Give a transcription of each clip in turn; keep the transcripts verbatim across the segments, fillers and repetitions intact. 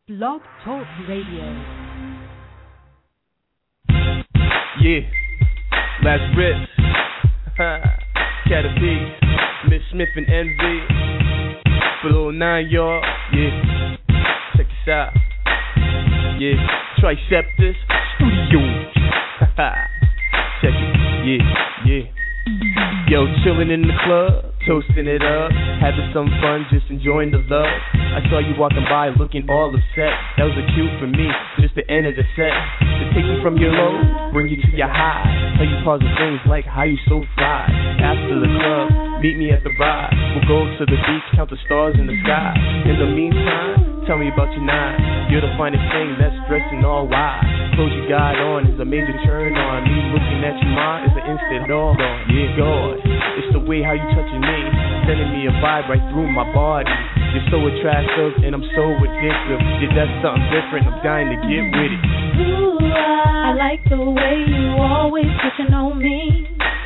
Blog Talk Radio. Yeah, last rip. Cat B, Miss Smith and Envy. For little nine, y'all. Yeah, check this out. Yeah, Triceptus Studios. Check it. Yeah, yeah. Yo, chillin' in the club, toasting it up, having some fun, just enjoying the love. I saw you walking by looking all upset. That was a cue for me, just the end of the set. To take you from your low, bring you to your high. Tell you positive things like how you so fly. After the club, meet me at the bar. We'll go to the beach, count the stars in the sky. In the meantime, tell me about your nine. You're the finest thing that's dressing all wide. Clothes you got on is a major turn on. Me looking at you, ma, is an instant all on. Yeah, God, it's the way how you touching me, sending me a vibe right through my body. You're so attractive and I'm so addictive. Yeah, that's something different, I'm dying to get with it. Ooh, I like the way you always pushing on me.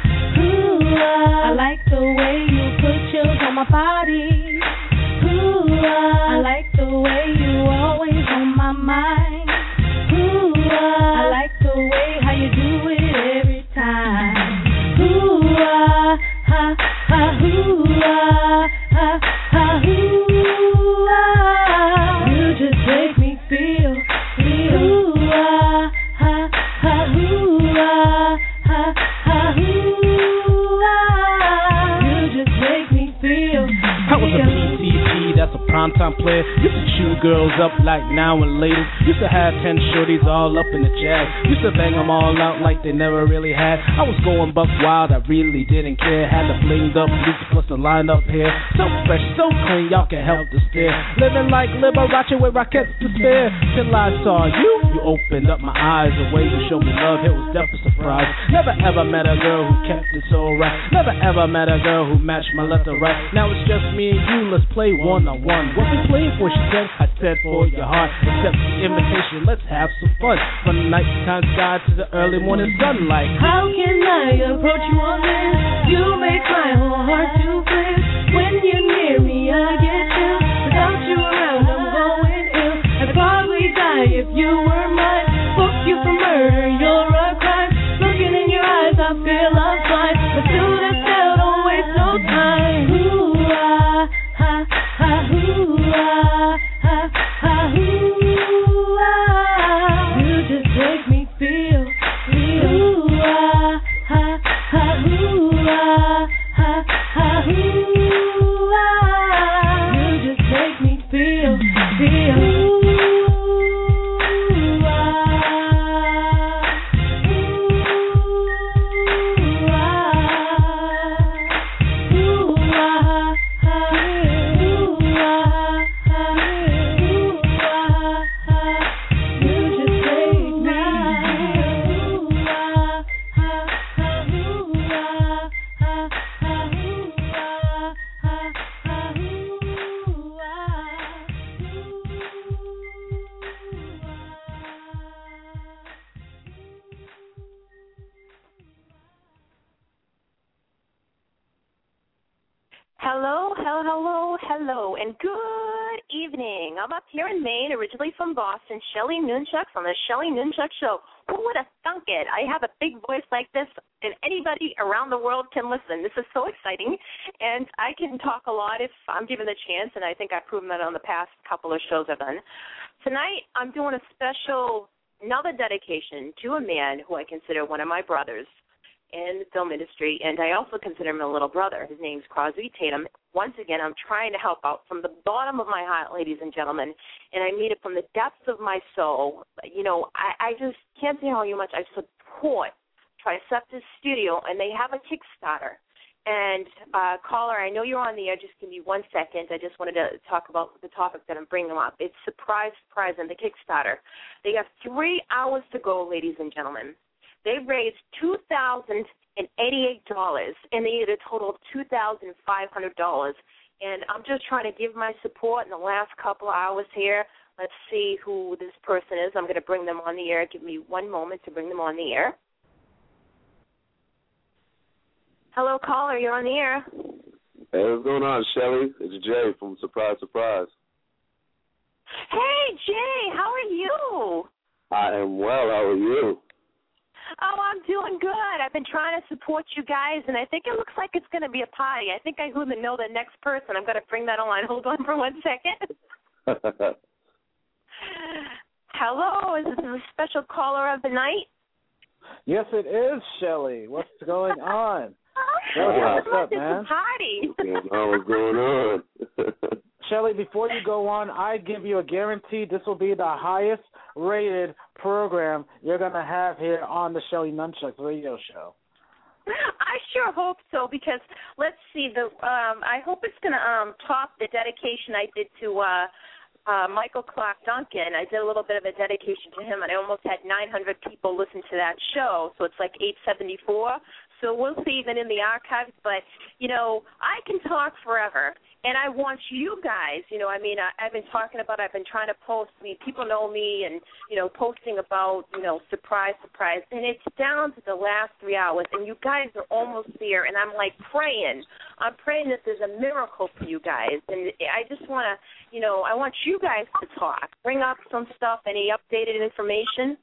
Ooh, I like the way you put chills on my body. Ooh, I like the way you always on my mind. Ooh, I like the way how you do it every time. Ooh, ah, ha, ha, ooh, ah, ha, ha, ooh, ah. You just make me feel, feel. Ooh, ah, ha, ha, ooh, ah, ha, ha, ooh, ah. You just make me feel, feel. I was a P C P, that's a primetime player. Used to chew girls up like now and later. Used to have ten shorties all up in the jag. Used to bang them all out like they never really had. I was going buck wild, I really didn't care. Had the blinged up boots plus the lined up hair. So fresh, so clean, y'all can help to stare. Living like Liberace with rockets to spare. Till I saw you, you opened up my eyes. The way you showed me love, it was definitely a surprise. Never ever met a girl who kept it so right. Never ever met a girl who matched my left or right. Now it's just me and you, let's play one on one. What we playing for, she said, I said for your heart. Accept the invitation, let's have some fun. From the nighttime sky to the early morning sunlight. How can I approach you on this? You make my whole heart to bliss. When you're near me, I get chill. Without you around, I'm going ill. I'd probably die if you were mine. Book you for murder, you're a crime. Looking in your eyes, I feel I'm fine. But do this now, don't waste no time. Ooh, ah, ha, ha, ooh, ah, ha, ha, ooh, ah. You just make me feel, feel. Ooh, ah, ha, ha, ooh, ah, ha, ha, ooh, ah. You just make me feel, feel. Ooh, ah, ooh, ah, ooh, ah, ha, ooh, ah, ha, ooh, ah, ha. You just make me feel. Ooh, ah, ha, ha, ooh, ah, ha, ha, ooh, ah, ha, ha, ooh, Hello, hello, hello, hello, and good evening. I'm up here in Maine, originally from Boston, Shelley Nunchuk from the Shelley Nunchuk Show. Who would have thunk it? I have a big voice like this, and anybody around the world can listen. This is so exciting, and I can talk a lot if I'm given the chance, and I think I've proven that on the past couple of shows I've done. Tonight, I'm doing a special, another dedication to a man who I consider one of my brothers in the film industry, and I also consider him a little brother. His name's Crosby Tatum. Once again, I'm trying to help out from the bottom of my heart, ladies and gentlemen, and I mean it from the depths of my soul. You know, I, I just can't say how much I support Triceptus Studio, and they have a Kickstarter. And, uh, caller, I know you're on the air. Just give me one second. I just wanted to talk about the topic that I'm bringing up. It's surprise, surprise, and the Kickstarter. They have three hours to go, ladies and gentlemen. They've raised two thousand eighty-eight dollars, and they need a total of two thousand five hundred dollars. And I'm just trying to give my support in the last couple of hours here. Let's see who this person is. I'm going to bring them on the air. Give me one moment to bring them on the air. Hello, caller. You're on the air. Hey, what's going on, Shelly? It's Jay from Surprise Surprise. Hey, Jay, how are you? I am well. How are you? Oh, I'm doing good. I've been trying to support you guys, and I think it looks like it's going to be a party. I think I even know the next person. I'm going to bring that on. Hold on for one second. Hello, is this a special caller of the night? Yes, it is, Shelly. What's going on? Oh, what's up, it's man? a party. What's going on? Shelly, before you go on, I give you a guarantee this will be the highest rated program you're going to have here on the Shelly Nunchucks radio show. I sure hope so, because let's see, the um, I hope it's going to um, top the dedication I did to uh, uh, Michael Clark Duncan. I did a little bit of a dedication to him, and I almost had nine hundred people listen to that show, so it's like eight seventy-four. So we'll see even in the archives, but, you know, I can talk forever, and I want you guys, you know, I mean, I, I've been talking about, I've been trying to post, I mean, people know me and, you know, posting about, you know, surprise, surprise, and it's down to the last three hours, and you guys are almost there, and I'm, like, praying. I'm praying that there's a miracle for you guys, and I just want to, you know, I want you guys to talk, bring up some stuff, any updated information.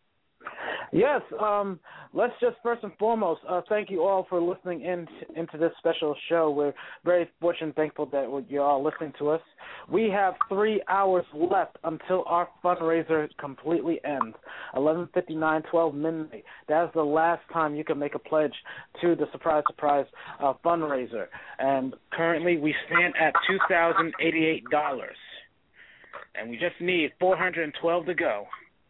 Yes, um, let's just first and foremost uh, thank you all for listening in t- into this special show. We're very fortunate and thankful that you're all listening to us. We have three hours left until our fundraiser completely ends, eleven fifty-nine, twelve midnight. That is the last time you can make a pledge to the Surprise Surprise uh, fundraiser. And currently we stand at two thousand eighty-eight dollars, and we just need four hundred twelve to go.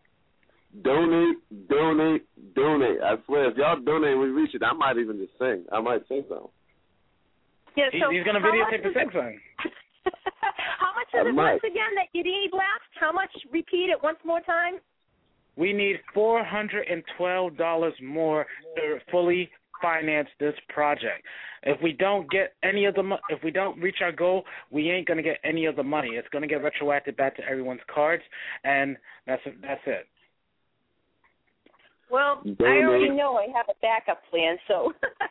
Donate, donate, donate. I swear, if y'all donate, we reach it. I might even just sing. I might sing something. Yeah, so He's going to videotape the sing song. How much is it once again that you need left? How much? Repeat it once more time. We need four hundred twelve dollars more to fully finance this project. If we don't get any of the mo- if we don't reach our goal, we ain't going to get any of the money. It's going to get retroacted back to everyone's cards, and that's that's it. Well, Donate. I already know I have a backup plan, so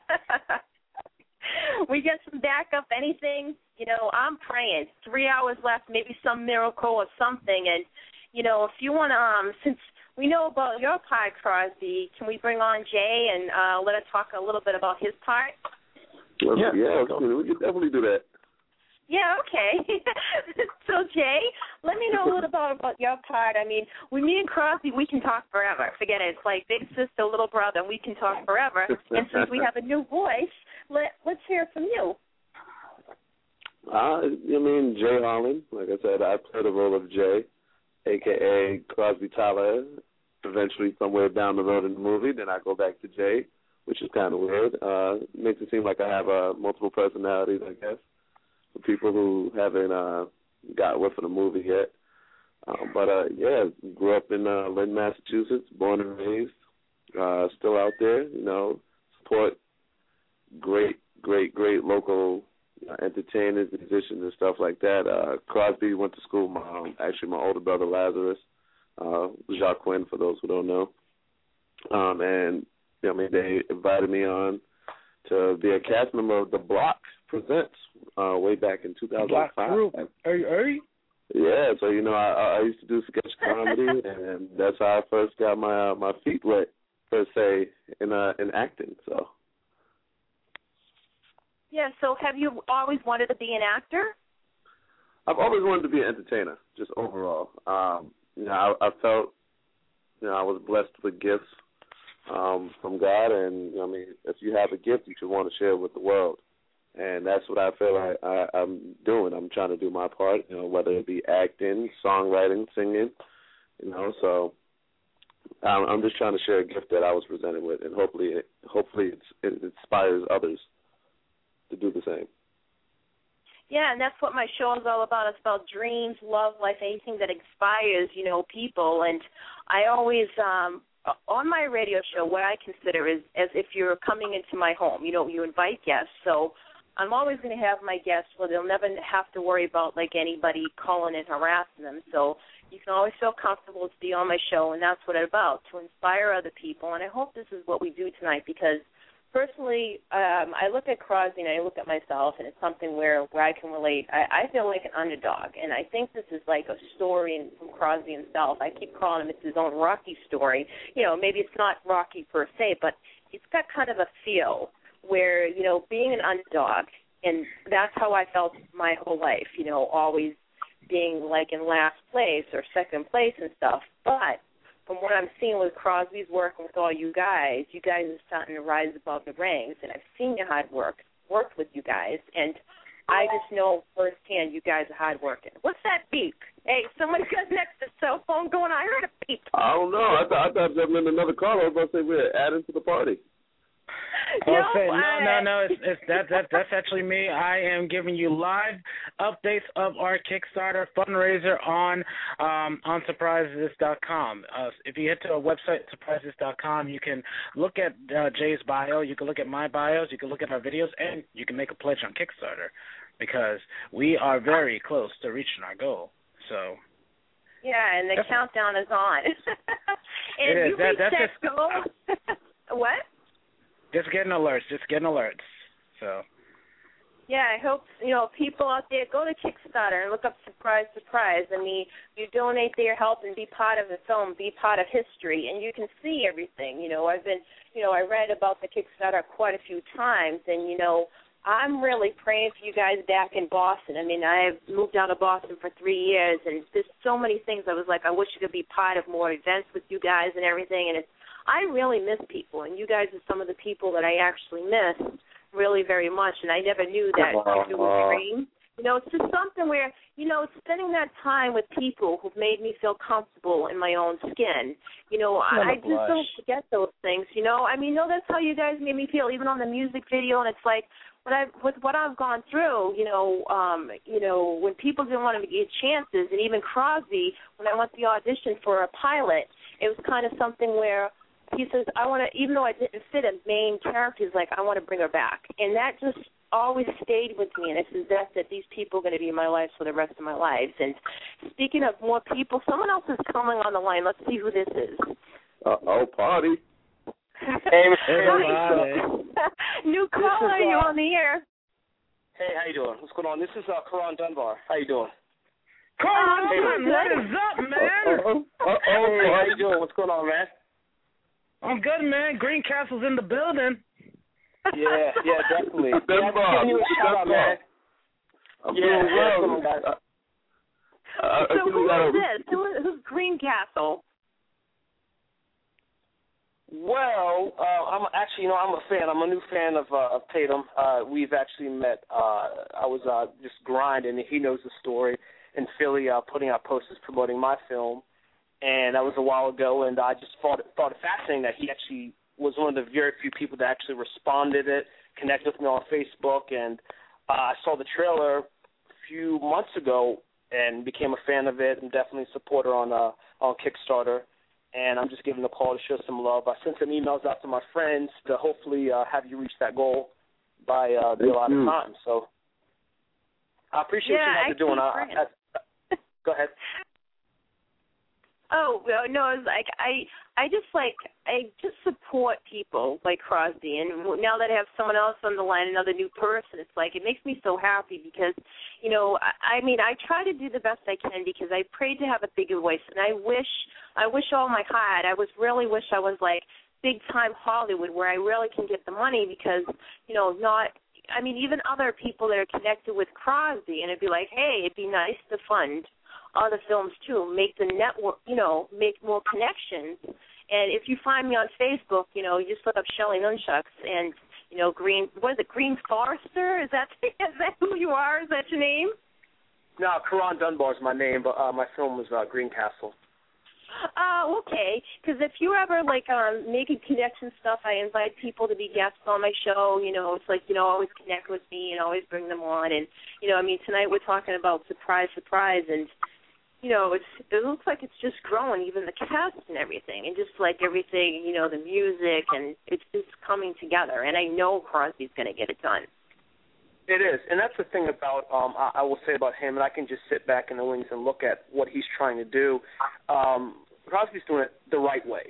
we get some backup, anything, you know, I'm praying. Three hours left, maybe some miracle or something. And, you know, if you want to, um, since we know about your part, Crosby, can we bring on Jay and uh, let us talk a little bit about his part? Well, yeah, yeah, we can definitely do that. Yeah, okay. So, Jay, let me know a little about, about your part. I mean, with me and Crosby, we can talk forever. Forget it. It's like big sister, little brother. We can talk forever. And since we have a new voice, let, let's hear from you. Uh, I mean, Jay Holland. Like I said, I play the role of Jay, a k a. Crosby Tyler. Eventually, somewhere down the road in the movie, then I go back to Jay, which is kind of weird. Uh, makes it seem like I have uh, multiple personalities, I guess. For people who haven't uh, got with the movie yet. Um, but, uh, yeah, grew up in uh, Lynn, Massachusetts, born and raised, uh, still out there, you know, support great, great, great local uh, entertainers, musicians, and stuff like that. Uh, Crosby went to school with my, um, actually my older brother, Lazarus, uh, Jacques Quinn, for those who don't know. Um, and, you know, I mean, they invited me on to be a cast member of The Block Presents uh, way back in two thousand five. Block group. Are you, are you? Yeah, so, you know, I, I used to do sketch comedy, and that's how I first got my uh, my feet wet, per se, in uh, in acting. So. Yeah, so have you always wanted to be an actor? I've always wanted to be an entertainer, just overall. Um, you know, I, I felt, you know, I was blessed with gifts um, from God, and, you know, I mean, if you have a gift, you should want to share it with the world. And that's what I feel like I, I'm doing. I'm trying to do my part, you know, whether it be acting, songwriting, singing, you know. So I'm, I'm just trying to share a gift that I was presented with, and hopefully, it, hopefully, it's, it inspires others to do the same. Yeah, and that's what my show is all about. It's about dreams, love, life, anything that inspires, you know, people. And I always, um, on my radio show, what I consider is as if you're coming into my home. You know, you invite guests, so I'm always going to have my guests where they'll never have to worry about, like, anybody calling and harassing them. So you can always feel comfortable to be on my show, and that's what it's about, to inspire other people. And I hope this is what we do tonight, because personally, um, I look at Crosby and I look at myself, and it's something where, where I can relate. I, I feel like an underdog, and I think this is like a story in, from Crosby himself. I keep calling him it's his own Rocky story. You know, maybe it's not Rocky per se, but it's got kind of a feel where, you know, being an underdog, and that's how I felt my whole life, you know, always being like in last place or second place and stuff. But from what I'm seeing with Crosby's working with all you guys, you guys are starting to rise above the ranks, and I've seen your hard work, worked with you guys, and I just know firsthand you guys are hard working. What's that beep? Hey, somebody got next to the cell phone going, I heard a beep. I don't know. I thought I thought there was another caller. I was about to say we're adding to the party. No, No, say, no, I- no, no. It's, it's that, that that's actually me. I am giving you live updates of our Kickstarter fundraiser on um, on surprises dot com. Uh, if you head to our website, surprises dot com, you can look at uh, Jay's bio, you can look at my bios, you can look at our videos, and you can make a pledge on Kickstarter because we are very close to reaching our goal. So. Yeah, and the Definitely. countdown is on. and It is. you That- reach that's that just- goal. What? Just getting alerts, just getting alerts. So. Yeah, I hope, you know, people out there, go to Kickstarter and look up Surprise, Surprise. I mean, you donate there, help, and be part of the film, be part of history, and you can see everything. You know, I've been, you know, I read about the Kickstarter quite a few times, and, you know, I'm really praying for you guys back in Boston. I mean, I've moved out of Boston for three years, and there's so many things I was like, I wish I could be part of more events with you guys and everything, and it's, I really miss people, and you guys are some of the people that I actually miss really very much, and I never knew that you would dream. You know, it's just something where, you know, spending that time with people who've made me feel comfortable in my own skin. You know, I, I just don't forget those things, you know. I mean, you know, that's how you guys made me feel, even on the music video, and it's like, what I, with what I've gone through, you know, um, you know, when people didn't want to get chances, and even Crosby, when I went to the audition for a pilot, it was kind of something where he says, I want to, even though I didn't fit a main character, he's like, I want to bring her back. And that just always stayed with me. And I said, that, that these people are going to be in my life for the rest of my lives. And speaking of more people, someone else is coming on the line. Let's see who this is. Uh oh, party. Hey, Hey, New caller, is, uh, you on the air. Hey, how you doing? What's going on? This is uh, Karan Dunbar. How you doing? Karan, Oh, what is up, man? Uh-oh. Uh-oh, Hey, how party. you doing? What's going on, man? I'm good, man. Greencastle's in the building. Yeah, yeah, definitely. Yeah, I'm Dunbar. giving you a shout out, man. I'm Yeah, doing yeah, well. come on, guys. Uh, I So think who we got a- is this? Who, who's Greencastle? Well, uh, I'm actually, you know, I'm a fan. I'm a new fan of uh, of Tatum. Uh, we've actually met. Uh, I was uh, just grinding, and he knows the story in Philly, uh, putting out posters promoting my film, and that was a while ago. And I just thought it, thought it fascinating that he actually was one of the very few people that actually responded it, connected with me on Facebook, and uh, I saw the trailer a few months ago and became a fan of it. I'm definitely a supporter on uh, on Kickstarter. And I'm just giving a call to show some love. I sent some emails out to my friends to hopefully uh, have you reach that goal by uh, the allotted you. time. So I appreciate Yeah, you guys I are doing. I, keep I, I, go ahead. Oh, well, no, it's like I I just like I just support people like Crosby, and now that I have someone else on the line, another new person, it's like it makes me so happy because, you know, I, I mean I try to do the best I can because I prayed to have a bigger voice, and I wish I wish all my heart I was really wish I was like big time Hollywood where I really can get the money because, you know, not. I mean, even other people that are connected with Crosby, and it'd be like, hey, it'd be nice to fund other films too, make the network, you know, make more connections. And if you find me on Facebook, you know, you just look up Shelly Nunchucks and, you know, Green, what is it, Green Forester? Is that is that who you are? Is that your name? No, Karan Dunbar is my name, but uh, my film was uh, Greencastle. Oh, okay. Because if you ever, like, um, making connection stuff, I invite people to be guests on my show. You know, it's like, you know, always connect with me and always bring them on. And, you know, I mean, tonight we're talking about Surprise, Surprise, and, you know, it's it looks like it's just growing, even the cast and everything, and just like everything, you know, the music, and it's just coming together. And I know Crosby's going to get it done. It is, and that's the thing about, um, I, I will say about him, and I can just sit back in the wings and look at what he's trying to do. Um, Crosby's doing it the right way.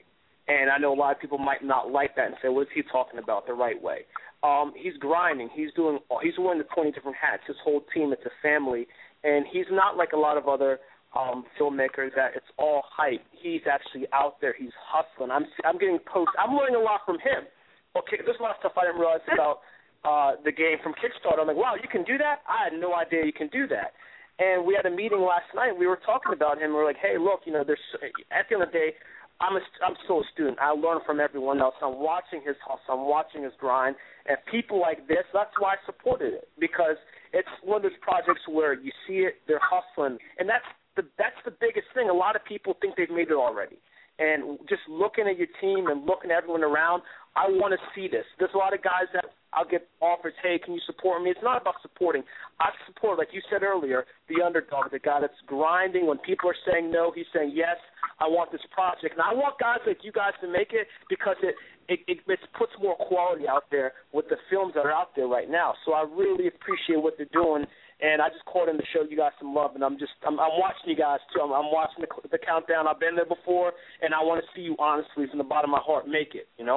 And I know a lot of people might not like that and say, what is he talking about the right way? Um, he's grinding. He's doing. He's wearing the twenty different hats. His whole team, it's a family. And he's not like a lot of other um, filmmakers that it's all hype. He's actually out there. He's hustling. I'm I'm getting posts. I'm learning a lot from him. Okay, there's a lot of stuff I didn't realize about uh, the game from Kickstarter. I'm like, wow, you can do that? I had no idea you can do that. And we had a meeting last night. We were talking about him. We were like, hey, look, you know, there's at the end of the day, I'm a, I'm still a student. I learn from everyone else. I'm watching his hustle. I'm watching his grind. And people like this, that's why I supported it, because it's one of those projects where you see it, they're hustling. And that's the that's the biggest thing. A lot of people think they've made it already. And just looking at your team and looking at everyone around, I want to see this. There's a lot of guys that I'll get offers, hey, can you support me? It's not about supporting. I support, like you said earlier, the underdog, the guy that's grinding. When people are saying no, he's saying yes, I want this project. And I want guys like you guys to make it because it, it, it, it puts more quality out there with the films that are out there right now. So I really appreciate what they're doing. And I just called in to show you guys some love, and I'm just I'm, I'm watching you guys too. I'm, I'm watching the, the countdown. I've been there before, and I want to see you honestly from the bottom of my heart make it. You know.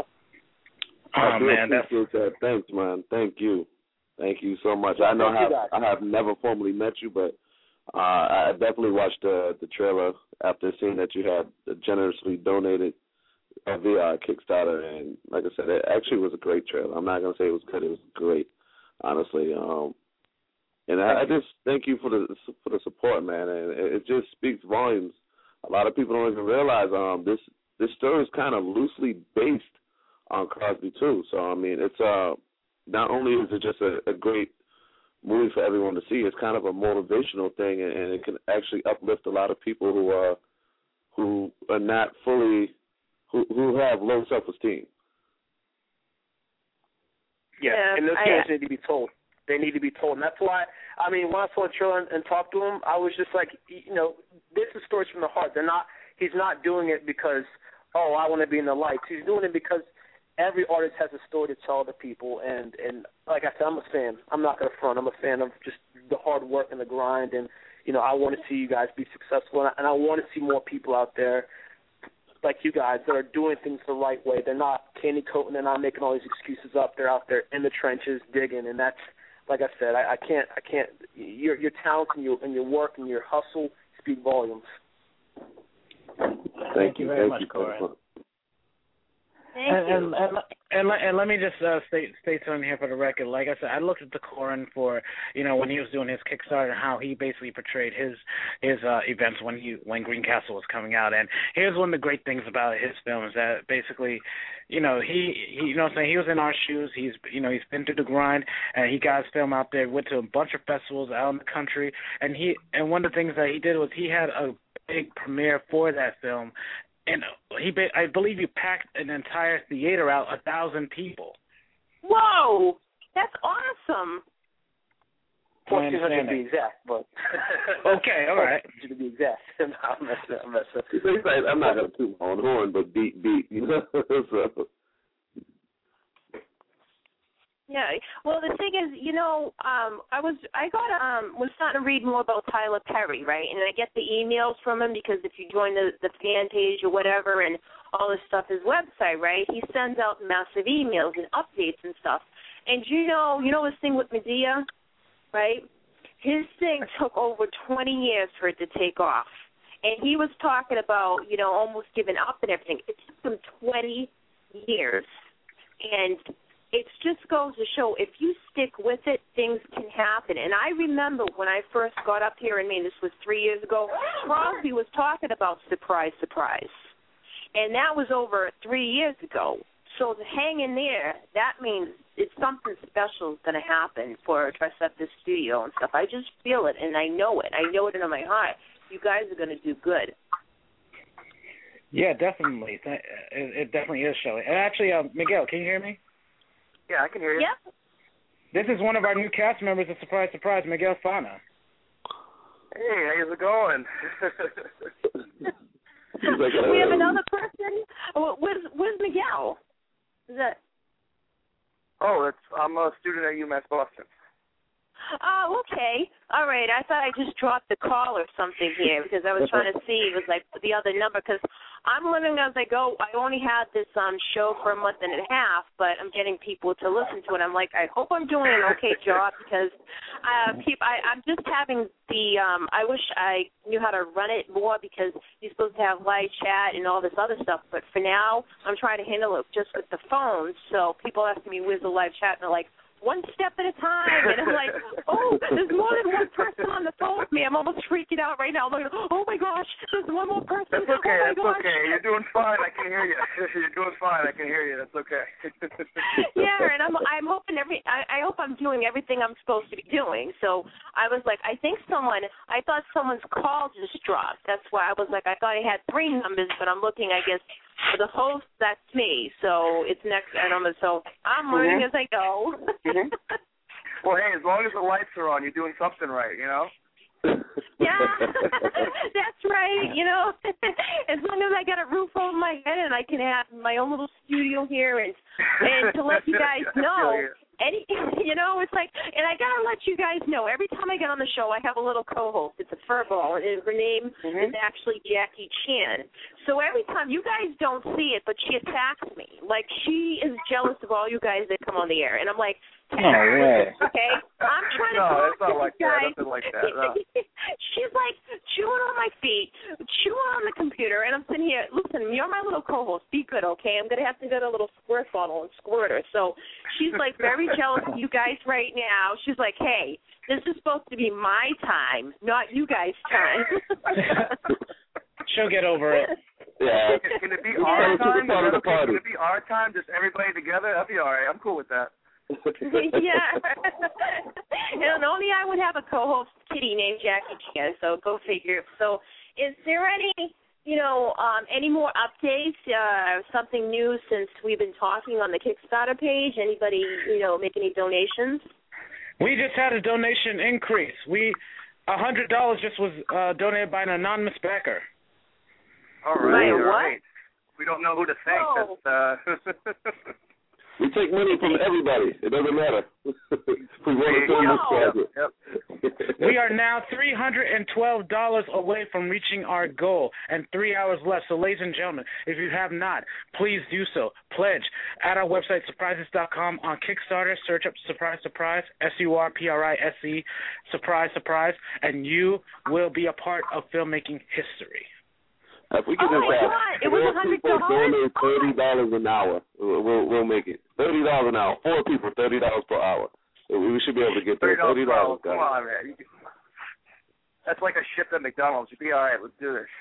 I Oh do man, that's appreciate that. Thanks, man. Thank you. Thank you so much. I know Thank you, I have, I have never formally met you, but uh, I definitely watched the the trailer after seeing that you had generously donated uh, via our Kickstarter, and like I said, it actually was a great trailer. I'm not gonna say it was good; it was great, honestly. Um, and I, I just thank you for the for the support, man. And it, it just speaks volumes. A lot of people don't even realize um, this this story is kind of loosely based on Crosby too. So I mean, it's uh not only is it just a, a great movie for everyone to see, it's kind of a motivational thing, and, and it can actually uplift a lot of people who are who are not fully who who have low self esteem. Yeah, Yeah, and those I- guys need to be told. They need to be told, and that's why. I mean, when I saw the trailer and, and talked to him, I was just like, you know, this is stories from the heart. They're not. He's not doing it because, oh, I want to be in the lights. He's doing it because every artist has a story to tell other people, and, and like I said, I'm a fan. I'm not going to front. I'm a fan of just the hard work and the grind, and, you know, I want to see you guys be successful, and I, and I want to see more people out there like you guys that are doing things the right way. They're not candy coating. They're not making all these excuses up. They're out there in the trenches digging, and that's, like I said, I, I can't, I can't, your, your talent and your, and your work and your hustle speak volumes. Thank, Thank you very Thank much, you Corin. Thank and, you. and, and, and, let- and let me just uh, state state something here for the record. Like I said, I looked at the Corin for, you know, when he was doing his Kickstarter and how he basically portrayed his his uh, events when he when Green Castle was coming out. And here's one of the great things about his film is that basically, you know, he, he you know what I'm saying, he was in our shoes. He's you know he's been through the grind, and he got his film out there. Went to a bunch of festivals out in the country, and he and one of the things that he did was he had a big premiere for that film. And he, I believe, you packed an entire theater out, a thousand people. Whoa, that's awesome. fourteen hundred to be exact, but Okay, all right. to be exact. I'm messing. I'm messing. He's like, I'm not gonna toot my own horn, but beat beat. You know. So. Yeah. Well, the thing is, you know, um, I was I got um was starting to read more about Tyler Perry, right? And I get the emails from him because if you join the the fan page or whatever and all this stuff, his website, right? He sends out massive emails and updates and stuff. And you know, you know this thing with Medea, right? His thing took over twenty years for it to take off, and he was talking about, you know, almost giving up and everything. It took him twenty years, and it just goes to show if you stick with it, things can happen. And I remember when I first got up here in Maine, this was three years ago, Crosby was talking about surprise, surprise. And that was over three years ago. So to hang in there, that means it's something special is going to happen for Triceptus Studio and stuff. I just feel it, and I know it. I know it in my heart. You guys are going to do good. Yeah, definitely. It, it definitely is, Shelley. And actually, uh, Miguel, can you hear me? Yeah, I can hear you. Yep. This is one of our new cast members of Surprise, Surprise, Miguel Fana. Hey, how's it going? Like, uh, We have another person. Oh, Where's, where's Miguel? Is that? Oh, it's I'm a student at UMass Boston. Oh, okay. All right. I thought I just dropped the call or something here because I was trying to see it was like the other number because I'm learning as I go. I only had this um show for a month and a half, but I'm getting people to listen to it. I'm like, I hope I'm doing an okay job because uh, people, I, I'm just having the. Um, I wish I knew how to run it more because you're supposed to have live chat and all this other stuff. But for now, I'm trying to handle it just with the phones. So people ask me, "Where's the live chat?" And they're like, one step at a time. And I'm like, oh, there's more than one person on the phone with me. I'm almost freaking out right now. I'm like, oh, my gosh, there's one more person. That's okay. Oh, my that's gosh. okay. You're doing fine. I can hear you. You're doing fine. I can hear you. That's okay. Yeah, and I'm I'm hoping every I, I hope I'm doing everything I'm supposed to be doing. So I was like, I think someone, I thought someone's call just dropped. That's why I was like, I thought I had three numbers, but I'm looking, I guess, for the host, that's me. So it's next number. So I'm learning mm-hmm. as I go. Mm-hmm. Well, hey, as long as the lights are on, you're doing something right, you know? Yeah, that's right, you know. As long as I got a roof over my head and I can have my own little studio here and, and to let you guys know. Any, you know, it's like, and I gotta let you guys know. Every time I get on the show, I have a little co-host. It's a furball, and her name mm-hmm. is actually Jackie Chan. So every time you guys don't see it, but she attacks me. Like she is jealous of all you guys that come on the air, and I'm like, no way. Okay, I'm trying to no, talk it's not to like you guys. That. Nothing like that. No. She's like chewing on my feet, chewing on the computer, and I'm sitting here. Listen, you're my little co-host. Be good, okay? I'm gonna have to get a little squirt bottle and squirt her. So she's like very jealous of you guys right now. She's like, hey, this is supposed to be my time, not you guys' time. She'll get over it. Yeah. Can it be our yeah. time? Part of the party. Can it be our time? Just everybody together? That'd be all right. I'm cool with that. Yeah. And only I would have a co-host kitty named Jackie Chan, so go figure. So is there any, you know, um, any more updates, uh, something new since we've been talking on the Kickstarter page? Anybody, you know, make any donations? We just had a donation increase. We one hundred dollars just was uh, donated by an anonymous backer. All right, all what? right. We don't know who to thank. Oh. That's, uh... We take money from everybody. It doesn't matter. We want to Wow. Yep. We are now three hundred twelve dollars away from reaching our goal and three hours left. So, ladies and gentlemen, if you have not, please do so. Pledge at our website, surprises dot com. On Kickstarter, search up Surprise Surprise, S U R P R I S E, Surprise Surprise, and you will be a part of filmmaking history. If we can Oh, just my have God. It was one hundred dollars? donate thirty dollars an hour, we'll, we'll make it. thirty dollars an hour. Four people, thirty dollars per hour. We should be able to get there. thirty dollars. Come on, man. That's like a shift at McDonald's. You'd be all right. Let's do this.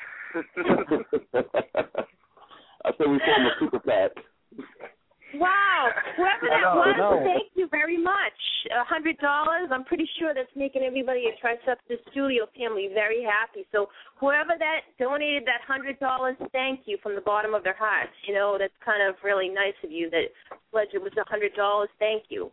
I said we form a super PAC. Wow. Whoever that know, was, no. thank you very much. one hundred dollars, I'm pretty sure that's making everybody at Triceptus Studio family very happy. So whoever that donated that one hundred dollars, thank you from the bottom of their hearts. You know, that's kind of really nice of you that pledged it was one hundred dollars. Thank you.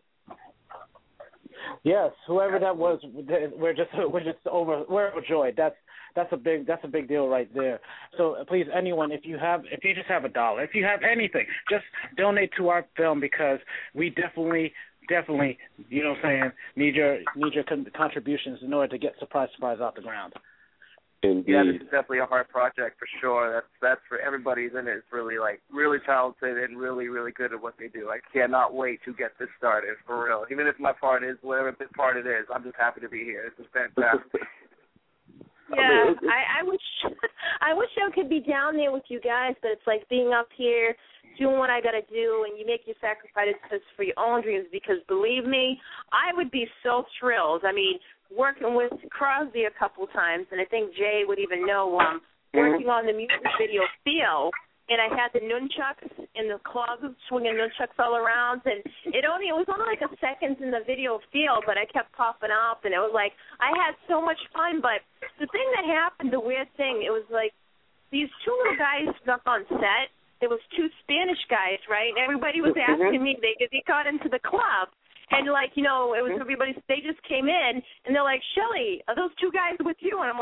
Yes, whoever that was, we're just we're just over we're overjoyed. That's that's a big that's a big deal right there. So please, anyone, if you have if you just have a dollar, if you have anything, just donate to our film because we definitely definitely you know what I'm saying need your need your con- contributions in order to get Surprise Surprise off the ground. Indeed. Yeah, this is definitely a hard project for sure. That's that's for everybody in it. It's really like really talented and really really good at what they do. I cannot wait to get this started for real. Even if my part is whatever bit part it is, I'm just happy to be here. This is fantastic. Yeah, I, I wish I wish I could be down there with you guys, but it's like being up here, doing what I got to do, and you make your sacrifices for your own dreams. Because believe me, I would be so thrilled. I mean, working with Crosby a couple times, and I think Jay would even know. Um, working on the music video Feel, and I had the nunchucks in the club, swinging nunchucks all around, and it only it was only like a second in the video Feel, but I kept popping up, and it was like I had so much fun. But the thing that happened, the weird thing, it was like these two little guys snuck on set. There was two Spanish guys, right? And everybody was asking me. They they got into the club. And, like, you know, it was everybody, they just came in, and they're like, Shelly, are those two guys with you? And I'm like,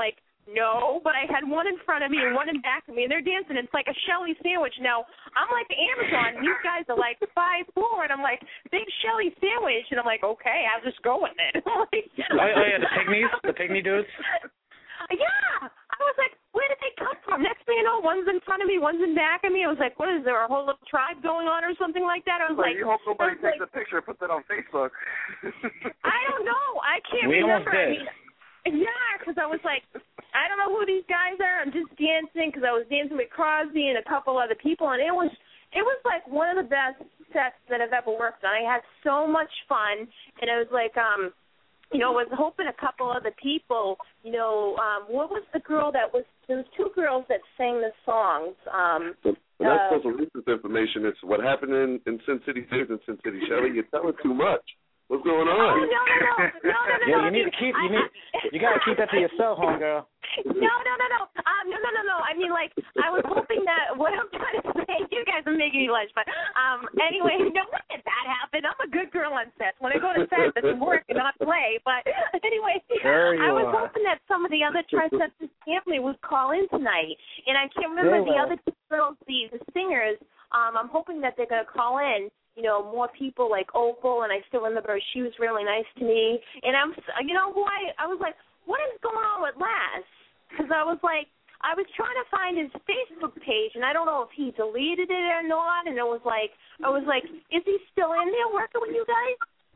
No, but I had one in front of me and one in back of me, and they're dancing. It's like a Shelly sandwich. Now, I'm like the Amazon, and these guys are like five four, and I'm like, big Shelly sandwich. And I'm like, okay, I'll just go with it. like, oh, oh, yeah, the pygmies? The pygmy dudes? Yeah. I was like, where did they come from? Next thing you know, one's in front of me, one's in back of me. I was like, what is there, a whole little tribe going on or something like that? I was well, like, you hope nobody takes like, a picture and puts it on Facebook. I don't know. I can't we remember. almost did. I mean, yeah, because I was like, I don't know who these guys are. I'm just dancing because I was dancing with Crosby and a couple other people, and it was it was like one of the best sets that I've ever worked on. I had so much fun, and I was like, um, you know, I was hoping a couple other people, you know, um, what was the girl that was? There was two girls that sang the songs. Um, so, that's uh, social recent information. It's what happened in, in Sin City stays in Sin City. Shelly, you're telling too much. What's going on? Oh, no, no, no, no, no, no. Yeah, no. you need to keep. You need. You gotta keep that to yourself, homegirl. No, no, no, no. Um, no, no, no, no. I mean, like, I was hoping that what I'm trying to say. You guys are making me lunch, but um, anyway, don't let that happen. I'm a good girl on set. When I go to set, it's work and not play. But anyway, There you I was are. hoping that some of the other Triceptus family would call in tonight, and I can't remember They the will. other two girls, the the singers. Um, I'm hoping that they're gonna call in. You know, more people like Opal, and I still remember she was really nice to me. And I'm, you know, who I, I was like, what is going on with Laz? Because I was like, I was trying to find his Facebook page, and I don't know if he deleted it or not. And it was like, I was like, is he still in there working with you guys?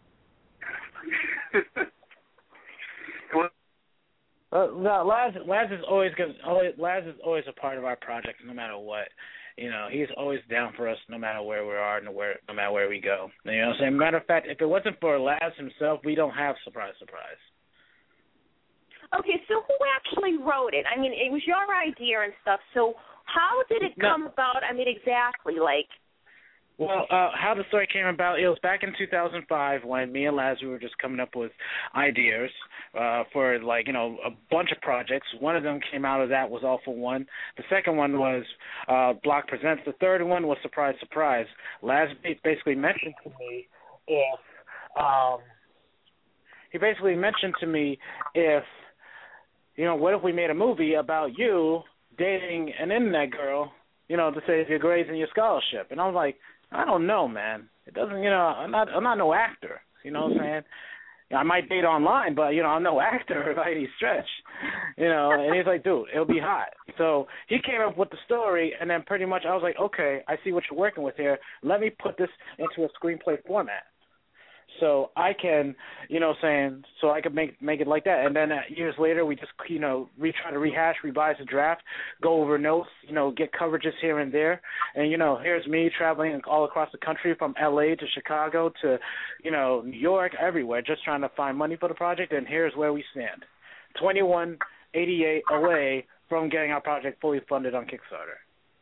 Uh, no, Laz, Laz is always gonna. Always, Laz is always a part of our project, no matter what. You know, he's always down for us, no matter where we are, no where, no matter where we go. You know what I'm saying? Matter of fact, if it wasn't for Laz himself, we don't have surprise, surprise. Okay, so who actually wrote it? I mean, it was your idea and stuff. So how did it come No. about? I mean, exactly, like. Well, uh, how the story came about, it was back in two thousand five when me and Laz, we were just coming up with ideas uh, for, like, you know, a bunch of projects. One of them came out of that was All for One. The second one was uh, Block Presents. The third one was Surprise, Surprise. Laz basically mentioned to me if, um, he basically mentioned to me if, you know, what if we made a movie about you dating an internet girl, you know, to save your grades and your scholarship? And I was like, I don't know, man. It doesn't, you know, I'm not, I'm not no actor. You know what I'm saying? I might date online, but, you know, I'm no actor by any stretch. You know, and he's like, dude, it'll be hot. So he came up with the story, and then pretty much I was like, okay, I see what you're working with here. Let me put this into a screenplay format. So I can, you know, saying, so I could make make it like that. And then uh, years later, we just, you know, re try to rehash, revise the draft, go over notes, you know, get coverages here and there. And, you know, here's me traveling all across the country from L A to Chicago to, you know, New York, everywhere, just trying to find money for the project. And here's where we stand. twenty-one eighty-eight away from getting our project fully funded on Kickstarter.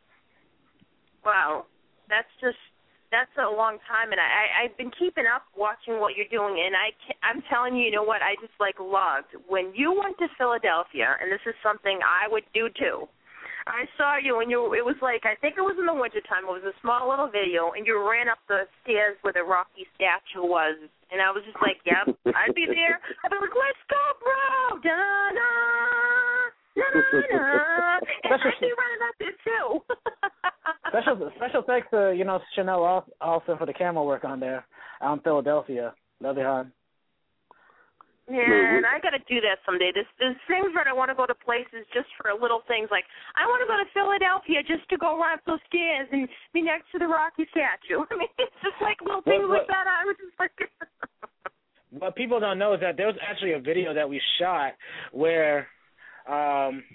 Wow, that's just. That's a long time, and I, I've been keeping up watching what you're doing, and I, I'm telling you, you know what, I just, like, loved. When you went to Philadelphia, and this is something I would do, too, I saw you, and you, it was like, I think it was in the wintertime, it was a small little video, and you ran up the stairs where the Rocky statue was, and I was just like, yep, I'd be there. I'd be like, let's go, bro, da-da, da-da-da, and I'd be running up there, too. Special special thanks to, you know, Chanel Alston for the camera work on there out in Philadelphia. Love you, hon. Yeah, and I got to do that someday. There's, there's things that I want to go to places just for little things. Like, I want to go to Philadelphia just to go run up those stairs and be next to the Rocky statue. I mean, it's just like little things what, what, like that. I was just like... What people don't know is that there was actually a video that we shot where... Um,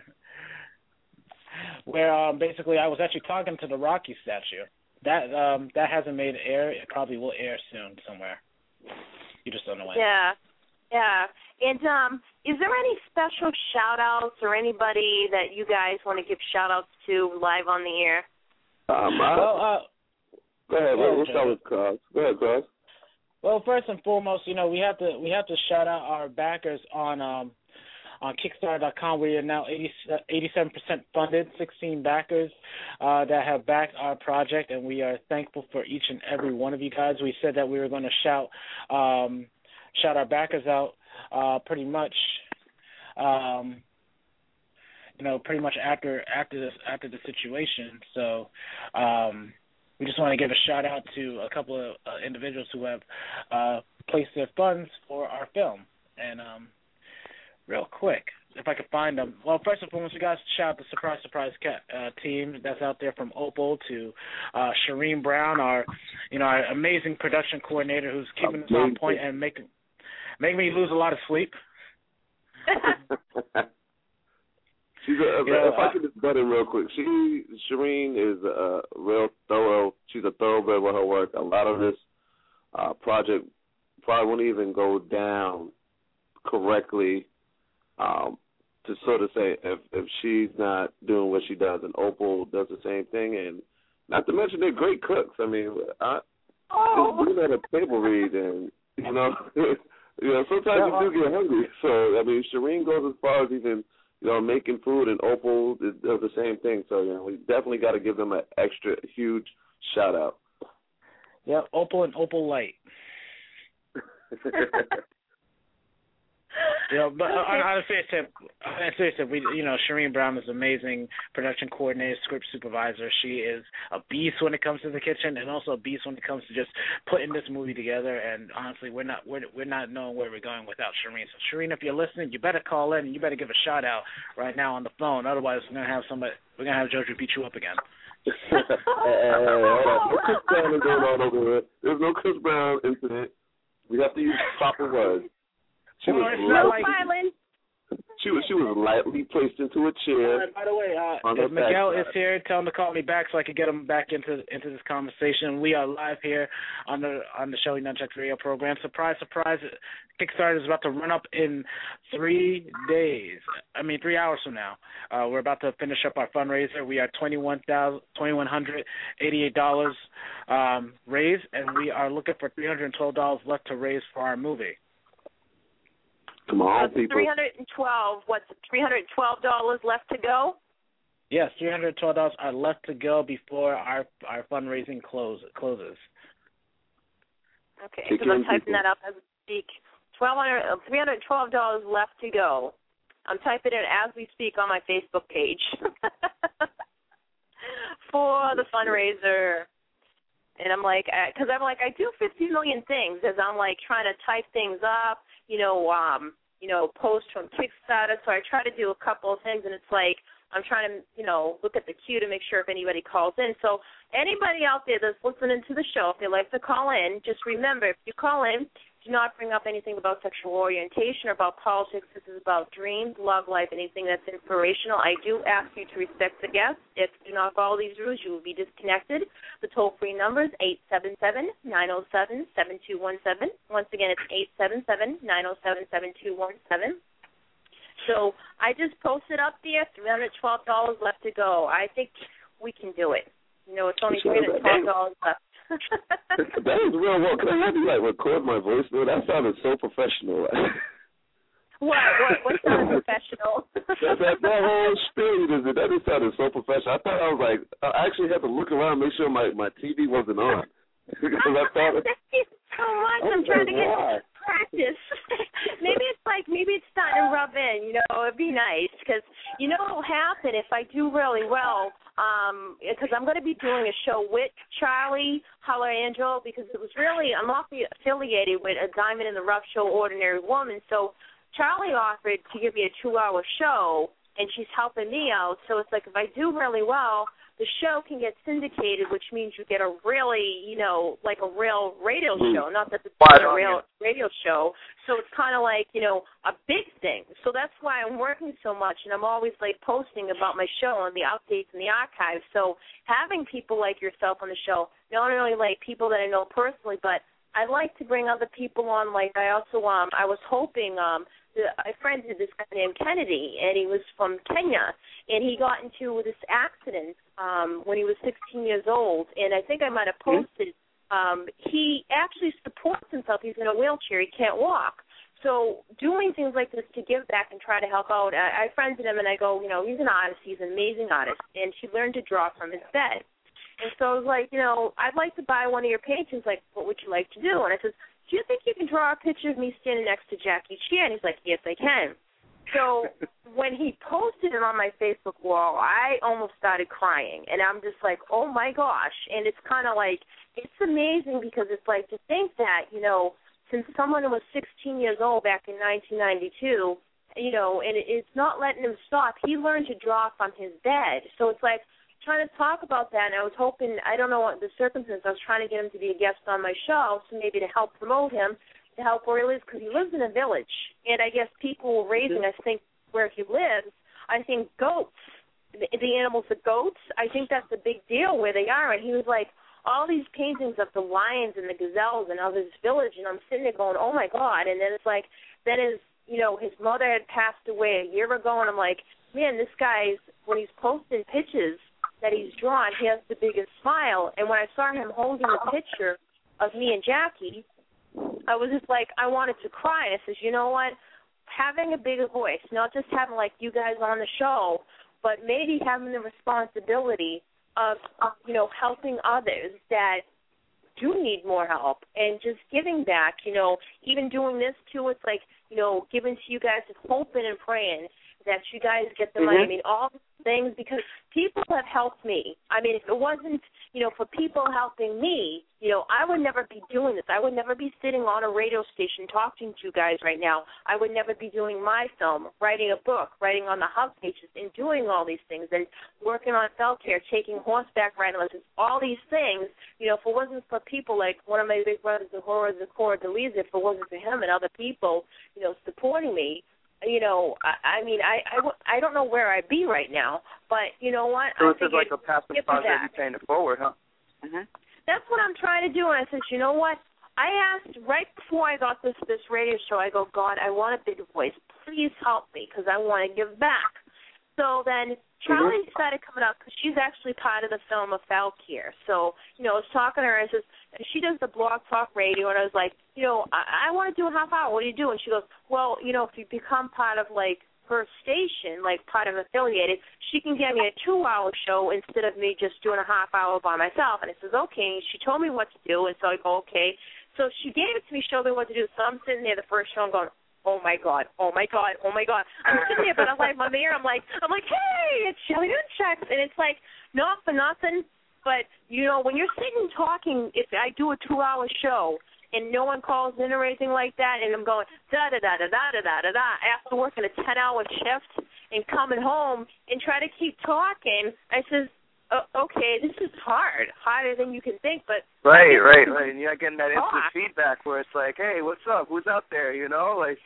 where um, basically I was actually talking to the Rocky statue. That um, that hasn't made air. It probably will air soon somewhere. You just don't know when. Yeah, yeah. And um, is there any special shout-outs or anybody that you guys want to give shout-outs to live on the air? Um, I, well, uh, go ahead. Well, We'll start with Cross. Go ahead, Cross. Well, first and foremost, you know, we have to we have to shout out our backers on um, on Kickstarter dot com. We are now eighty-seven percent funded, sixteen backers uh, that have backed our project, and we are thankful for each and every one of you guys. We said that we were going to shout um, shout our backers out uh, pretty much um, you know, pretty much after after this after the situation. So um, we just want to give a shout out to a couple of uh, individuals who have uh, placed their funds for our film. And um, real quick, if I could find them. Well, first and foremost, we got to shout out the Surprise Surprise Cat uh, team that's out there, from Opal to uh, Shireen Brown, our you know our amazing production coordinator, who's keeping us on point and making making me lose a lot of sleep. She's a, you know, if I could just butt in real quick, she Shireen is a real thorough. She's a thoroughbred with her work. A lot of this uh, project probably wouldn't even go down correctly. Um, to sort of say if if she's not doing what she does, and Opal does the same thing, and not to mention they're great cooks. I mean, I oh. just doing at a table read, and you know, you know, sometimes yeah. you do get hungry. So I mean, Shireen goes as far as even you know making food, and Opal does the same thing. So you know, we definitely got to give them an extra huge shout out. Yeah, Opal and Opal Light. You know, but okay. on, on a serious tip, on a serious tip, we, you know, Shireen Brown is amazing production coordinator, script supervisor. She is a beast when it comes to the kitchen, and also a beast when it comes to just putting this movie together. And honestly, we're not we're we're not knowing where we're going without Shireen. So Shireen, if you're listening, you better call in and you better give a shout out right now on the phone. Otherwise, we're gonna have somebody we're gonna have Jojo beat you up again. hey, hey, hey, Chris Brown is going on over here. There's no Chris Brown incident. We have to use proper words. She was, no lightly, she was she was lightly placed into a chair. Uh, by the way, uh, if Miguel is here, tell him to call me back so I can get him back into into this conversation. We are live here on the on the Shelly Nunchuck radio program. Surprise, surprise! Kickstarter is about to run up in three days. I mean, three hours from now. Uh, we're about to finish up our fundraiser. We are twenty-one thousand twenty-one hundred eighty-eight dollars um, raised, and we are looking for three hundred twelve dollars left to raise for our movie. Come on, people. three hundred twelve. What's three hundred twelve dollars left to go? Yes, three hundred twelve dollars are left to go before our our fundraising close closes. Okay, because I'm typing people. that up as we speak. three hundred twelve dollars left to go. I'm typing it as we speak on my Facebook page for the fundraiser. And I'm like, because I'm like, I do fifty million things as I'm like trying to type things up, you know, um, you know, post from Kickstarter. So I try to do a couple of things, and it's like I'm trying to, you know, look at the queue to make sure if anybody calls in. So anybody out there that's listening to the show, if they like to call in, just remember, if you call in, do not bring up anything about sexual orientation or about politics. This is about dreams, love life, anything that's inspirational. I do ask you to respect the guests. If you do not follow these rules, you will be disconnected. The toll-free number is eight seven seven, nine oh seven, seven two one seven. Once again, it's eight seven seven, nine oh seven, seven two one seven. So I just posted up there, three hundred twelve dollars left to go. I think we can do it. You know, it's only three hundred twelve dollars left. That is real well. Can I have you like record my voice? Though? That sounded so professional. What? What? What sounded professional? that, that, that whole spiel, that just sounded so professional. I thought I was like, I actually had to look around, make sure my my T V wasn't on. Because I thought. Thank you so much. I'm trying to get practice. Maybe it's like maybe it's starting to rub in. You know, it'd be nice because you know what will happen if I do really well. Um, because I'm going to be doing a show with Charlie Holler Angel because it was really I'm awfully affiliated with a Diamond in the Rough show, Ordinary Woman. So Charlie offered to give me a two-hour show, and she's helping me out. So it's like if I do really well, the show can get syndicated, which means you get a really, you know, like a real radio show. Not that it's a real radio show. So it's kind of like, you know, a big thing. So that's why I'm working so much, and I'm always, like, posting about my show and the updates and the archives. So having people like yourself on the show, not only, like, people that I know personally, but I like to bring other people on. Like, I also, um, I was hoping, um, I friended this guy named Kennedy, and he was from Kenya, and he got into this accident um, when he was sixteen years old, and I think I might have posted, um, he actually supports himself. He's in a wheelchair. He can't walk. So doing things like this to give back and try to help out, I, I friended him, and I go, you know, he's an artist. He's an amazing artist, and he learned to draw from his bed. And so I was like, you know, I'd like to buy one of your paintings. Like, what would you like to do? And I said, do you think you can draw a picture of me standing next to Jackie Chan? He's like, yes, I can. So when he posted it on my Facebook wall, I almost started crying, and I'm just like, oh my gosh. And it's kind of like, it's amazing because it's like to think that, you know, since someone was sixteen years old back in nineteen ninety-two, you know, and it's not letting him stop. He learned to draw from his bed. So it's like trying to talk about that, and I was hoping, I don't know what the circumstance, I was trying to get him to be a guest on my show, so maybe to help promote him, to help where he lives, because he lives in a village. And I guess people were raising, I think, where he lives, I think goats, the, the animals, the goats, I think that's a big deal where they are. And he was like, all these paintings of the lions and the gazelles and of his village, and I'm sitting there going, oh, my God. And then it's like, then his, you know, his mother had passed away a year ago, and I'm like, man, this guy's, when he's posting pictures that he's drawn, he has the biggest smile. And when I saw him holding a picture of me and Jackie, I was just like, I wanted to cry. And I says, you know what, having a bigger voice, not just having like you guys on the show, but maybe having the responsibility of, you know, helping others that do need more help and just giving back, you know, even doing this too, it's like, you know, giving to you guys and hoping and praying that you guys get the money. Mm-hmm. I mean, all these things, because people have helped me. I mean, if it wasn't, you know, for people helping me, you know, I would never be doing this. I would never be sitting on a radio station talking to you guys right now. I would never be doing my film, writing a book, writing on the hub pages, and doing all these things, and working on felt care, taking horseback riding lessons, all these things. You know, if it wasn't for people like one of my big brothers, the horror, the core, Delisa, if it wasn't for him and other people, you know, supporting me, you know, I, I mean, I, I, I don't know where I'd be right now, but you know what? So I this is like a passive project you paying it forward, huh? Mm-hmm. That's what I'm trying to do, and I said, you know what? I asked right before I got this this radio show, I go, God, I want a bigger voice. Please help me because I want to give back. So then Charlie mm-hmm. started coming up because she's actually part of the film of Falkier. So, you know, I was talking to her, and I says, she does the blog talk radio, and I was like, you know, I, I want to do a half hour. What do you do? And she goes, well, you know, if you become part of, like, her station, like part of affiliated, she can get me a two-hour show instead of me just doing a half hour by myself. And I says, okay. She told me what to do, and so I go, okay. So she gave it to me, showed me what to do. So I'm sitting there the first show, I'm going, oh my God, oh my God, oh my God. I'm sitting there, but I'm like, my mirror, I'm like, I'm like, hey, it's Shelly Nunchucks. And it's like, not for nothing, but, you know, when you're sitting talking, if I do a two-hour show and no one calls in or anything like that, and I'm going da-da-da-da-da-da-da-da-da after working a ten-hour shift and coming home and try to keep talking, I says, oh, okay, this is hard, harder than you can think, but... Right, right, right, and you're not getting that instant talk. feedback where it's like, hey, what's up, who's out there, you know, like...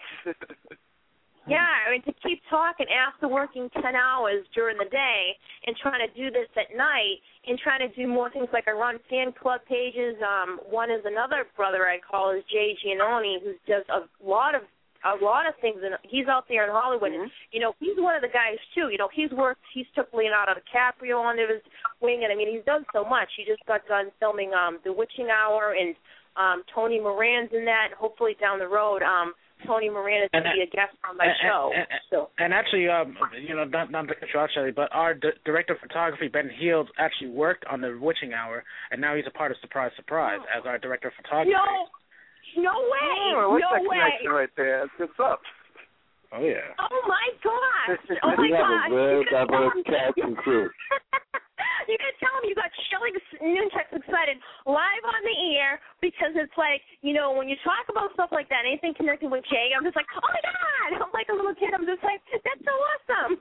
Yeah, I mean, to keep talking after working ten hours during the day and trying to do this at night and trying to do more things like I run fan club pages. Um, one is another brother I call is Jay Giannoni, who does a lot of a lot of things, and he's out there in Hollywood. Mm-hmm. And, you know, he's one of the guys, too. You know, he's worked, he's took Leonardo DiCaprio under his wing, and, I mean, he's done so much. He just got done filming um, The Witching Hour, and um, Tony Moran's in that. Hopefully down the road, um, Tony Moran is going to be a guest on my and, show. And, and, so. and actually, um, you know, not, not to cut you off, Shelley, but our d- director of photography, Ben Heald, actually worked on The Witching Hour, and now he's a part of Surprise, Surprise, as our director of photography. No, no way, oh, what's no that way. connection right there? That's what's up. Oh, yeah. Oh, my gosh. Oh, my we have gosh. a very diverse cast and crew. You got to tell them you got Shelly Nunchucks excited live on the air because it's like, you know, when you talk about stuff like that, anything connected with Jay, I'm just like, oh, my God. I'm like a little kid. I'm just like, that's so awesome.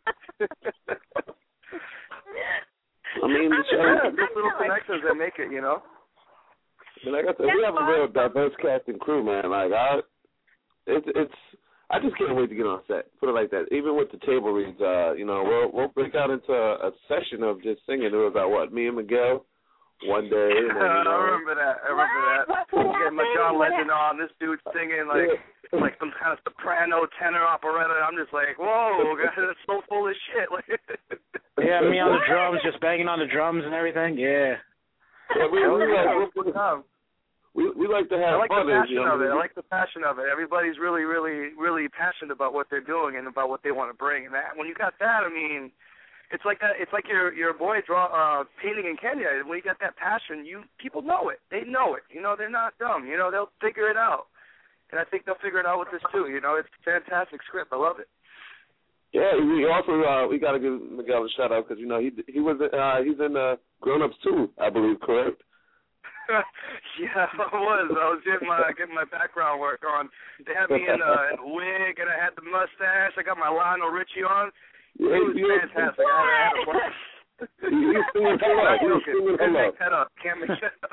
I mean, I'm yeah, just little connections that make it, you know. But like I said, we have a real diverse cast and crew, man. Like, I, it's, it's, I just can't wait to get on set. Put it like that. Even with the table reads, uh, you know, we'll we'll break out into a, a session of just singing. It was about what me and Miguel one day. And then, you know, I remember that. I remember what? that. What, what Getting my John what Legend on. This dude singing like yeah. like some kind of soprano tenor operetta. I'm just like, whoa, God, that's so full of shit. Yeah, me on the drums, just banging on the drums and everything. Yeah. Yeah, we, we, like, we, we we like to have I like fun. the passion You know, of it. I like the passion of it. Everybody's really, really, really passionate about what they're doing and about what they want to bring. And that, when you got that, I mean, it's like that. It's like your your boy draw uh, painting in Kenya. When you got that passion, you people know it. They know it. You know, they're not dumb. You know, they'll figure it out. And I think they'll figure it out with this too. You know, it's a fantastic script. I love it. Yeah, we also uh, we got to give Miguel a shout out because you know he he was uh, he's in uh, Grown Ups too, I believe, correct? Yeah, I was. I was getting my getting my background work on. They had me in a, in a wig, and I had the mustache. I got my Lionel Richie on. Yeah, it was fantastic. I had a blast. He was singing hello. He was singing Can't hello. make that up. Can't make that up.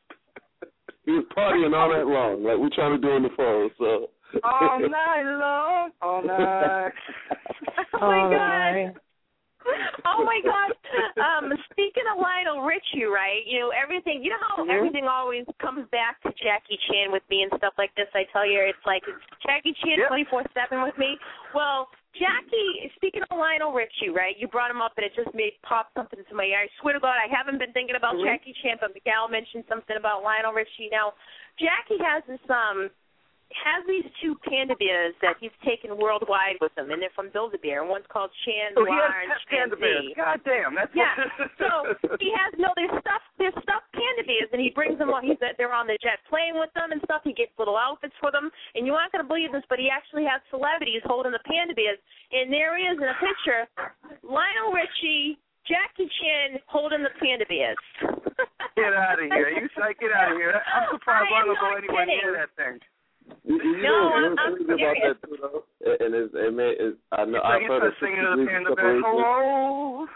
He was partying all night long, like we're trying to do in the phone. So. All night long, all night. Oh my God. Oh my God. Um, speaking of Lionel Richie, right? You know everything. You know how mm-hmm. everything always comes back to Jackie Chan with me and stuff like this. I tell you, it's like it's Jackie Chan twenty four seven with me. Well, Jackie. Speaking of Lionel Richie, right? You brought him up, and it just made pop something into my ear. I swear to God, I haven't been thinking about mm-hmm. Jackie Chan, but Miguel mentioned something about Lionel Richie. Now, Jackie has this um. has these two panda bears that he's taken worldwide with him, and they're from Build-A-Bear. One's called Chan oh, Noir and Panda Bears. God damn, that's yeah. So he has no, they're stuffed, they're stuffed panda bears, and he brings them. He's they're on the jet playing with them and stuff. He gets little outfits for them, and you aren't going to believe this, but he actually has celebrities holding the panda bears, and there he is in a picture, Lionel Richie, Jackie Chan holding the panda bears. Get out of here! You say get out of here! I'm surprised I don't go anywhere kidding. near that thing. You, you no, know, I'm, I'm about that too, though. And it's, it may, it's, I know, I've heard of singing to the panda bear. Hello.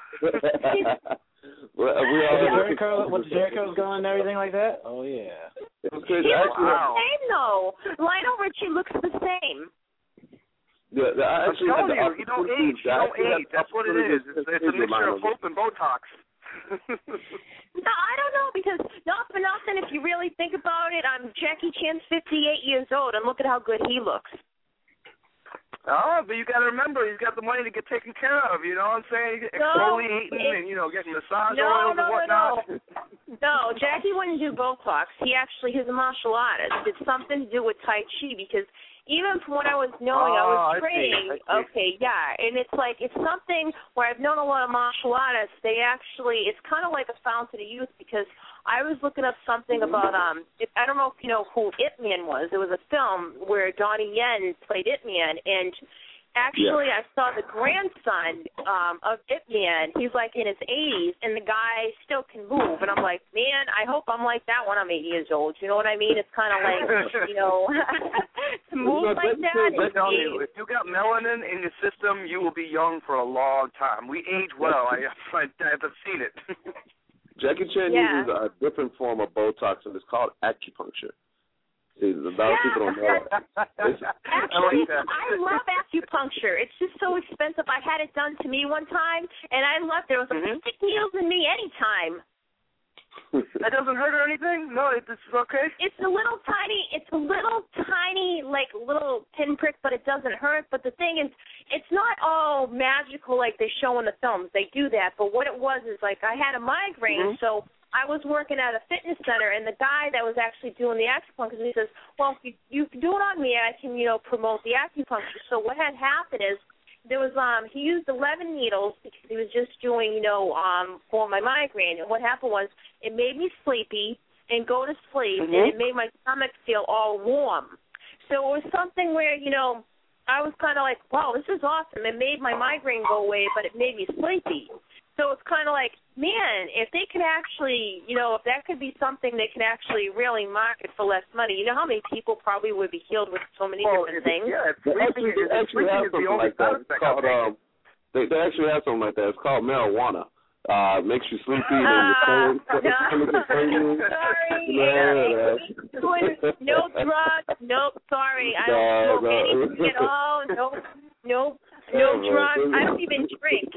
well, we all with Jericho, with Jericho's going and everything like that. Oh yeah. It was crazy. He looks wow. the same though. Lionel Richie looks the same. Yeah, I actually I'm telling had you, you don't age. You don't age. That's what it is. It's, it's a mixture of hope and Botox. No, I don't know because not for nothing. If you really think about it, I'm Jackie Chan's fifty-eight years old, and look at how good he looks. Oh, but you got to remember, he's got the money to get taken care of. You know what I'm saying? Exfoliating no, and you know getting massage no, oils no, and whatnot. No, no, Jackie wouldn't do Botox. He actually, he's a martial artist. It's something to do with Tai Chi because. Even from what I was knowing, oh, I was I training. see, I see. Okay, yeah, and it's like it's something where I've known a lot of martial artists. They actually, it's kind of like a fountain of youth because I was looking up something about um, it, I don't know if you know who Ip Man was. It was a film where Donnie Yen played Ip Man, and actually yeah. I saw the grandson um, of Ip Man. He's like in his eighties, and the guy still can move. And I'm like, man, I hope I'm like that when I'm eight years old. You know what I mean? It's kind of like, you know, to move like that. I tell you, if you got melanin in your system, you will be young for a long time. We age well. I, I, I've seen it. Jackie Chan yeah. uses a different form of Botox, and it's called acupuncture. See, a lot yeah. of people don't know that. Actually, I, like that. I love acupuncture. It's just so expensive. I had it done to me one time, and I loved it. It was like, mm-hmm. stick needles in me anytime. That doesn't hurt or anything? No, it's okay? It's a little tiny, it's a little tiny, like, little pinprick, but it doesn't hurt. But the thing is, it's not all magical like they show in the films. They do that. But what it was is, like, I had a migraine, mm-hmm. so I was working at a fitness center, and the guy that was actually doing the acupuncture, he says, well, if you, you can do it on me, I can, you know, promote the acupuncture. So what had happened is there was, um, he used eleven needles because he was just doing, you know, um, for my migraine. And what happened was it made me sleepy and go to sleep, mm-hmm. and it made my stomach feel all warm. So it was something where, you know, I was kind of like, wow, this is awesome. It made my migraine go away, but it made me sleepy. So it's kind of like, man, if they could actually, you know, if that could be something they can actually really market for less money, you know how many people probably would be healed with so many well, different things? Yeah, it's they actually, they actually have something like that. It's called, um, they, they actually have something like that. It's called marijuana. Uh, makes you sleepy and uh, your phone. Sorry. Yeah, no drugs. Nope. Sorry. I don't no, smoke no. anything at all. Nope. Nope. No drugs. I don't even drink.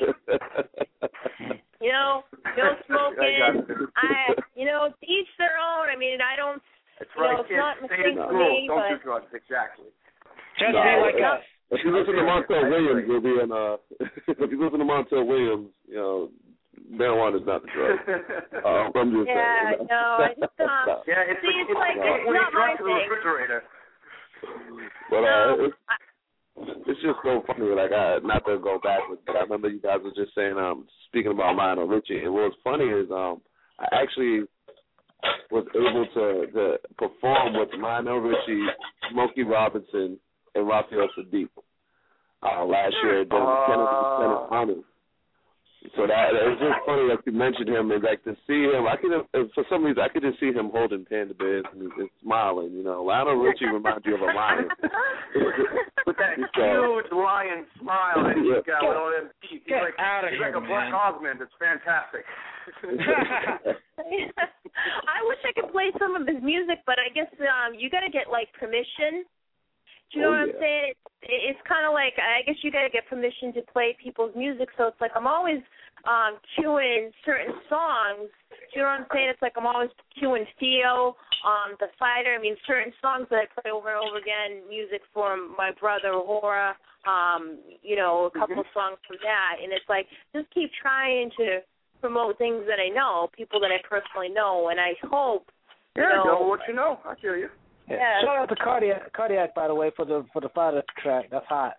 You know, no smoking. I, you know, each their own. I mean, I don't. That's you right, know, it's kids. not Stay mistake in for school. me, Don't but do drugs. Exactly. Just no, be like if, us. If you listen to Montel Williams, you'll be in. Uh, if you listen to Montel Williams, you know, marijuana is not the drug. uh, I'm just yeah, saying. no, I just um. Yeah, it's, see, it's, it's like no. it's not my to the thing. refrigerator. But uh, No, it's, I, it's just so funny. Like, I not to go backwards, but I remember you guys were just saying, um, speaking about Lionel Richie. And what's funny is, um, I actually was able to, to perform with Lionel Richie, Smokey Robinson, and Raphael Sadiq. uh, last year during the Kennedy Center Honors. So that it's just funny that you mentioned him, and like to see him, I could for some reason I could just see him holding Panda Bears and, and smiling. You know, Lionel Richie reminds you of a lion with that huge lion smile that he's got with all them teeth. He's Get like, out of he's here, like a Black man. Osmond. It's fantastic. I wish I could play some of his music, but I guess um you got to get like permission. Do you know oh, what I'm yeah. saying? It, it's kind of like, I guess you got to get permission to play people's music, so it's like I'm always um, cueing certain songs. Do you know what I'm saying? It's like I'm always cueing Theo, um, The Fighter. I mean, certain songs that I play over and over again, music from my brother, Hora, um, you know, a couple mm-hmm. songs from that. And it's like, just keep trying to promote things that I know, people that I personally know, and I hope, you yeah, know. know what you know. I feel you. Yeah. Yeah. Shout out to Cardiac, Cardiac, by the way, for the for the Fighter track. That's hot.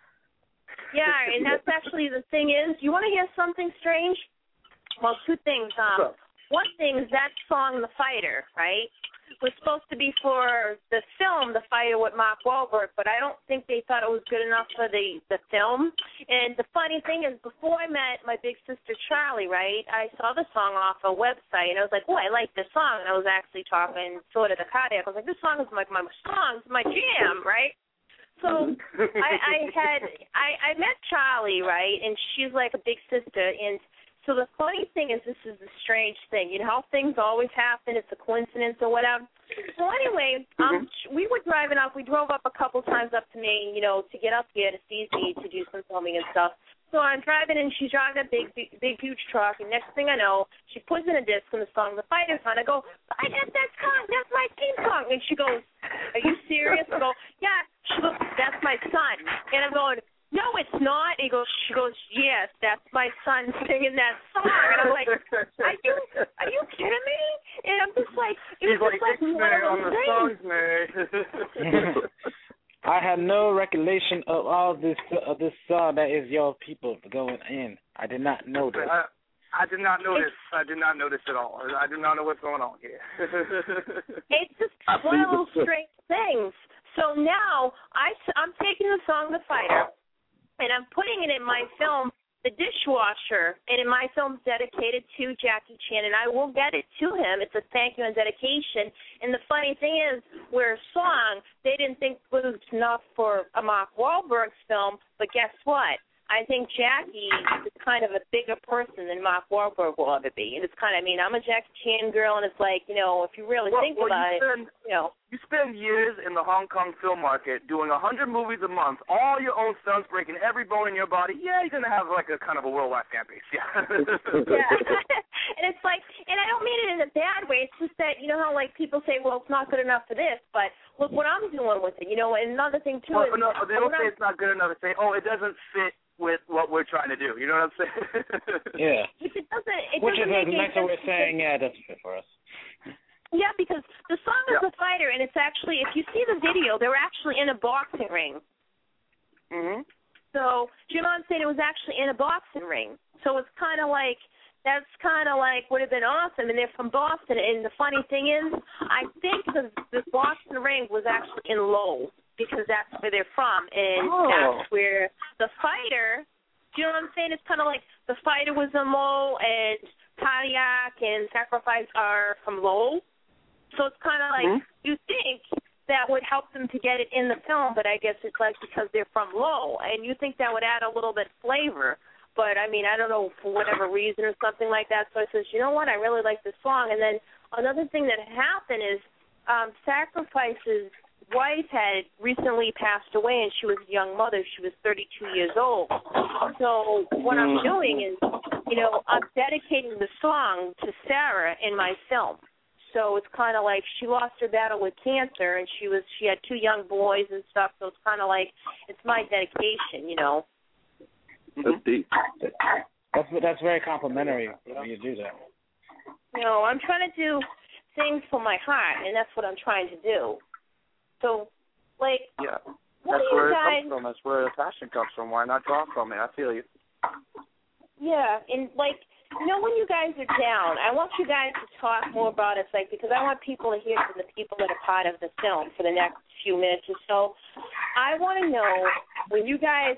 Yeah, and that's actually the thing is, you want to hear something strange? Well, two things. Um, one thing is that song, The Fighter, right, was supposed to be for the film, The Fighter with Mark Wahlberg, but I don't think they thought it was good enough for the, the film. And the funny thing is, before I met my big sister Charlie, right, I saw the song off a website, and I was like, oh, I like this song. And I was actually talking sort of to Cardiac. I was like, this song is like my, my song, it's my jam, right? So I, I had I, I met Charlie, right, and she's like a big sister. And so the funny thing is, this is the strange thing. You know how things always happen? It's a coincidence or whatever. So anyway, um, we were driving up. We drove up a couple times up to Maine, you know, to get up here to C Z to do some filming and stuff. So I'm driving, and she's driving a big, big, big, huge truck. And next thing I know, she puts in a disc in the song The Fighter's on. I go, I guess that's song. That's my theme song. And she goes, are you serious? I go, yeah. She goes, that's my son. And I'm going, no, it's not. He goes, she goes, yes, that's my son singing that song. And I'm like, are you, are you kidding me? And I'm just like, it He's was like, just like one man of on those the things. songs, man. I have no recollection of all this of this song that is your people going in. I did not know this. I, I did not notice. I did not notice at all. I did not know what's going on here. It's just one of those strange things. So now I, I'm taking the song The Fighter, and I'm putting it in my film, The Dishwasher, and in my film dedicated to Jackie Chan, and I will get it to him. It's a thank you and dedication. And the funny thing is, we're a song they didn't think was enough for a Mark Wahlberg's film, but guess what? I think Jackie is kind of a bigger person than Mark Wahlberg will ever be. And it's kind of, I mean, I'm a Jackie Chan girl, and it's like, you know, if you really well, think well, about you spend, it, you know. You spend years in the Hong Kong film market doing one hundred movies a month, all your own stunts, breaking every bone in your body. Yeah, you're going to have like a kind of a worldwide fan base. Yeah. Yeah. And it's like, and I don't mean it in a bad way. It's just that, you know how like people say, well, it's not good enough for this, but look what I'm doing with it, you know. And another thing, too, well, is. No, they don't say I'm, it's not good enough. They say, oh, it doesn't fit with what we're trying to do. You know what I'm saying? Yeah. Which it doesn't. It Which is doesn't a make any nicer way of sense saying, yeah, it doesn't fit for us. Yeah, because the song is Yeah. The Fighter, and it's actually, if you see the video, they're actually in a boxing ring. Mhm. So, do you know what I'm saying? It was actually in a boxing ring. So it's kind of like, that's kind of like would have been awesome, and they're from Boston. And the funny thing is, I think the, the boxing ring was actually in Lowell, because that's where they're from, and Oh. that's where The Fighter, do you know what I'm saying? It's kind of like The Fighter was in Lowell, and Cardiac and Sacrifice are from Lowell. So it's kind of like, Mhm. you think that would help them to get it in the film, but I guess it's like because they're from Lowell, and you think that would add a little bit flavor. But, I mean, I don't know, for whatever reason or something like that. So I says, you know what, I really like this song. And then another thing that happened is um, Sacrifice's wife had recently passed away, and she was a young mother. She was thirty-two years old. So what I'm doing is, you know, I'm dedicating the song to Sarah in my film. So it's kind of like she lost her battle with cancer, and she was she had two young boys and stuff. So it's kind of like it's my dedication, you know. That's deep. That's that's very complimentary when you do that. You know, I'm trying to do things for my heart, and that's what I'm trying to do. So, like, Yeah. what That's do where you it guys? comes from. That's where the passion comes from. Why not draw from it? I feel you. Yeah, and like, you know, when you guys are down, I want you guys to talk more about it, like, because I want people to hear from the people that are part of the film for the next few minutes or so. I want to know when you guys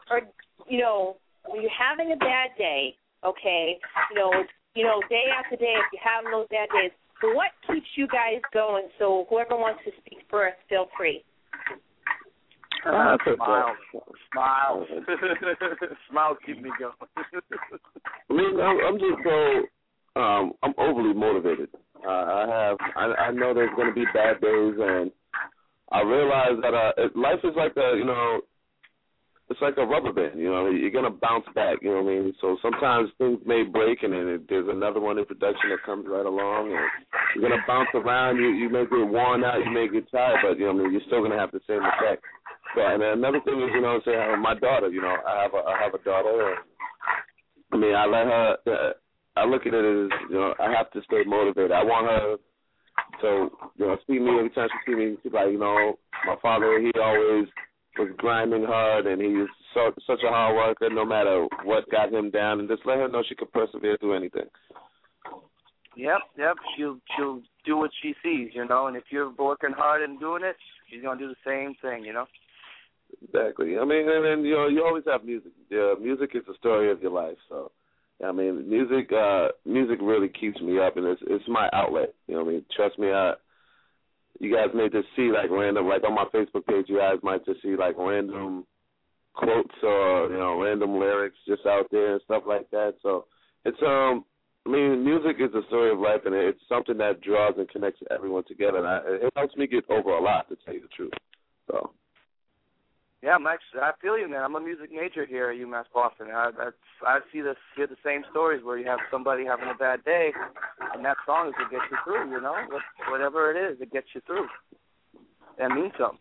are, you know, when you're having a bad day, okay, you know, you know, day after day, if you're having those bad days, what keeps you guys going? So whoever wants to speak first, feel free. Uh, smiles, smiles, smiles keep me going. I mean, I'm, I'm just so, um, I'm overly motivated. Uh, I have, I, I know there's going to be bad days, and I realize that uh, it, life is like a, you know, it's like a rubber band, you know, you're going to bounce back, you know what I mean? So sometimes things may break, and then there's another one in production that comes right along, and you're going to bounce around, you, you may get worn out, you may get tired, but, you know what I mean, you're still going to have the same effect. So, and then another thing is, you know, say my daughter, you know, I have a, I have a daughter, and I mean, I let her, uh, I look at it as, you know, I have to stay motivated. I want her to, you know, see me every time she see me, she's like, you know, my father, he always was grinding hard, and he was so, such a hard worker no matter what got him down, and just let her know she could persevere through anything. Yep, yep, she'll, she'll do what she sees, you know, and if you're working hard and doing it, she's going to do the same thing, you know. Exactly. I mean, and, and you know, you always have music. Yeah, music is the story of your life. So, I mean, music, uh, music really keeps me up, and it's it's my outlet. You know what I mean? Trust me, I. You guys may just see like random, like on my Facebook page, you guys might just see like random quotes or you know random lyrics just out there and stuff like that. So it's um, I mean, music is the story of life, and it's something that draws and connects everyone together. And I, it helps me get over a lot, to tell you the truth. So. Yeah, Max, I feel you, man. I'm a music major here at UMass Boston. I, I, I see this, hear the same stories where you have somebody having a bad day, and that song is what gets you through, you know? Whatever it is, it gets you through. That means something.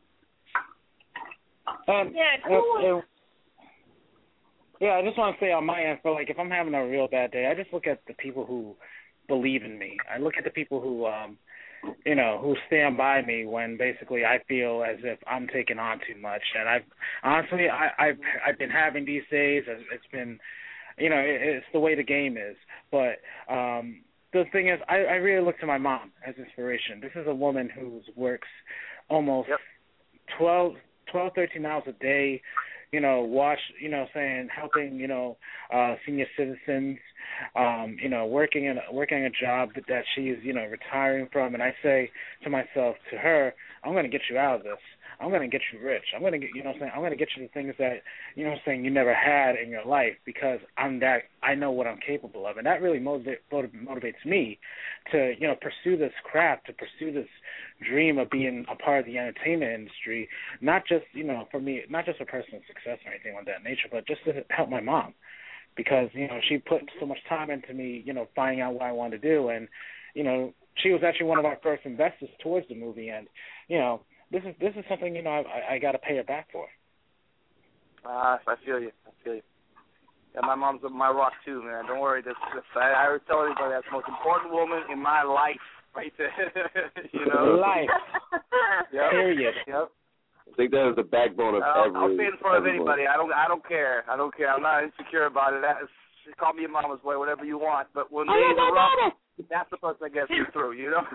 Um, yeah, cool. Uh, uh, yeah, I just want to say on my end, for like, if I'm having a real bad day, I just look at the people who believe in me. I look at the people who, um, you know, who stand by me when basically I feel as if I'm taking on too much. And I've honestly, I, I've I've been having these days. It's been, you know, it, it's the way the game is. But um, the thing is, I, I really look to my mom as inspiration. This is a woman who works almost yep. twelve, twelve, thirteen hours a day. You know, wash, you know, saying, helping, you know, uh, senior citizens, um, you know, working in working a job that she's, you know, retiring from. And I say to myself, to her, I'm going to get you out of this. I'm going to get you rich. I'm going to get, you know what I'm saying, I'm going to get you the things that, you know what I'm saying, you never had in your life because I'm that, I know what I'm capable of. And that really motivate, motivates me to, you know, pursue this craft, to pursue this dream of being a part of the entertainment industry, not just, you know, for me, not just for personal success or anything of that nature, but just to help my mom because, you know, she put so much time into me, you know, finding out what I wanted to do. And, you know, she was actually one of our first investors towards the movie. And, you know, This is this is something, you know, I, I got to pay her back for. Ah, uh, I feel you. I feel you. Yeah, my mom's my rock too, man. Don't worry. This, this I, I always tell everybody that's the most important woman in my life, right there. you know, life. Yep. Period. Yep. I think that is the backbone of I'll, every. I'll say it in front of everyone. anybody. I don't. I don't care. I don't care. I'm not insecure about it. That is, call me your mama's boy, whatever you want. But when days are rough, that's the person that gets you through. You know.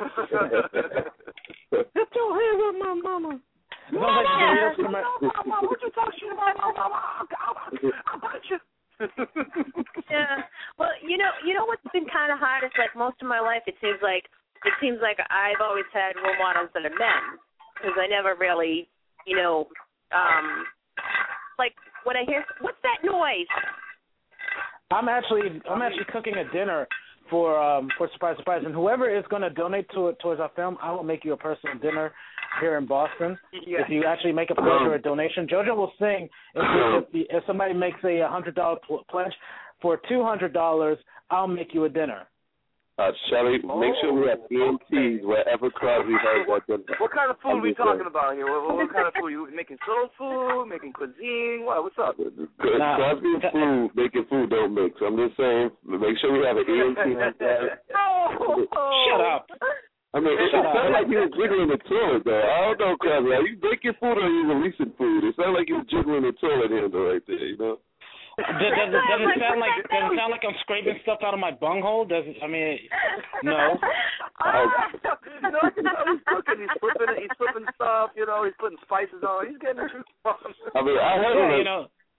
Get your hands on my mama. Mama, mama, mama, what you talking about, mama? I'll punch you. Yeah. Well, you know, you know what's been kind of hard is like most of my life. It seems like it seems like I've always had role models that are men because I never really, you know, um, like when I hear what's that noise? I'm actually I'm actually cooking a dinner for um for surprise surprise, and whoever is going to donate to it towards our film, I will make you a personal dinner here in Boston. Yeah. If you actually make a pledge or a donation, JoJo will sing. If if, the, if somebody makes a hundred dollar pledge for two hundred dollars, I'll make you a dinner. Uh, Shelly, make sure we have E M Ts wherever Crosby has that dinner. What kind of food are we talking about here? What, what kind of food? You making soul food? Making cuisine? What? What's up? Nah. Crosby's food, making food don't mix. I'm just saying, make sure we have an E M T like that. Oh, shut up. I mean, it, it sounded like you was jiggling the toilet, though. I don't know, Crosby. Are you making food or are you releasing food? It sounded like you was jiggling the toilet handle right there, you know? Does, does, it, does it sound like does it sound like I'm scraping stuff out of my bunghole? Does it? I mean, no. Oh, no, he's cooking. He's flipping. He's flipping stuff. You know, he's putting spices on. He's getting it. I mean, I heard yeah, him. You know.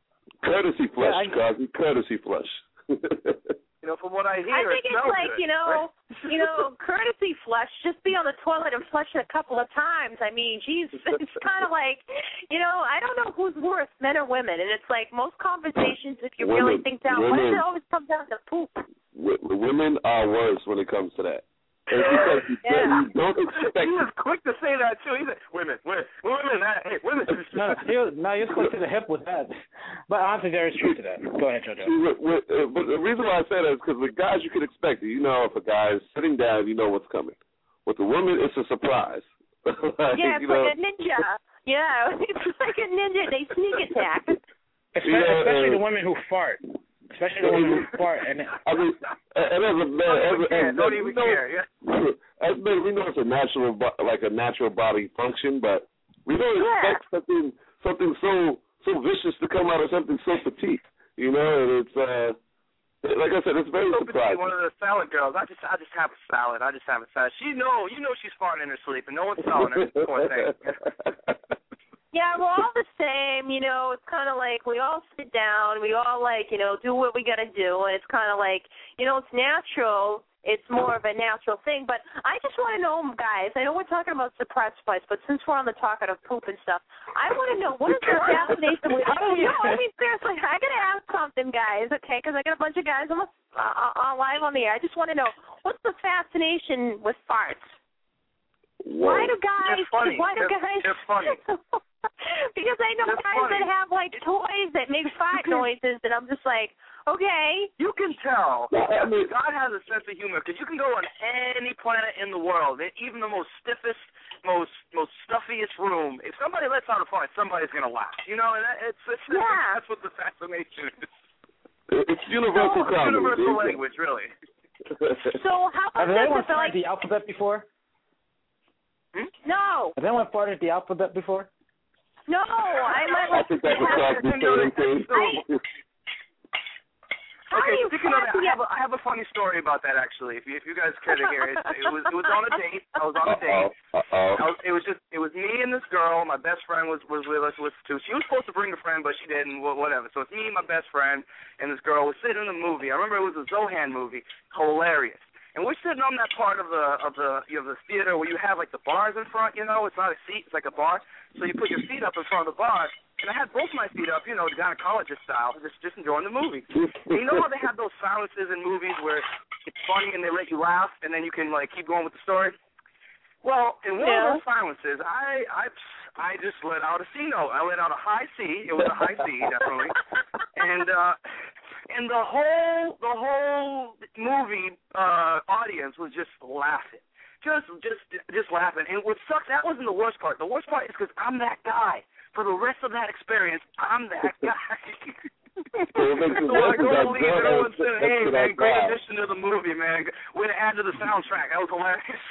Courtesy flush, Yeah, I- Cosby. Courtesy flush. You know, from what I hear, I think it it's smells like, good, you know, right? you know, courtesy flush. Just be on the toilet and flush it a couple of times. I mean, geez, it's kind of like, you know, I don't know who's worse, men or women. And it's like most conversations, if you Women, really think down, why women. does it always come down to poop? W- women are worse when it comes to that. It's because you, Yeah. you don't expect. He was quick to say that too. He said, "Women, women, women, hey, women." No, no, no, you're quick to the hip with that. But honestly, there is truth to that. Go ahead, JoJo. See, with, with, uh, but the reason why I say that is because with guys you can expect it. You know, if a guy is sitting down, you know what's coming. With the women, it's a surprise. like, Yeah, it's you know, like a ninja. Yeah, it's like a ninja. They sneak attack. Especially, Yeah, especially uh, the women who fart. Especially the women who fart. And I mean, and as a man, as a, as, Don't as, even we know, care. Yeah. as men, we know it's a natural, bo- like a natural body function, but we don't Yeah. expect something, something so so vicious to come out of something so petite. You know, and it's uh, like I said, it's very So petite, surprising. one of the salad girls. I just, I just have a salad. I just have a salad. She know, you know, she's farting in her sleep, and no one's telling her. Poor thing. Yeah, we're all the same, you know, it's kind of like we all sit down, we all, like, you know, do what we got to do, and it's kind of like, you know, it's natural, it's more of a natural thing, but I just want to know, guys, I know we're talking about suppressed spice, but since we're on the topic of poop and stuff, I want to know, what is the fascination with, you know, I mean, seriously, I got to ask something, guys, okay, because I got a bunch of guys on, uh, on live on the air, I just want to know, what's the fascination with farts? Whoa. Why do guys, They're funny. why do They're- guys, they're funny. because I know They're guys funny. that have like toys that make fart noises, and I'm just like, okay. You can tell. I mean- God has a sense of humor because you can go on any planet in the world, even the most stiffest, most most stuffiest room. If somebody lets out a fart, somebody's gonna laugh. You know, and that, it's, it's Yeah. that's what the fascination is. It's universal It's comedy. universal dude. language, really. So how Have about anyone this? If, like, farted the alphabet before? no, Has anyone farted the alphabet before? no, I might I like. think that's a Cosby thing, too. How do Okay, you speaking of fart that, I the- have, a, I have a funny story about that actually. If you, if you guys care to hear it, it was it was on a date. I was on a date. Uh oh. I was, it was just it was me and this girl. My best friend was was with us with too. She was supposed to bring a friend, but she didn't. wh- Whatever. So it's me, my best friend, and this girl. We're sitting in the movie. I remember it was a Zohan movie. Hilarious. And we're sitting on that part of the of the you know, the theater where you have like the bars in front. You know, it's not a seat. It's like a bar. So you put your feet up in front of the bar. And I had both my feet up, you know, the gynecologist style, just just enjoying the movie. And you know how they have those silences in movies where it's funny and they let you laugh, and then you can like keep going with the story. Well, in one Yeah. of those silences, I I I just let out a C note. I let out a high C. It was a high C, definitely. And uh, and the whole the whole movie uh, audience was just laughing. Just, just, just laughing. And what sucks, that wasn't the worst part. The worst part is because I'm that guy. For the rest of that experience, I'm that guy. So it makes it So worse I go that to leave, girl everyone that said, was hey, next to man, that great guy. addition to the movie, man. Way to add to the soundtrack. That was hilarious.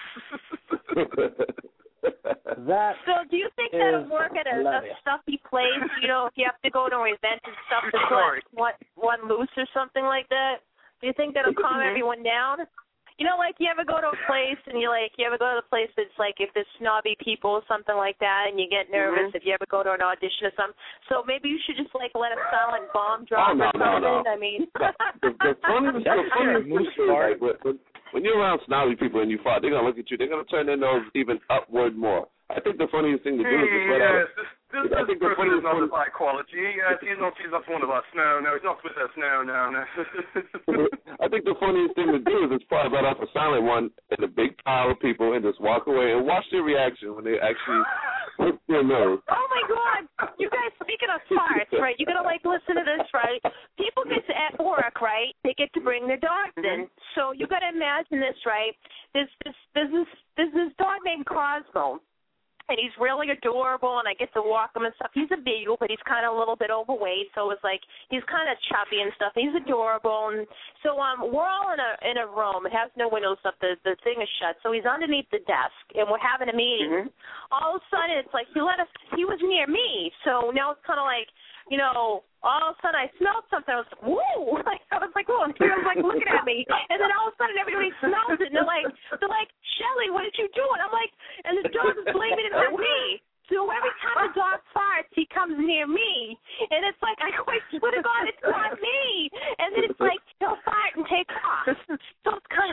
That So do you think that'll is work at a, a hilarious. stuffy place? You know, if you have to go to an event and stuff True to story. let one, one loose or something like that? Do you think that'll calm everyone down? You know, like you ever go to a place and you like, you ever go to the place that's like if there's snobby people or something like that and you get nervous Mm-hmm. if you ever go to an audition or something. So maybe you should just like let a silent bomb drop Oh, no, or no, something. no. I mean. the, the funniest, the That's funniest fair. Moose thing is, fart. like, when, when, when you're around snobby people and you fart, they're going to look at you. They're going to turn their nose even upward more. I think the funniest thing to do is just let out. Yes, this, this, I this think the person is funniest not one- of high quality. Yes, he's not, he's not one of us. No, no, he's not with us. No, no, no. I think the funniest thing to do is just probably let off a silent one in a big pile of people and just walk away and watch their reaction when they actually flip their nose. Oh my God! You guys, speaking of farts, right? You gotta like listen to this, right? People get to at work, right? They get to bring their dogs in. So you gotta imagine this, right? There's this, there's this, there's this dog named Cosmo, and he's really adorable, and I get to walk him and stuff. He's a beagle, but he's kind of a little bit overweight, so it's like he's kind of chubby and stuff. He's adorable, and so um, we're all in a in a room. It has no windows up. The the thing is shut, so he's underneath the desk, and we're having a meeting. All of a sudden, it's like he let us. He was near me, so now it's kind of like, you know, all of a sudden I smelled something. I was like, woo! Like, I was like, whoa! And he was like looking at me, and then all of a sudden everybody smells it, and they're like, they're like, Shelly, what did you do? And I'm like, and the dog is blaming it on me. So every time the dog farts, he comes near me, and it's like I quite swear to God,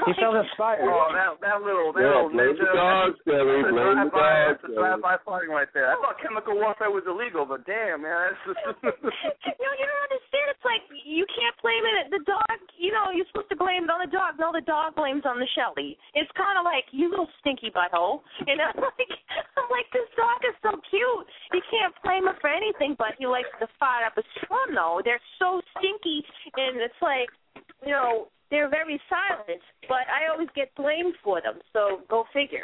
He felt inspired. Oh, that that little that Yeah, little blame ninja. the dogs, Kelly. That's Blame the a drive-by, dogs, that's a drive-by fighting right there. I thought chemical warfare was illegal, but damn, man. That's just no, you don't understand. It's like you can't blame it. The dog, you know, you're supposed to blame it on the dog. No, the dog blames on the Shelly. It's kind of like, you little stinky butthole. And I'm like, I'm like, this dog is so cute. You can't blame him for anything, but he likes to fire up a storm, though. They're so stinky, and it's like, you know, they're very silent, but I always get blamed for them, so go figure.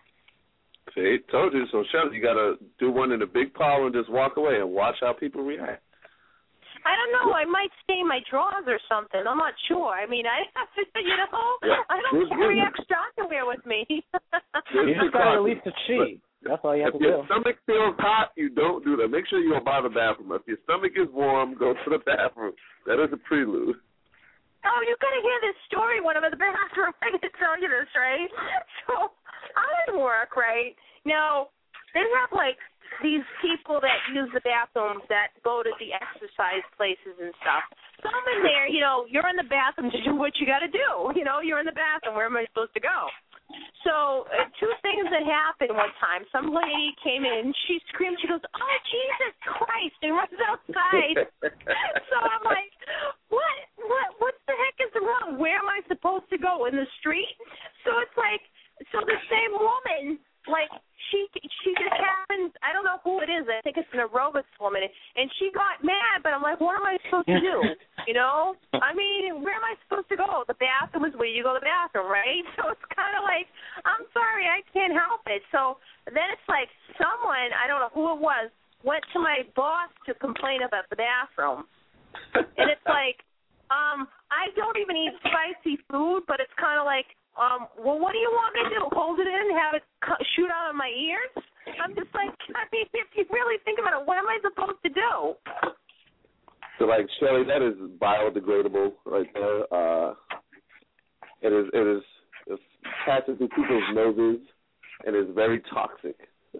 See, told you. So, Shelly, you got to do one in a big pile and just walk away and watch how people react. I don't know. I might stain my drawers or something. I'm not sure. I mean, I have to, you know, Yeah. I don't Just carry give- extra underwear with me. You just got to release the chi. That's all you have If to your do. stomach feels hot, you don't do that. Make sure you go by the bathroom. If your stomach is warm, go to the bathroom. That is a prelude. Oh, you got to hear this story when I'm in the bathroom. I can tell you this, right? So I'm at work, right? Now, they have, like, these people that use the bathrooms that go to the exercise places and stuff. So I'm in there, you know, you're in the bathroom to do what you got to do. You know, you're in the bathroom. Where am I supposed to go? So uh, two things that happened one time. Some lady came in, she screamed, she goes, "Oh, Jesus Christ," and runs outside. So I'm like, what, what, what the heck is wrong? Where am I supposed to go? In the street? So it's like, so the same woman, like, she she just happens, I don't know who it is, I think it's an aerobics woman, and she got mad, but I'm like, what am I supposed to do? You know? I mean, where am I supposed to go? The bathroom is where you go to the bathroom, right? So it's kind of like, I'm sorry, I can't help it. So then it's like someone, I don't know who it was, went to my boss to complain about the bathroom. And it's like, um, I don't even eat spicy food, but it's kind of like, Um, well, what do you want me to do? Hold it in, have it cu- shoot out of my ears? I'm just like, I mean, if you really think about it, what am I supposed to do? So, like, Shelly, that is biodegradable right there. Uh, it is, it is, it passes through people's noses, and it's very toxic.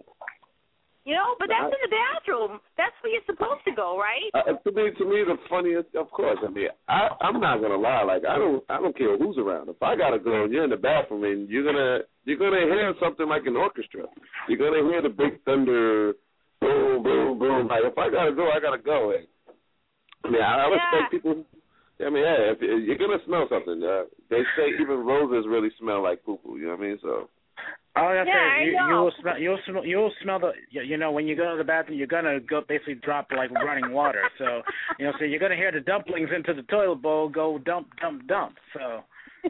You know, but that's in the bathroom. That's where you're supposed to go, right? Uh, to me, to me, the funniest, of course. I mean, I, I'm not gonna lie. Like, I don't, I don't care who's around. If I gotta go and you're in the bathroom and you're gonna, you're gonna hear something like an orchestra. You're gonna hear the big thunder, boom, boom, boom. Like, if I gotta go, I gotta go. And, I mean, I, I respect Yeah. people. I mean, yeah, if you're gonna smell something, uh, they say even roses really smell like poo poo. You know what I mean? So. Oh, that's Yeah, right. I You, know. you will smell. You'll smell. You'll smell the. You you know, when you go to the bathroom, you're gonna go basically drop like running water. So, you know, so you're gonna hear the dumplings into the toilet bowl go dump, dump, dump. So.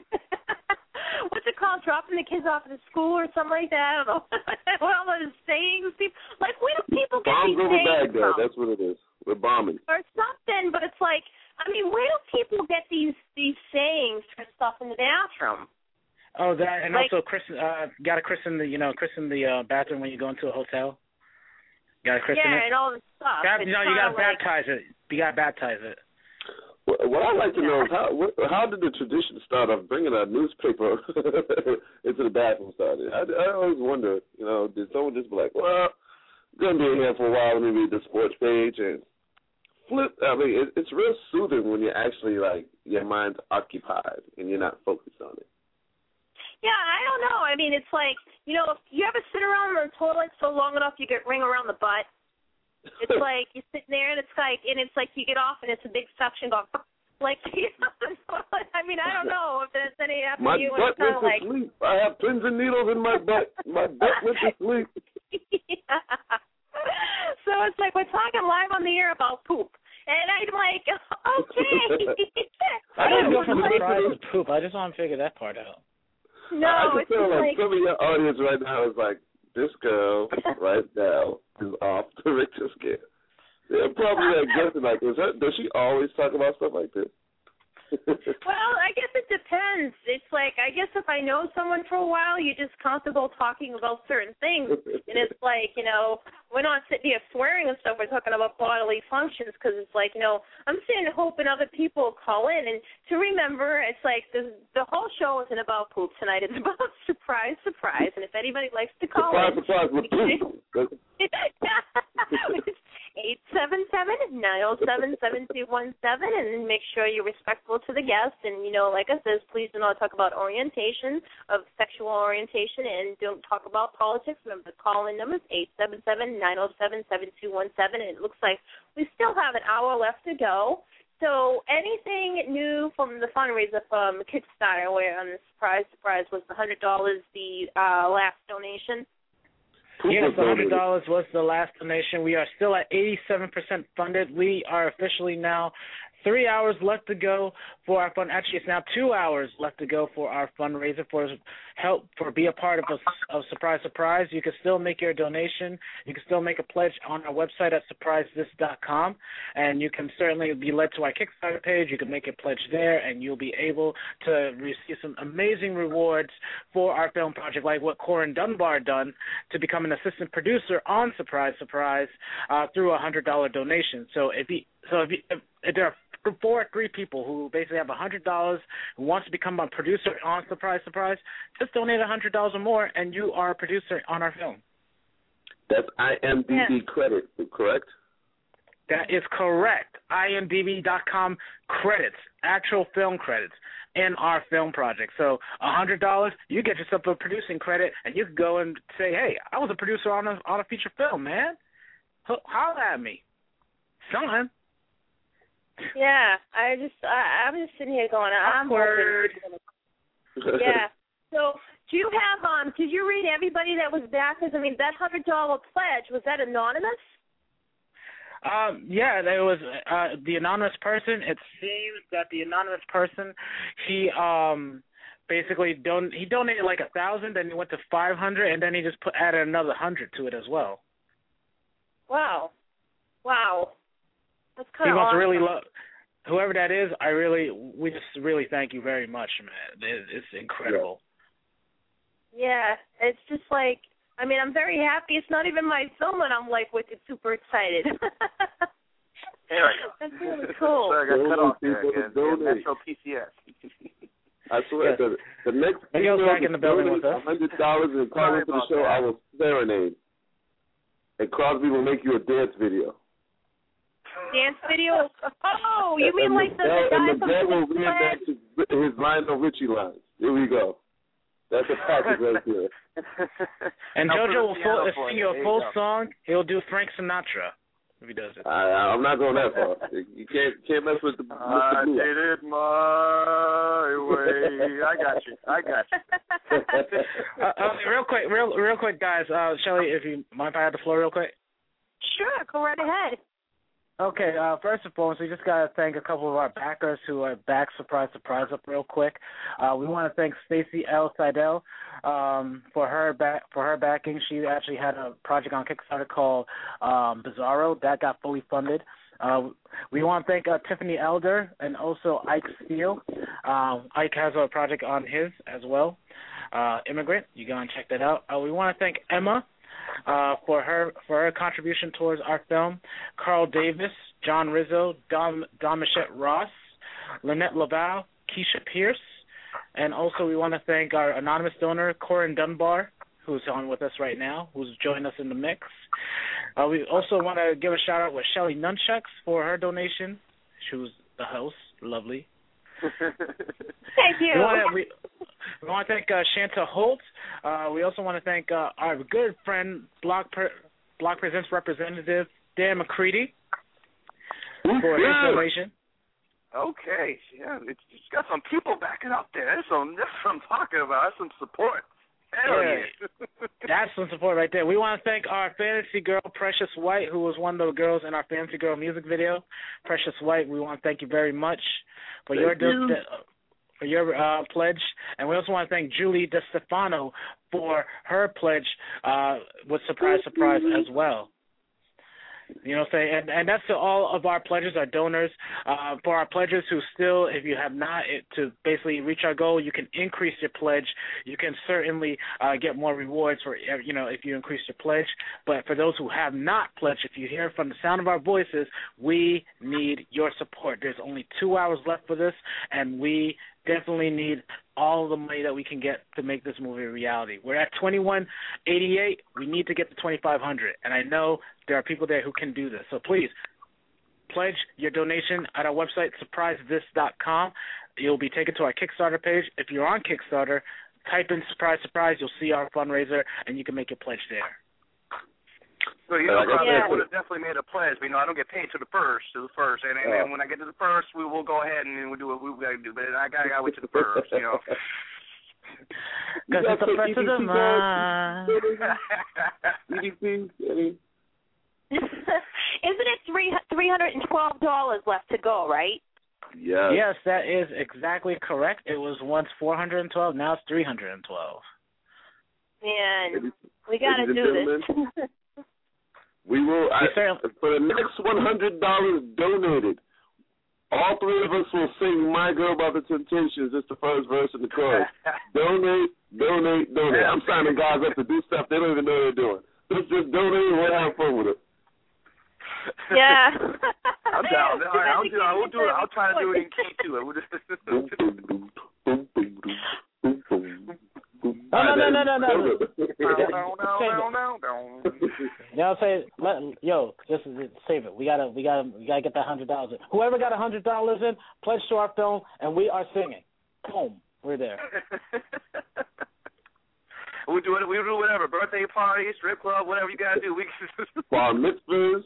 What's it called? Dropping the kids off at the school or something like that? I don't know. What all those sayings? People, like, where do people get Bombs these over sayings Baghdad. from? That's what it is. We're bombing. Or something, but it's like, I mean, where do people get these these sayings for stuff in the bathroom? Oh, that and Like- also christen. Uh, gotta christen the. You know, christen the uh, bathroom when you go into a hotel. Gotta christen Yeah, it. and all this stuff. Got- It's you know, you kinda gotta like, baptize it. You gotta baptize it. What what I'd like to know is how what, how did the tradition start of bringing a newspaper into the bathroom started? I, I always wonder, you know, did someone just be like, well, I'm going to be in here for a while, let me read the sports page and flip. I mean, it, it's real soothing when you're actually, like, your mind's occupied and you're not focused on it. Yeah, I don't know. I mean, it's like, you know, if you ever sit around on the toilet so long enough you get ring around the butt. It's like you're sitting there and it's like, and it's like you get off and it's a big suction going, like, you know, I mean, I don't know if there's any happened My to you. butt It's kind went of to like, sleep. I have pins and needles in my butt. My butt went to sleep. yeah. So it's like we're talking live on the air about poop. And I'm like, okay. I don't didn't know go from if it's surprise like- to poop. I just want to figure that part out. No, I it's just feel just like, like, some of your audience right now is like, this girl right now is off the Richter scale. They're probably like guessing, like, is that, does she always talk about stuff like this? well, I guess it depends. It's like, I guess if I know someone for a while, you're just comfortable talking about certain things. And it's like, you know, we're not sitting here swearing and stuff. We're talking about bodily functions because it's like, you know, I'm sitting hoping other people call in. And to remember, it's like the the whole show isn't about poop tonight. It's about surprise, surprise. And if anybody likes to call surprise, in. surprise, with poop. it's eight seven seven, nine oh seven, seven two one seven, and make sure you're respectful to the guest. And, you know, like I said, please do not talk about orientation, of sexual orientation, and don't talk about politics. Remember, the call-in number is eight seven seven, nine oh seven, seven two one seven, and it looks like we still have an hour left to go. So anything new from the fundraiser from Kickstarter, where on the surprise, surprise, was the one hundred dollars the uh, last donation? Yes, one hundred dollars was the last donation. We are still at eighty-seven percent funded. We are officially now three hours left to go for our fund. Actually, it's now two hours left to go for our fundraiser for help for be a part of a of Surprise Surprise. You can still make your donation. You can still make a pledge on our website at surprise this dot com, and you can certainly be led to our Kickstarter page. You can make a pledge there, and you'll be able to receive some amazing rewards for our film project, like what Corin Dunbar done to become an assistant producer on Surprise Surprise uh, through a one hundred dollars donation. So if you, so if, you, if, if there are four or three people who basically have one hundred dollars who wants to become a producer on Surprise Surprise, just donate one hundred dollars or more, and you are a producer on our film. That's I M D B yeah. credit, correct? That is correct. I M D B dot com credits, actual film credits in our film project. So one hundred dollars, you get yourself a producing credit, and you can go and say, hey, I was a producer on a, on a feature film, man. Holler at me. Son. Yeah, I just, I, I'm just sitting here going, I'm Awkward. hoping. Yeah. So, do you have, um, did you read everybody that was back? Because, I mean, that one hundred dollars pledge, was that anonymous? Um, yeah, there was uh, the anonymous person. It seems that the anonymous person, he um basically don he donated like a thousand, then he went to five hundred, and then he just put added another hundred to it as well. Wow, wow, that's kind he of. He wants awesome. to really love whoever that is. I really, we just really thank you very much, man. It, it's incredible. Yeah. yeah, it's just like. I mean, I'm very happy. It's not even my film, and I'm like wicked super excited. That's really cool. Sorry, I got cut off there again. Yeah, Metro P C S. I swear, yes. the, the next video back in the building with us. one hundred dollars and call into the show, that. I will serenade. And Crosby will make you a dance video. Dance video? Oh, you mean and like the, the guy and from the will reenact his, his Lionel Richie lines. Here we go. That's a package right there. And JoJo will full, sing you a full song. He'll do Frank Sinatra if he does it. I, I'm not going that far. You can't can't mess with the. With I the did it my way. I got you. I got you. uh, uh, real quick, real real quick, guys. Uh, Shelly, if you mind, if I have the floor, real quick. Sure, go right ahead. Okay, uh, first and foremost, we just got to thank a couple of our backers who are back, surprise, surprise, up real quick. Uh, we want to thank Stacey L. Seidel um, for her back for her backing. She actually had a project on Kickstarter called um, Bizarro that got fully funded. Uh, we want to thank uh, Tiffany Elder and also Ike Steele. Um, Ike has a project on his as well. Uh, Immigrant, you go and check that out. Uh, we want to thank Emma. Uh, for her for her contribution towards our film, Carl Davis, John Rizzo, Dom, Dom Michette Ross, Lynette Laval, Keisha Pierce, and also we want to thank our anonymous donor, Corin Dunbar, who's on with us right now, who's joined us in the mix. Uh, we also want to give a shout-out with Shelly Nunchucks for her donation. She was the host. Lovely. Thank you. We want to, we, we want to thank uh, Shanta Holt. Uh, we also want to thank uh, our good friend, Block, per, Block Presents representative, Dan McCready, for his donation. Okay, yeah, it's, it's got some people backing up there. That's, some, that's what I'm talking about. That's some support. Hell yeah. yeah. That's some support right there. We want to thank our fantasy girl, Precious White, who was one of the girls in our Fantasy Girl music video. Precious White, we want to thank you very much for thank your you. for your uh, pledge. And we also want to thank Julie DeStefano for her pledge uh, with Surprise Surprise as well. You know what I'm saying? And, and that's to all of our pledges, our donors. Uh, for our pledges who still, if you have not, it, to basically reach our goal, you can increase your pledge. You can certainly uh, get more rewards for, you know, if you increase your pledge. But for those who have not pledged, if you hear from the sound of our voices, we need your support. There's only two hours left for this, and we definitely need all the money that we can get to make this movie a reality. We're at twenty-one eighty-eight. We need to get to twenty-five hundred, and I know there are people there who can do this. So please, pledge your donation at our website, surprise this dot com. You'll be taken to our Kickstarter page. If you're on Kickstarter, type in surprise, surprise. You'll see our fundraiser, and you can make your pledge there. So, you know, Like I yeah. said, I would have definitely made a pledge, but, you know, I don't get paid to the first, to the first. And, and, Oh. and when I get to the first, we will go ahead and we'll do what we got to do. But I got to wait to the first, you know. Because it's the first of the month. E D P, Eddie? Isn't it three three hundred and twelve dollars left to go, right? Yes. Yes, that is exactly correct. It was once four hundred twelve, now it's three hundred twelve. Man, we got to Ladies and do this. We will, I, certainly- for the next one hundred dollars donated, all three of us will sing My Girl by the Temptations. It's the first verse in the chorus. Donate, donate, donate. I'm signing guys up to do stuff they don't even know they're doing. Let's just donate and we'll have fun with it. Yeah. I'm down. All right, I'll do. I will do it. I'll try to do it in key too. We'll just. Boom, boom, boom, boom, boom, boom, boom. No, no, no, no, no, no. No, no, no, no, no. You know what I'm saying? Let, yo, just save it. We gotta, we gotta, we gotta get that hundred dollars in. Whoever got a hundred dollars in, pledge to our film, and we are singing. Boom, we're there. We do it. We do whatever. Birthday party, strip club, whatever you gotta do. We. Bar mitzvahs.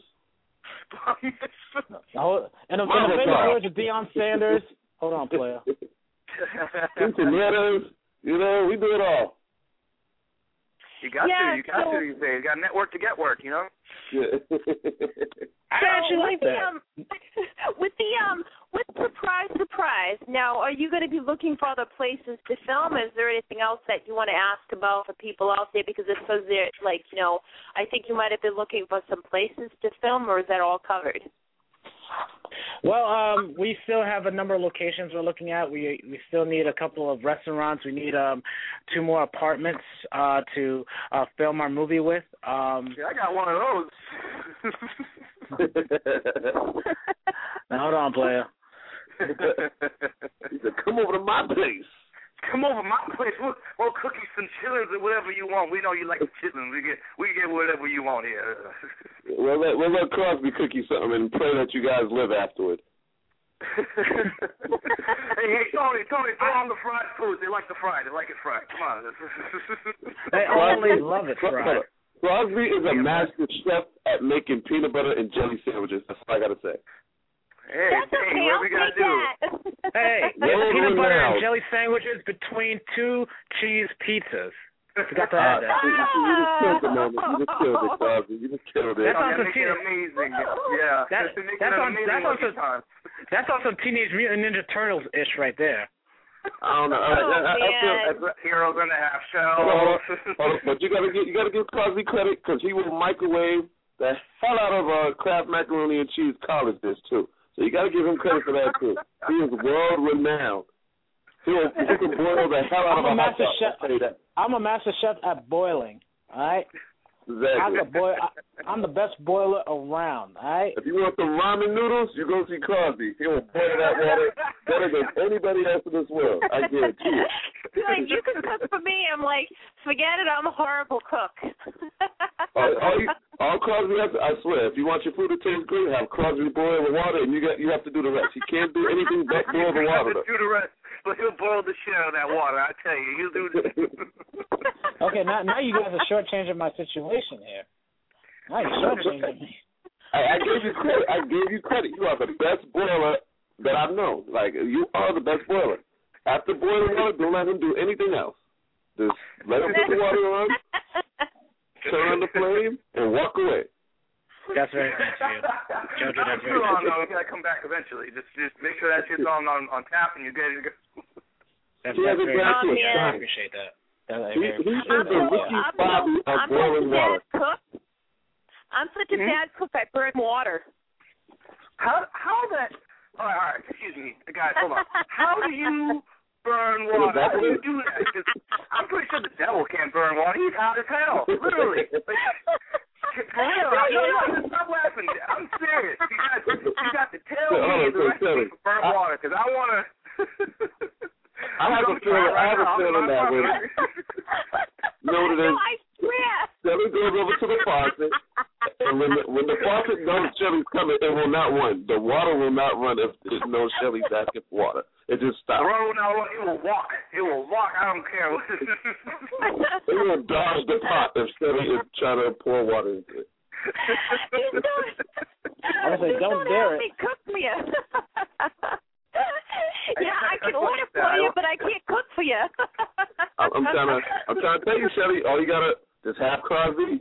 Oh, and in the famous words of Deion Sanders. Hold on, player. Quinceañeras. You know, we do it all. You got Yeah, to. You got so- to these days. You got to network to get work. You know. Yeah. I actually like with the, that. um, with the um, with surprise, surprise. Now, are you going to be looking for other places to film? Is there anything else that you want to ask about for people out there? Because it says there, like, you know, I think you might have been looking for some places to film, or is that all covered? Well, um, we still have a number of locations we're looking at. We we still need a couple of restaurants. We need um two more apartments uh, to uh, film our movie with. Um, Yeah, I got one of those. now, hold on, player. He said, come over to my place. Come over my place. We'll, we'll cook you some chitlins or whatever you want. We know you like the chitlins. We get we get whatever you want here. We'll let, we'll let Crosby cook you something and pray that you guys live afterward. hey, hey, Tony, Tony, throw on the fried food. They like the fried. They like it fried. Come on. They always love it fried. Crosby is a master chef at making peanut butter and jelly sandwiches. That's all I got to say. Hey, That's hey, okay. what I'll we gotta take do? that. Hey, Well, it's peanut we're butter now. and jelly sandwiches between two cheese pizzas. Forgot to Uh, add that. you, you just killed the moment. You just killed it, Crosby. You just killed it. That's Oh, on yeah, some make it teen- amazing. Yeah. That, Make it that's on amazing that's on every some time. that's on some Teenage Mutant Ninja Turtles ish right there. I don't know. I, I, I, I feel, I, Heroes in the half shell. Hold on, hold on, but you gotta get you gotta give Crosby credit because he will microwave the hell out of uh, Kraft macaroni and cheese college dish too. So you gotta give him credit for that too. He is world renowned. He will he can boil the hell out I'm of a a hot master dog. chef. I'll tell you that. I'm a master chef at boiling. All right. Exactly. I'm the boy. I, I'm the best boiler around. All right. If you want some ramen noodles, you go see Crosby. He will boil that water better than anybody else in this world. I guarantee it. Like, you can cook for me. I'm like, forget it. I'm a horrible cook. all, all, you, all Crosby has to, I swear, if you want your food to taste great, have Crosby boil the water, and you got you have to do the rest. He can't do anything but boil the water. do the rest, but he'll boil the shit out of that water. I tell you, he'll do this. Okay. Now, now you guys are shortchanging my situation here. Now you're shortchanging me. I, I gave you credit. I gave you credit. You are the best boiler that I've known. Like, you are the best boiler. After boiling water, don't let him do anything else. Just let him put the water on, turn on the flame, and walk away. That's very nice of you. Jojo, that's very Too long, nice. though. We gotta come back eventually. Just, just make sure that shit's on on, on tap and you're ready to go. That's, He has that's a very glass nice. of of you. I wine. appreciate that. That I He, very he is I'm the so- Ricky I'm Bobby so- of I'm boiling such a water. bad cook. I'm such a Mhm. bad cook. I burn water. How how that? All right, all right. Excuse me, guys. Hold on. How do you burn water? How do you do that? Because I'm pretty sure the devil can't burn water. He's hot as hell, literally. Like, for real, no, no, no, stop laughing. I'm serious. You got, you got to tell me the recipe for burn water because I want to. feeling, I have a feeling that way. You know what it is? No, I swear. Shelly goes over to the faucet, and when the, when the faucet knows Shelly's coming, it will not run. The water will not run if it knows Shelly's asking for water. It just stops. The water will not run. It will walk. It will walk. I don't care. It will dodge the pot if Shelly is trying to pour water into it. I was like, don't dare it. Cook for you. Yeah, I can order for you, but I can't cook for you. I'm, I'm trying to, I'm trying to tell you, Shelly. All you gotta just have Crosby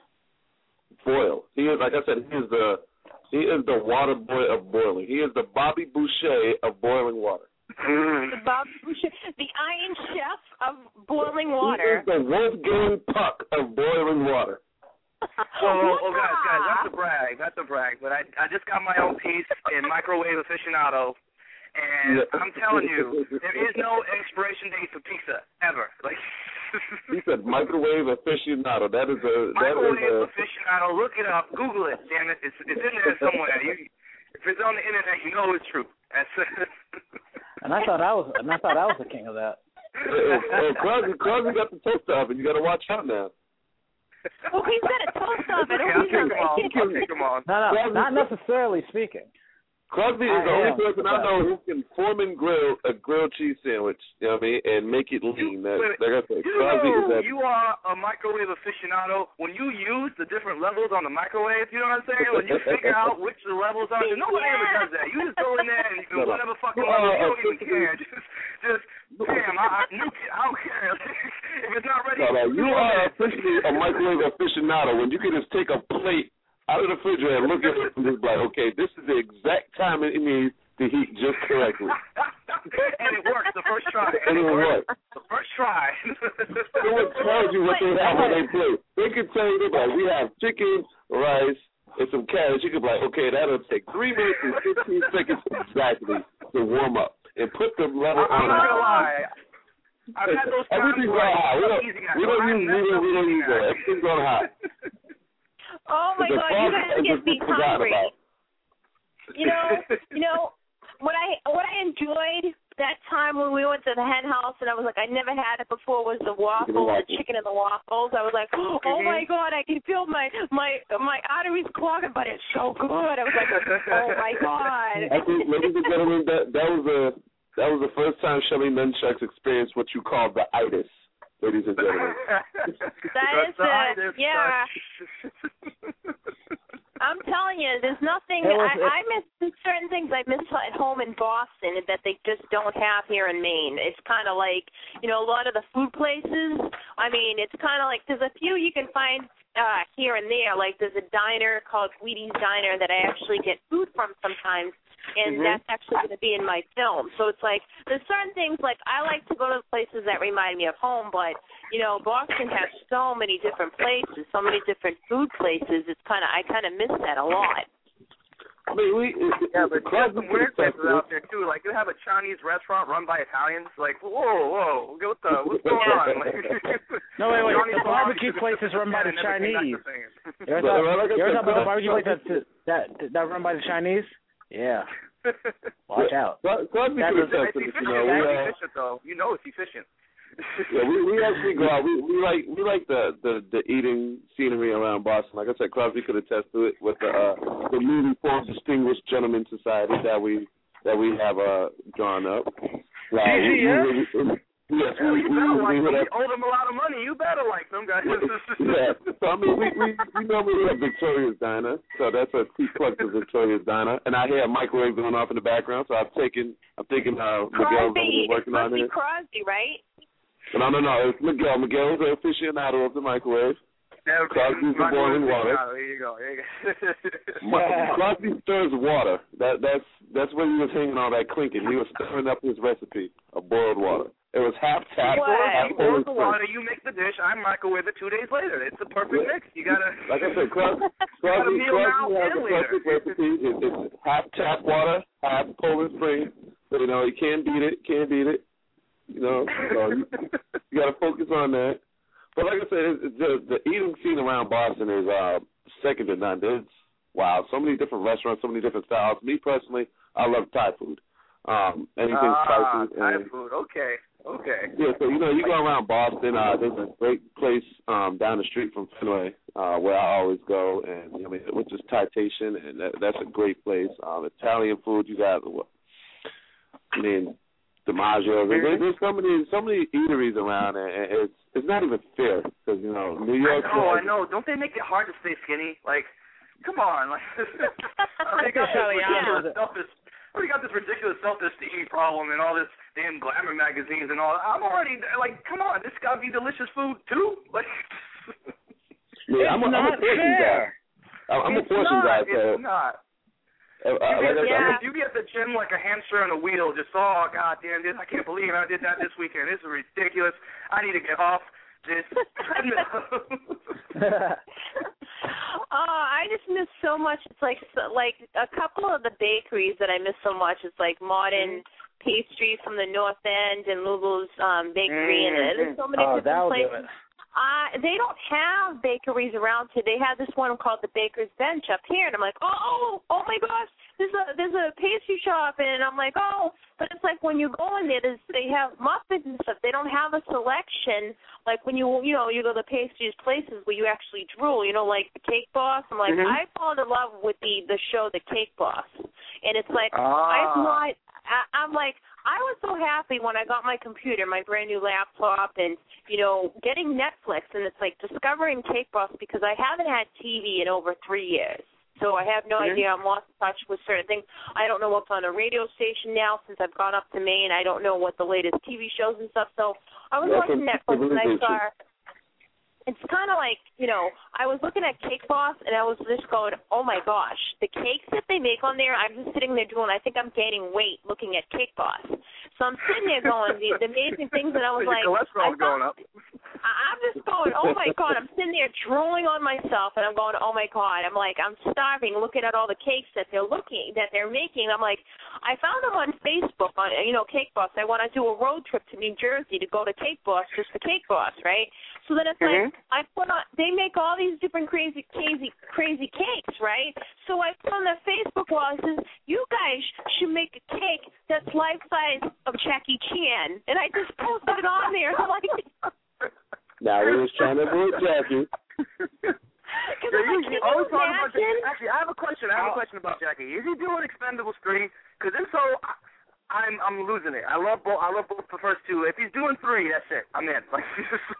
boil. He is, like I said, he is the, he is the water boy of boiling. He is the Bobby Boucher of boiling water. The Bobby Boucher, the Iron Chef of boiling water. He is the Wolfgang Puck of boiling water. Oh, oh, guys, guys, that's a brag. That's a brag. But I, I just got my own piece in microwave aficionado. And I'm telling you, there is no expiration date for pizza ever. Like he said, microwave aficionado. That is a that microwave is a, aficionado. Look it up. Google it. Damn it, it's it's in there somewhere. You, if it's on the internet, you know it's true. That's and I thought I was and I thought I was the king of that. Hey, Crosby, Crosby got the toaster oven. You got to watch out now. Oh, he's got a toast oven. Okay, Oh, I'll he's take them all. hungry. I'll take them all. No, no, not necessarily speaking. Crosby is I the only am, person I but- know who can form and grill a grilled cheese sandwich, you know what I mean, and make it lean. That, Wait, like I said, you Crosby is know that. you are a microwave aficionado when you use the different levels on the microwave, you know what I'm saying? When you figure out which the levels are, nobody ever does that. You just go in there and you do whatever fucking level, you don't even care. Just, just damn, I, I, nuke it. I don't care. If it's not ready, No, no, you are officially a microwave aficionado when you can just take a plate out of the refrigerator and look at it and just be like, okay, this is the exact time it needs to heat just correctly. And it works the first try. And it works. The first try. Someone tells you what they have when they play. They can tell you, they're like, we have chicken, rice, and some carrots. You can be like, okay, that'll take three minutes and fifteen seconds exactly to warm up. And put the level I'm on. not gonna lie. I've had those times Everything's where on high. We don't, easy we don't use, we don't, we don't use that. Everything's on high. Oh my The God, you faucet guys is get just me forgotten hungry. about. You know, you know what I what I enjoyed that time when we went to the hen house and I was like, I never had it before was the waffle, the chicken and the waffles. I was like, oh my God, I can feel my my my arteries clogging, but it's so good. I was like, oh my God. I think, ladies and gentlemen, that that was a that was the first time Shelly Nunchucks experienced what you call the itis. Ladies and gentlemen. That is it. Yeah. I'm telling you, there's nothing. It was- I, I miss certain things I miss at home in Boston that they just don't have here in Maine. It's kind of like, you know, a lot of the food places. I mean, it's kind of like there's a few you can find uh, here and there. Like there's a diner called Wheaties Diner that I actually get food from sometimes. And mm-hmm. that's actually going to be in my film. So it's like there's certain things like I like to go to places that remind me of home, but you know Boston has so many different places, so many different food places. It's kind of I kind of miss that a lot. I mean, we yeah, but there's some weird places out there too. Like you have a Chinese restaurant run by Italians. Like whoa, whoa, what the what's going on? Like, no, wait, wait. The barbecue place is run by the Chinese. You're talking about the barbecue place that that that run by the Chinese? Yeah. Watch out. Crosby could attest to this, you know. We, uh, efficient, though. You know it's efficient. Yeah, we, we actually go out. We, we like we like the, the, the eating scenery around Boston. Like I said, Crosby could attest to it with the uh, the newly formed Distinguished Gentleman Society that we that we have uh, drawn up. Wow, D G, we, yeah? we, we, Yes, yeah, we, you we, better we, like we them. have, You owe them a lot of money. You better like them, guys. yeah. So, I mean, we, we, we normally have Victoria's Diner, so that's a key plug to Victoria's Diner. And I hear a microwave going off in the background, so I've taken, I'm thinking uh, Miguel's Crosby, working it on must be it. Crosby, right? No, no, no, it's Miguel. Miguel is an aficionado of the microwave. Yeah, Crosby's the boiling water. There you go. There you go. Yeah. Crosby stirs water. That that's that's when he was hanging all that clinking. He was stirring up his recipe of boiled water. It was half tap, half You boil the Polish water, you make the dish. I microwave it two days later. It's a perfect mix. You gotta. Like I said, Crosby, Crosby, Crosby has a perfect recipe. It, it's half tap water, half Poland Spring. So, you know, you can't beat it. Can't beat it. You know, so you, you got to focus on that. But like I said, it's, it's the, the eating scene around Boston is uh, second to none. It's wow, so many different restaurants, so many different styles. Me personally, I love Thai food. Um, anything ah, spicy. Thai and, food, okay. Okay. Yeah, so, you know, you go around Boston, uh, there's a great place um, down the street from Fenway uh, where I always go, and, I mean, which is Titation, and that, that's a great place. Um, Italian food, you got, I mean, DiMaggio. There, there's so many, so many eateries around, and it's it's not even fair, because, you know, New York. I know, I know. Don't they make it hard to stay skinny? Like, come on. Like, they got this ridiculous selfish, we got this ridiculous self-esteem problem and all this damn glamour magazines and all. I'm already like, come on, this got to be delicious food too. Like, yeah, I'm a, I'm a portion guy. I'm a portion guy. So. It's not. Uh, uh, you, like be yeah. the, you be at the gym like a hamster on a wheel, just, oh, God damn, this, I can't believe I did that this weekend. This is ridiculous. I need to get off this treadmill. Oh, I just miss so much. It's like so, like a couple of the bakeries that I miss so much. It's like Modern mm-hmm. Pastry from the North End and Lulu's um, Bakery, mm-hmm. and there's so many oh, different Do places. it. Uh, they don't have bakeries around here. They have this one called the Baker's Bench up here, and I'm like, oh, oh, oh my gosh, there's a there's a pastry shop, and I'm like, oh, but it's like when you go in there, there's, they have muffins and stuff. They don't have a selection like when you you know you go to pastries places where you actually drool, you know, like the Cake Boss. I'm like, mm-hmm. I fall in love with the the show The Cake Boss, and it's like ah. I've not. I, I'm like. I was so happy when I got my computer, my brand new laptop, and, you know, getting Netflix, and it's like discovering Cake Boss because I haven't had T V in over three years. So I have no mm-hmm. idea. I'm lost in touch with certain things. I don't know what's on a radio station now since I've gone up to Maine. I don't know what the latest T V shows and stuff. So I was That's watching Netflix, and I saw... It's kind of like, you know, I was looking at Cake Boss, and I was just going, oh, my gosh, the cakes that they make on there, I'm just sitting there doing, I think I'm gaining weight looking at Cake Boss. So I'm sitting there going, the, the amazing things, and I was Your like, cholesterol's I going up. I'm just going, oh, my God. I'm sitting there drooling on myself, and I'm going, oh, my God. I'm like, I'm starving looking at all the cakes that they're looking, that they're making. I'm like, I found them on Facebook, on, you know, Cake Boss. I want to do a road trip to New Jersey to go to Cake Boss just for Cake Boss, right? So then it's mm-hmm. like, I put on, they make all these different crazy, crazy, crazy cakes, right? So I put on their Facebook wall, I says, you guys should make a cake that's life-size of Jackie Chan. And I just posted it on there. I'm like... Now we was trying to avoid Jackie. Yeah, you, you always talk about Jackie. Actually, I have a question. I have a question about Jackie. Is he doing Expendables three? Because if so... I, I'm I'm losing it. I love both. I love both the first two. If he's doing three, that's it. I'm in. Like,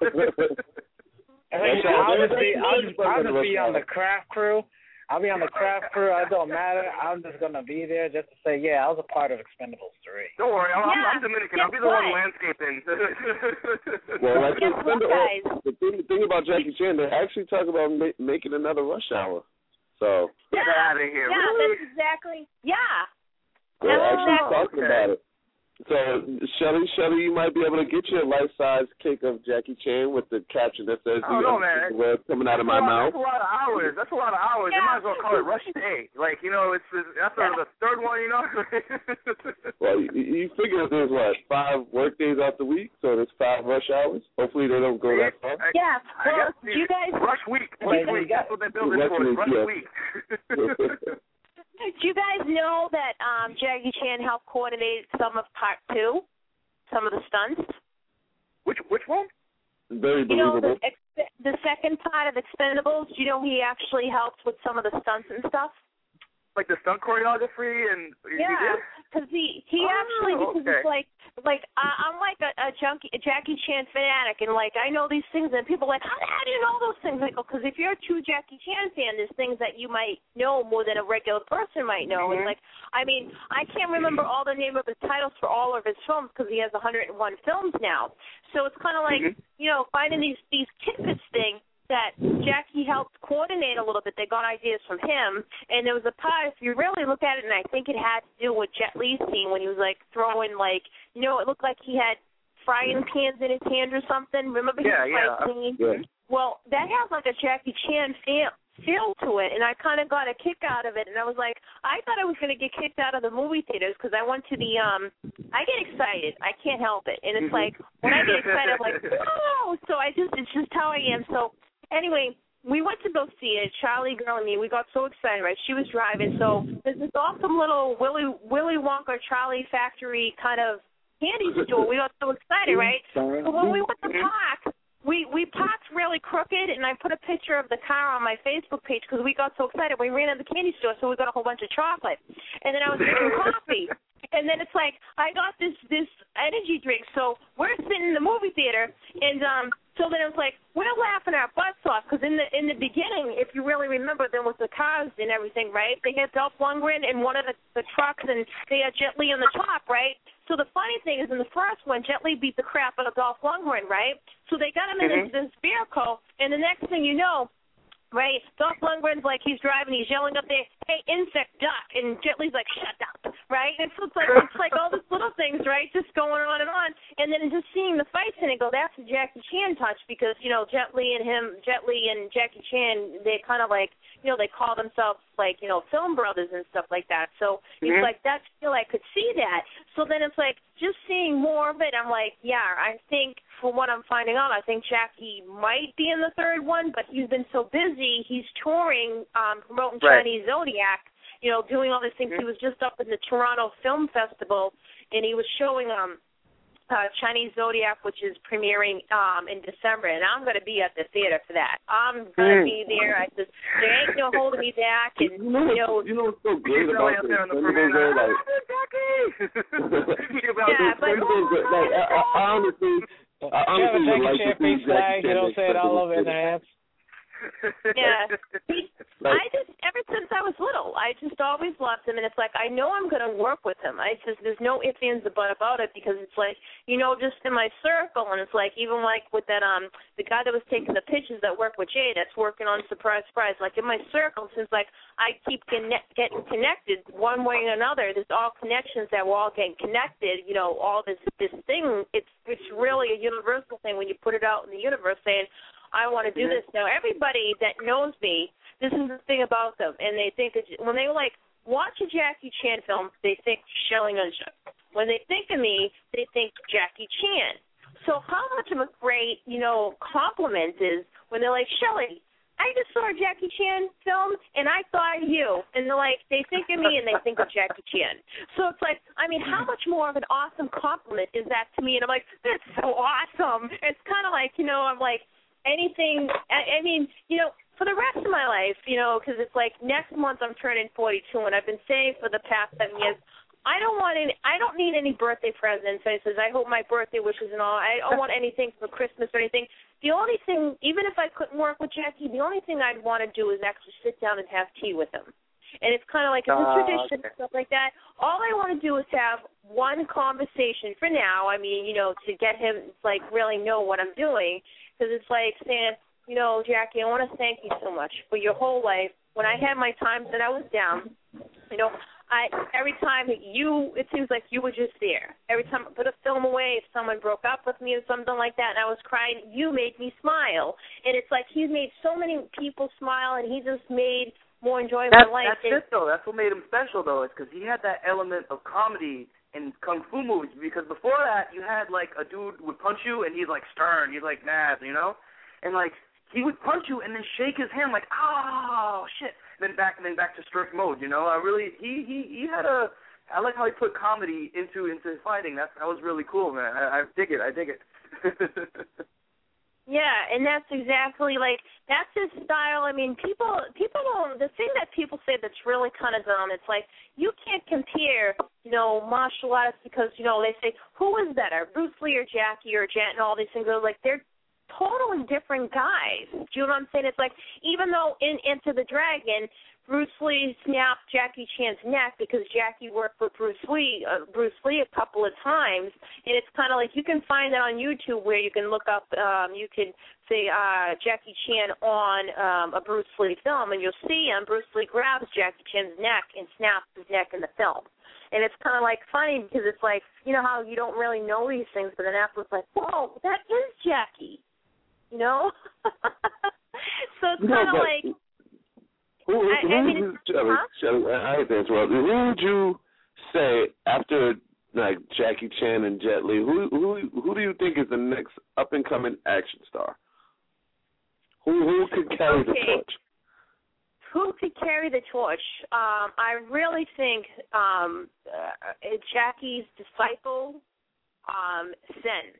I think I'll just be I'll just, I'll just be on the craft crew. I'll be on the craft crew. It don't matter. I'm just gonna be there just to say, yeah, I was a part of Expendables three. Don't worry. I'm, yeah. I'm Dominican. I'll be the one landscaping. Well, like Expendables, the thing, the thing about Jackie Chan, they actually talk about ma- making another Rush Hour. So get yeah. out of here. Yeah, really? that's exactly. Yeah. They're actually exactly. talking okay. about it. So, Shelly, Shelly, you might be able to get you a life-size cake of Jackie Chan with the caption that says, "Oh no, man, words coming out of my lot, mouth." That's a lot of hours. That's a lot of hours. Yeah. You might as well call it Rush Day. Like, you know, it's, it's after the third one, you know. Well, you, you figure there's what five work days out the week, so there's five rush hours. Hopefully, they don't go that far. I, Yeah. I Well, guess do you guys Rush Week? Rush Week. That's what they're building Rush for. Week, Rush yeah. Week. Do you guys know that um, Jackie Chan helped coordinate some of part two, some of the stunts? Which which one? Very You know, believable. the, ex- the second part of Expendables, do you know he actually helped with some of the stunts and stuff? Like the stunt choreography and Yeah, he did? because he, he Oh, actually, because okay. it's like, like I, I'm like a, a, junkie, a Jackie Chan fanatic, and like I know these things, and people are like, how, how do you know those things? I go, because if you're a true Jackie Chan fan, there's things that you might know more than a regular person might know. Mm-hmm. And like, I mean, I can't remember all the name of his titles for all of his films because he has one hundred one films now. So it's kind of like, mm-hmm. you know, finding these these tidbits thing that Jackie helped coordinate a little bit. They got ideas from him, and there was a part, if you really look at it, and I think it had to do with Jet Li's scene when he was, like, throwing, like, you know, it looked like he had frying pans in his hand or something. Remember his Yeah, fight yeah. scene? Yeah. Well, that has, like, a Jackie Chan feel, feel to it, and I kind of got a kick out of it, and I was like, I thought I was going to get kicked out of the movie theaters because I went to the, um, I get excited. I can't help it. And it's Mm-hmm. like, when I get excited, I'm like, no! So I just, it's just how I am. So, anyway, we went to go see it, Charlie, girl, and me. We got so excited, right? She was driving. So there's this awesome little Willy, Willy Wonka Charlie factory kind of candy store. We got so excited, right? So when we went to park, we we parked really crooked, and I put a picture of the car on my Facebook page because we got so excited. We ran to the candy store, so we got a whole bunch of chocolate. And then I was drinking coffee. And then it's like, I got this this energy drink. So we're sitting in the movie theater, and um, so then it's like, we're laughing our butts off because in the in the beginning, if you really remember, there was the cars and everything, right? They had Dolph Lundgren in one of the, the trucks, and they had Jet Li on the top, right? So the funny thing is, in the first one, Jet Li beat the crap out of Dolph Lundgren, right? So they got him mm-hmm. into this vehicle, and the next thing you know, right, Dolph Lundgren's like, he's driving, he's yelling up there, hey, insect, duck, and Jet Li's like, shut up, right? And so it's like, it's like all these little things, right, just going on and on, and then just seeing the fights and it go, that's a Jackie Chan touch, because, you know, Jet Li and him, Jet Li and Jackie Chan, they kind of like, you know, they call themselves, like, you know, film brothers and stuff like that, so mm-hmm. it's like, that's, you know, I could see that, so then it's like, just seeing more of it, I'm like, yeah, I think, for what I'm finding out, I think Jackie might be in the third one, but he's been so busy, he's touring, um, promoting right. Chinese Zodiac, you know, doing all these things. Mm-hmm. He was just up in the Toronto Film Festival, and he was showing um, uh, Chinese Zodiac, which is premiering um, in December, and I'm going to be at the theater for that. I'm going to mm. be there. I just, there ain't no holding me back, and, you know, you know, you know what's so great about this? There on the yeah, but, like, I, I, I honestly... I you have a Jackie like Chan face flag, you don't say it all over in their hands. Yeah. I just, ever since I was little, I just always loved him, and it's like, I know I'm going to work with him. I just, there's no ifs, ands, or buts about it, because it's like, you know, just in my circle, and it's like, even like with that, um, the guy that was taking the pictures that worked with Jay, that's working on Surprise, Surprise, like in my circle, since like, I keep connect, getting connected one way or another, there's all connections that we're all getting connected, you know, all this, this thing, it's, it's really a universal thing when you put it out in the universe saying, I want to do this. Now, everybody that knows me, this is the thing about them, and they think that when they, like, watch a Jackie Chan film, they think Shelley Nunchuk. When they think of me, they think Jackie Chan. So how much of a great, you know, compliment is when they're like, Shelley, I just saw a Jackie Chan film, and I thought of you. And they're like, they think of me, and they think of Jackie Chan. So it's like, I mean, how much more of an awesome compliment is that to me? And I'm like, that's so awesome. It's kind of like, you know, I'm like, anything, I, I mean, you know, for the rest of my life, you know, because it's like next month I'm turning forty-two, and I've been saying for the past seven years, I don't want any, I don't need any birthday presents. I says, I hope my birthday wishes and all. I don't want anything for Christmas or anything. The only thing, even if I couldn't work with Jackie, the only thing I'd want to do is actually sit down and have tea with him. And it's kind of like it's a tradition, uh, okay. stuff like that. All I want to do is have one conversation for now. I mean, you know, to get him, like, really know what I'm doing. Because it's like saying, you know, Jackie, I want to thank you so much for your whole life. When I had my times that I was down, you know, I every time you, it seems like you were just there. Every time I put a film away, if someone broke up with me or something like that, and I was crying, you made me smile. And it's like he's made so many people smile, and he just made more enjoyable that's, life. That's it, though. That's what made him special, though, is because he had that element of comedy in kung fu movies, because before that you had like a dude would punch you and he's like stern, he's like mad, you know, and like he would punch you and then shake his hand like, oh shit, and then back and then back to strict mode, you know. I really he he he had a I like how he put comedy into into fighting. That's that was really cool, man. I, I dig it. I dig it. Yeah, and that's exactly, like, that's his style. I mean, people people don't, the thing that people say that's really kind of dumb, it's like, you can't compare, you know, martial artists because, you know, they say, who is better, Bruce Lee or Jackie or Jet and all these things. They're like, they're totally different guys. Do you know what I'm saying? It's like, even though in Enter the Dragon, Bruce Lee snapped Jackie Chan's neck because Jackie worked with Bruce Lee, uh, Bruce Lee a couple of times, and it's kind of like you can find that on YouTube where you can look up, um, you can say uh, Jackie Chan on um, a Bruce Lee film, and you'll see him, Bruce Lee grabs Jackie Chan's neck and snaps his neck in the film. And it's kind of like funny because it's like, you know how you don't really know these things, but then afterwards it's like, whoa, that is Jackie, you know? So it's kind of no, like... Who, who, I, I mean, who, Shelley, huh? Shelley, I hate to interrupt. Who would you say after like Jackie Chan and Jet Li? Who who who do you think is the next up and coming action star? Who who could carry okay. the torch? Who could carry the torch? Um, I really think um, uh, Jackie's disciple um, Sin.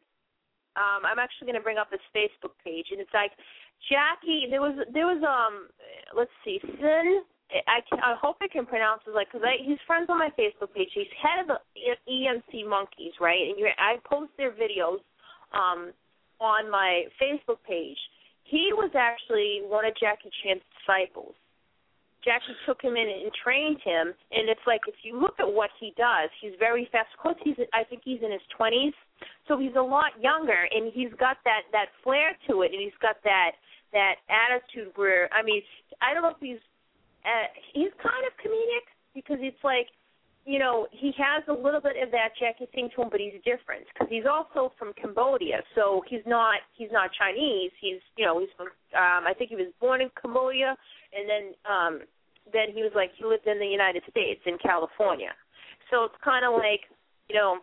Um, I'm actually going to bring up his Facebook page, and it's like Jackie. There was there was um, let's see, Sin. I, can, I hope I can pronounce it, like, because he's friends on my Facebook page. He's head of the E M C Monkeys, right? And you're, I post their videos um, on my Facebook page. He was actually one of Jackie Chan's disciples. Jackie took him in and trained him, and it's like if you look at what he does, he's very fast. Of course, he's I think he's in his twenties, so he's a lot younger, and he's got that, that flair to it, and he's got that that attitude where, I mean, I don't know if he's Uh, he's kind of comedic because it's like, you know, he has a little bit of that Jackie thing to him, but he's different because he's also from Cambodia, so he's not he's not Chinese. He's you know he's from um, I think he was born in Cambodia, and then um, then he was like he lived in the United States in California, so it's kind of like, you know,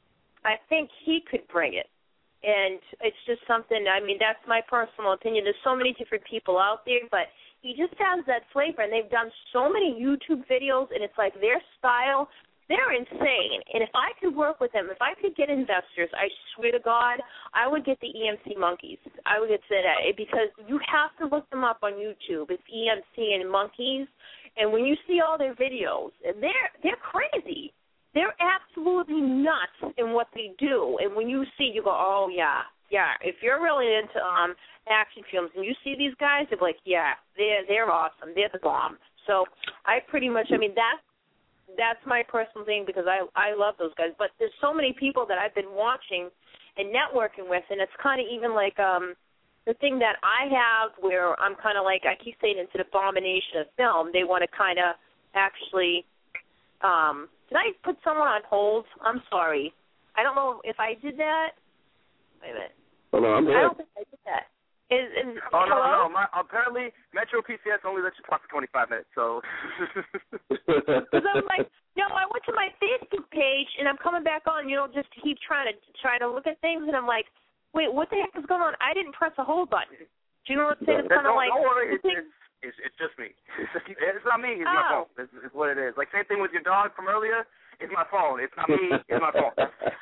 I think he could bring it. And it's just something, I mean, that's my personal opinion. There's so many different people out there, but he just has that flavor, and they've done so many YouTube videos, and it's like their style, they're insane. And if I could work with them, if I could get investors, I swear to God, I would get the E M C Monkeys. I would get that, because you have to look them up on YouTube. It's E M C and Monkeys, and when you see all their videos, they're they're crazy. They're absolutely nuts in what they do. And when you see, you go, oh, yeah, yeah. If you're really into um, action films and you see these guys, they're like, yeah, they're, they're awesome. They're the bomb. So I pretty much, I mean, that's, that's my personal thing because I, I love those guys. But there's so many people that I've been watching and networking with, and it's kind of even like um, the thing that I have where I'm kind of like, I keep saying it's an abomination of film. They want to kind of actually um, – did I put someone on hold? I'm sorry. I don't know if I did that. Wait a minute. Oh, no, I'm I here. don't think I did that. Is, is, oh, no, hello? no. My, apparently, Metro P C S only lets you talk for twenty-five minutes, so. Because I'm like, no, I went to my Facebook page, and I'm coming back on, you know, just to keep trying to try to look at things, and I'm like, wait, what the heck is going on? I didn't press a hold button. Do you know what I'm saying? It's kind of like. Don't worry. It's, it's, it's, it's just me. It's not me. It's oh. my phone. It's, it's what it is. Like, same thing with your dog from earlier. It's my phone. It's not me. It's my phone.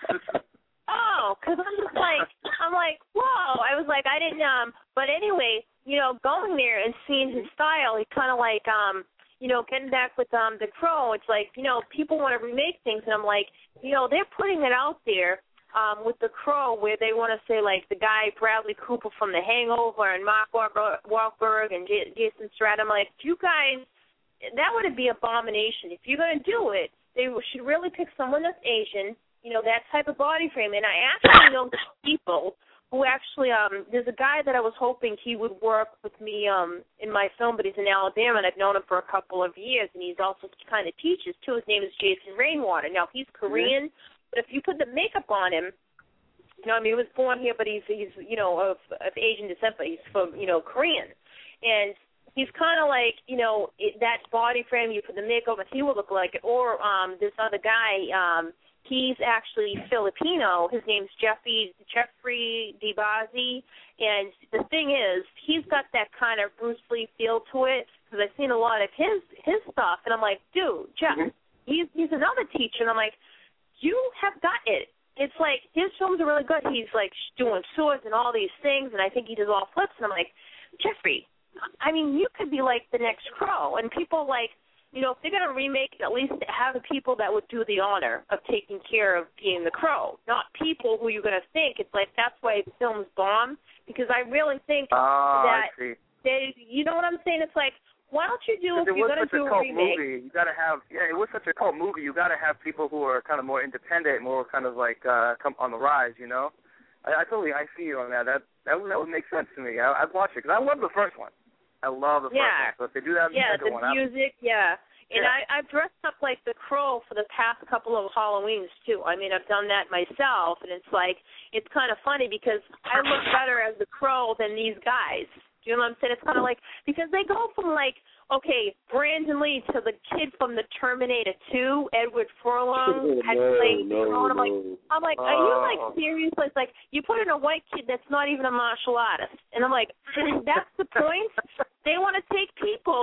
Oh, because I'm just like, I'm like, whoa. I was like, I didn't, um, but anyway, you know, going there and seeing his style, he kind of like, um, you know, getting back with um the Crow, it's like, you know, people want to remake things, and I'm like, you know, they're putting it out there um, with the Crow where they want to say, like, the guy Bradley Cooper from The Hangover and Mark Wahlberg and J- Jason Statham. I'm like, you guys, that would be abomination. If you're going to do it, they should really pick someone that's Asian, you know, that type of body frame. And I actually know people who actually, um, there's a guy that I was hoping he would work with me um, in my film, but he's in Alabama, and I've known him for a couple of years, and he's also kind of teaches, too. His name is Jason Rainwater. Now, he's Korean, mm-hmm. but if you put the makeup on him, you know, I mean, he was born here, but he's, he's you know, of, of Asian descent, but he's from, you know, Korean. And he's kind of like, you know, it, that body frame, you put the makeup, and he will look like it. Or um, this other guy, um, he's actually Filipino. His name's Jeffrey Jeffrey DiBasi, and the thing is, he's got that kind of Bruce Lee feel to it because I've seen a lot of his his stuff, and I'm like, dude, Jeff, mm-hmm. he's he's another teacher, and I'm like, you have got it. It's like his films are really good. He's like doing swords and all these things, and I think he does all flips, and I'm like, Jeffrey, I mean, you could be like the next Crow, and people like. You know, if they're going to remake it, at least have the people that would do the honor of taking care of being the Crow, not people who you're going to think. It's like that's why films bomb, because I really think oh, that I see. they, you know what I'm saying? It's like, why don't you do, if you're going to do a remake. Movie, you got to have, yeah, it was such a cult movie. You got to have people who are kind of more independent, more kind of like uh, come on the rise, you know? I, I totally, I see you on that. That that, that would make sense to me. I, I'd watch it, because I love the first one. I love the yeah. first one. So if they do that, yeah, the, the one, music, I'm, yeah. And yeah. I, I've dressed up like the Crow for the past couple of Halloweens, too. I mean, I've done that myself, and it's like, it's kind of funny because I look better as the Crow than these guys. Do you know what I'm saying? It's kind of like, because they go from like, okay, Brandon Lee to the kid from the Terminator two, Edward Furlong, had no, played no, the Crow, and I'm like, no. I'm like, are you like serious? It's like, you put in a white kid that's not even a martial artist. And I'm like, that's the point? They want to take people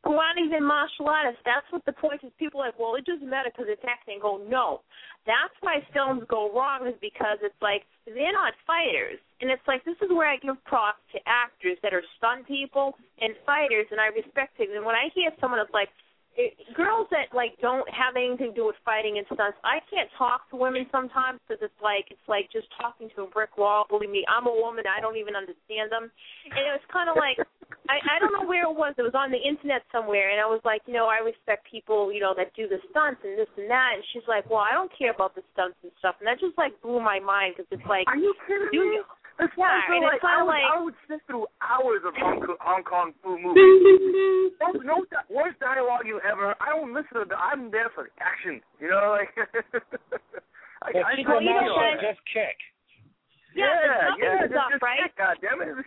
who aren't even martial artists. That's what the point is. People are like, well, it doesn't matter because it's acting. Go, no. That's why films go wrong is because it's like they're not fighters. And it's like this is where I give props to actors that are stunt people and fighters, and I respect it. And when I hear someone that's like, it, girls that like don't have anything to do with fighting and stunts, I can't talk to women sometimes because it's like it's like just talking to a brick wall. Believe me, I'm a woman. I don't even understand them. And it was kind of like I, I don't know where it was. It was on the internet somewhere, and I was like, you know, I respect people, you know, that do the stunts and this and that. And she's like, well, I don't care about the stunts and stuff. And that just like blew my mind because it's like, are you kidding do me? You, It's yeah, and like, it's kind of I would, like I would sit through hours of Hong, Hong Kong food movies. no, no worst dialogue you ever. I don't listen to the. I'm there for the action. You know, like. I, well, I, she I, you know, know, just kick. Yeah, yeah, yeah just, just, stuff, just right? kick, God damn it.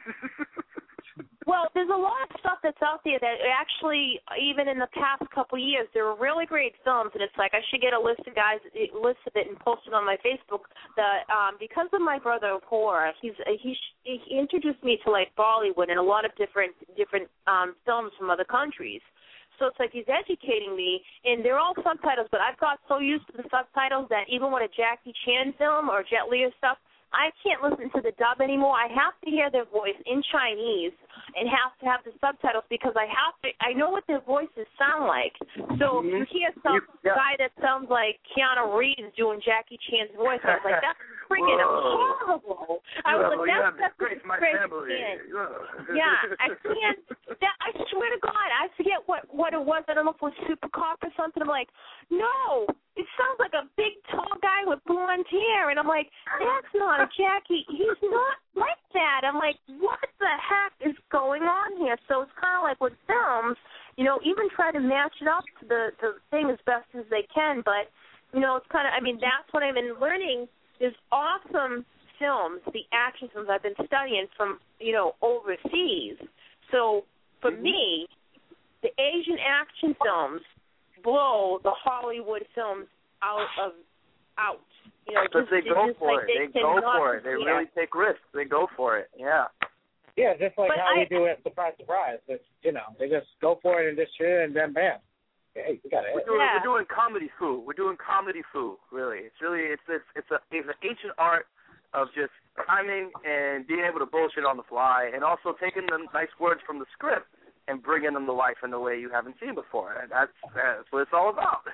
Well, there's a lot of stuff that's out there that actually, even in the past couple of years, there were really great films, and it's like I should get a list of guys, a list of it, and post it on my Facebook. That um, because of my brother Horror, he's he he introduced me to like Bollywood and a lot of different different um, films from other countries. So it's like he's educating me, and they're all subtitles. But I've got so used to the subtitles that even when a Jackie Chan film or Jet Li or stuff, I can't listen to the dub anymore. I have to hear their voice in Chinese and have to have the subtitles because I have to. I know what their voices sound like. So mm-hmm. if you hear some yeah. guy that sounds like Keanu Reeves doing Jackie Chan's voice, I was like, that's freaking horrible. I was like, that's that's great my family. Yeah, I can't. That, I swear to God, I forget what what it was. I don't know if it was Super Cop or something. I'm like, no, it sounds like a big tall guy with blonde hair, and I'm like, that's not a Jackie. He's not like that. I'm like, what the heck is going on here? So it's kind of like with films, you know, even try to match it up to the, the thing as best as they can. But, you know, it's kind of, I mean, that's what I've been learning is awesome films, the action films I've been studying from, you know, overseas. So for mm-hmm. me, the Asian action films blow the Hollywood films out of out. You know, but just, they go just for like it. They, they go for it. They yeah. really take risks. They go for it. Yeah. Yeah, just like but how I, we do it. Surprise, surprise. It's, you know, they just go for it and just shit, and then bam. Hey, we got it. We're doing, yeah. we're doing comedy food. We're doing comedy food. Really, it's really it's it's it's a it's an ancient art of just timing and being able to bullshit on the fly, and also taking the nice words from the script and bringing them to life in a way you haven't seen before. And that's that's what it's all about.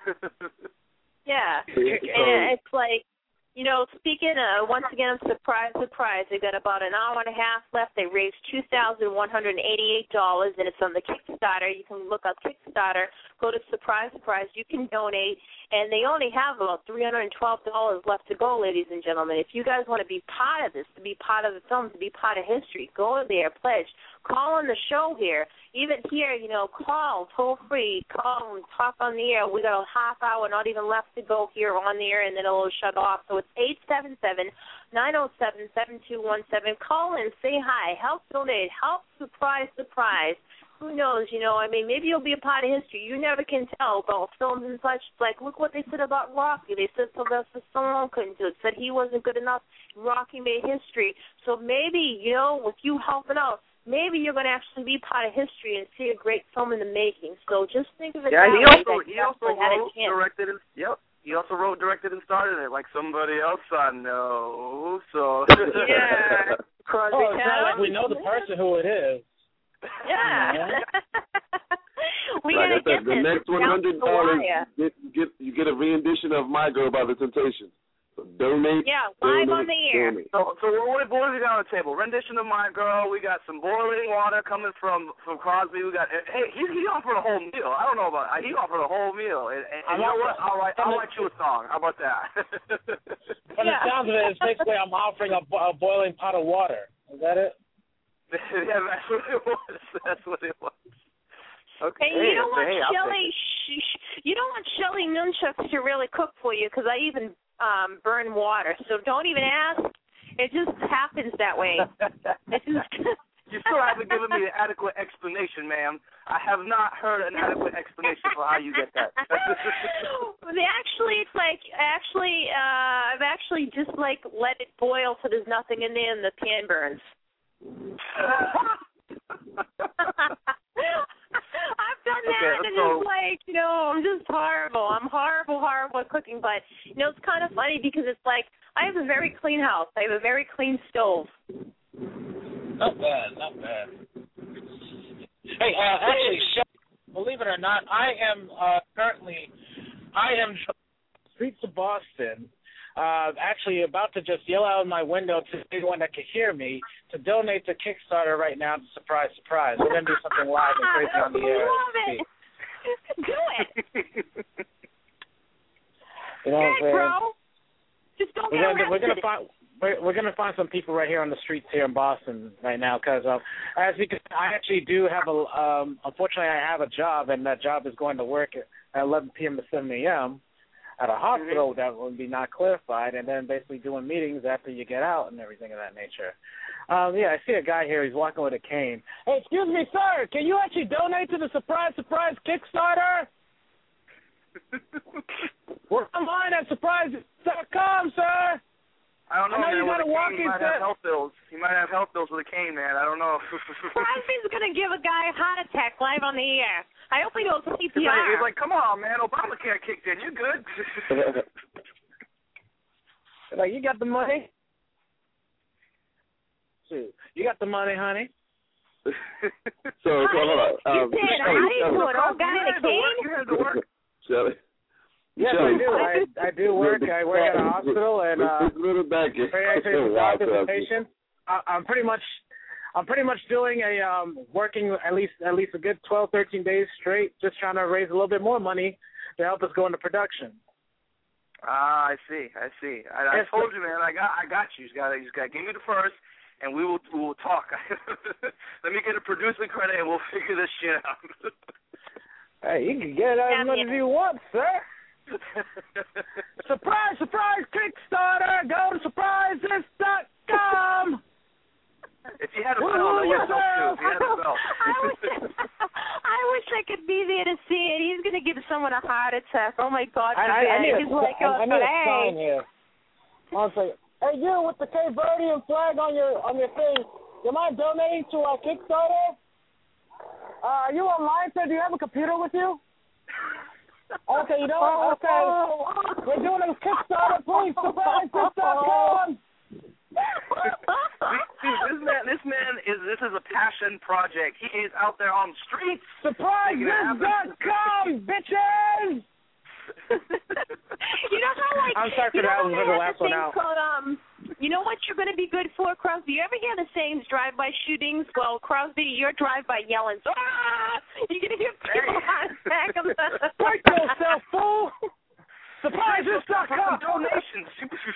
Yeah, and it's like, you know, speaking of, once again, surprise, surprise, they've got about an hour and a half left. They raised two thousand one hundred eighty-eight dollars, and it's on the Kickstarter. You can look up Kickstarter, go to Surprise, Surprise. You can donate, and they only have about three hundred twelve dollars left to go, ladies and gentlemen. If you guys want to be part of this, to be part of the film, to be part of history, go there, pledge. Call on the show here. Even here, you know, call, toll free, call and talk on the air. We got a half hour, not even left to go here on the air, and then it'll shut off. So it's eight seven seven, nine oh seven, seven two one seven. Call in, say hi, help donate, help surprise, surprise. Who knows, you know, I mean, maybe you'll be a part of history. You never can tell about films and such. Like, look what they said about Rocky. They said Sylvester Stallone couldn't do it, said he wasn't good enough. Rocky made history. So maybe, you know, with you helping out, maybe you're going to actually be part of history and see a great film in the making. So just think of it yeah, that he way. also, That he also wrote, directed, and, yep. He also wrote, directed, and started it like somebody else I know. So yeah. Oh, it's not like we know the person who it is. Yeah. we like gotta get the this. next one hundred dollars, get, get you get a rendition of "My Girl" by The Temptations. So donate. Yeah, live donate, on the air. Donate. So, so what what is it on the table? Rendition of "My Girl." We got some boiling water coming from from Crosby. We got hey, he he offered a whole meal. I don't know about he offered a whole meal. And, and, and you know what? I'll write I'll write you a song. How about that? From the sounds of it, it's basically I'm offering a, a boiling pot of water. Is that it? Yeah, that's what it was. That's what it was. Okay. And you don't want hey, Shelly, sh- sh- you don't want Shelly Nunchucks to really cook for you because I even um, burn water. So don't even ask. It just happens that way. It just you still haven't given me an adequate explanation, ma'am. I have not heard an adequate explanation for how you get that. Actually, it's like actually, uh, I've actually just like let it boil so there's nothing in there and the pan burns. I've done that like, you know, I'm just horrible. I'm horrible, horrible at cooking. But, you know, it's kind of funny because it's like I have a very clean house. I have a very clean stove. Not bad, not bad. Hey, uh, actually, believe it or not, I am uh, currently, I am streets of Boston, uh, actually about to just yell out my window to anyone that can hear me to donate to Kickstarter right now. Surprise, surprise. We're going to do something live and crazy on the air. I love it. Do it. You know what I'm saying? Bro. Just don't we're get gonna, arrested. we're gonna find we're, we're gonna find some people right here on the streets here in Boston right now because um, as you can, I actually do have a um, unfortunately I have a job and that job is going to work at eleven p.m. to seven a.m. at a hospital mm-hmm. that will be not clarified, and then basically doing meetings after you get out and everything of that nature. Um, yeah, I see a guy here. He's walking with a cane. Hey, excuse me, sir. Can you actually donate to the Surprise Surprise Kickstarter? We're online at surprise dot com, sir. I don't know, I know man. you With gotta a walk cane, he might into- have health bills. He might have health bills with a cane, man. I don't know. Crosby's going to give a guy a heart attack live on the air. I hope he knows C P R. He's like, he's like, come on, man. Obamacare kicked in. You're good. Like, you got the money? Shoot. You got the money, honey? So, so hold on. You Um, did. How do you do it? Old guy in a cane? You had to work. Shelly. Yes, Shelly. I do. I, I do work. I work at a hospital, and uh, This little back is for doctors and patients. I, I'm pretty much, I'm pretty much doing a um, working at least at least a good twelve, thirteen days straight, just trying to raise a little bit more money to help us go into production. Ah, I see. I see. I, I Yes, told you, man. I got, I got you. You got, you got. Give me the first, and we will, we will talk. Let me get a producing credit, and we'll figure this shit out. Hey, you can get as much as you want, sir. Surprise, surprise, Kickstarter! Go to surprise this dot com! If you had a bell, that would help too. If you had a bell. I wish, I wish I could be there to see it. He's going to give someone a heart attack. Oh, my God. I, I, I need He's a, like, I, I need a hey. sign here. One second. Hey, you with the Cape Verdean flag on your on your thing, you mind donating to our Kickstarter? Uh, are you online, sir? Do you have a computer with you? Okay, you know what? Okay. We're doing a Kickstarter, please. surprise this dot com. See, this man, this man is this is a passion project. He is out there on the streets. surprise this dot com, bitches. You know how, like, I'm sorry for you know that. I how was they going to have laugh the one thing out. called, um, you know what you're going to be good for, Crosby? You ever hear the sayings, drive-by shootings? Well, Crosby, you're drive-by yelling, ah! You're going to give people a heart attack. Break yourself, fool. surprise this dot com. Donations.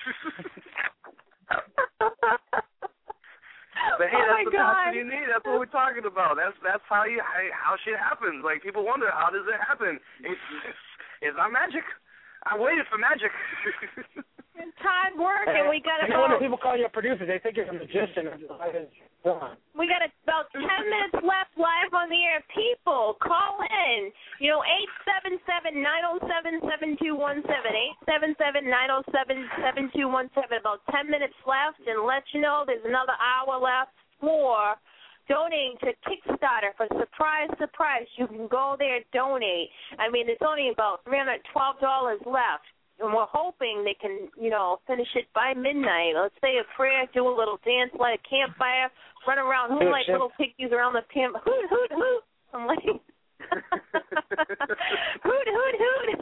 But hey, Oh, that's, my what, that's God. what you need. That's what we're talking about. That's that's how you how shit happens. Like, people wonder, how does it happen? It's, it's, it's not magic. I waited for magic. It's hard work, and we got You know when about people call you a producer, they think you're a magician. we got about ten minutes left live on the air. People, call in. You know, eight seven seven nine zero seven seven two one seven eight seven seven nine zero seven seven two one seven. About ten minutes left, and let you know there's another hour left for donating to Kickstarter for surprise, surprise. You can go there and donate. I mean, there's only about three hundred twelve dollars left, and we're hoping they can, you know, finish it by midnight. Let's say a prayer, do a little dance, light a campfire, run around, hoot like little piggies around the camp. Hoot, hoot, hoot. I'm like, hoot, hoot, hoot.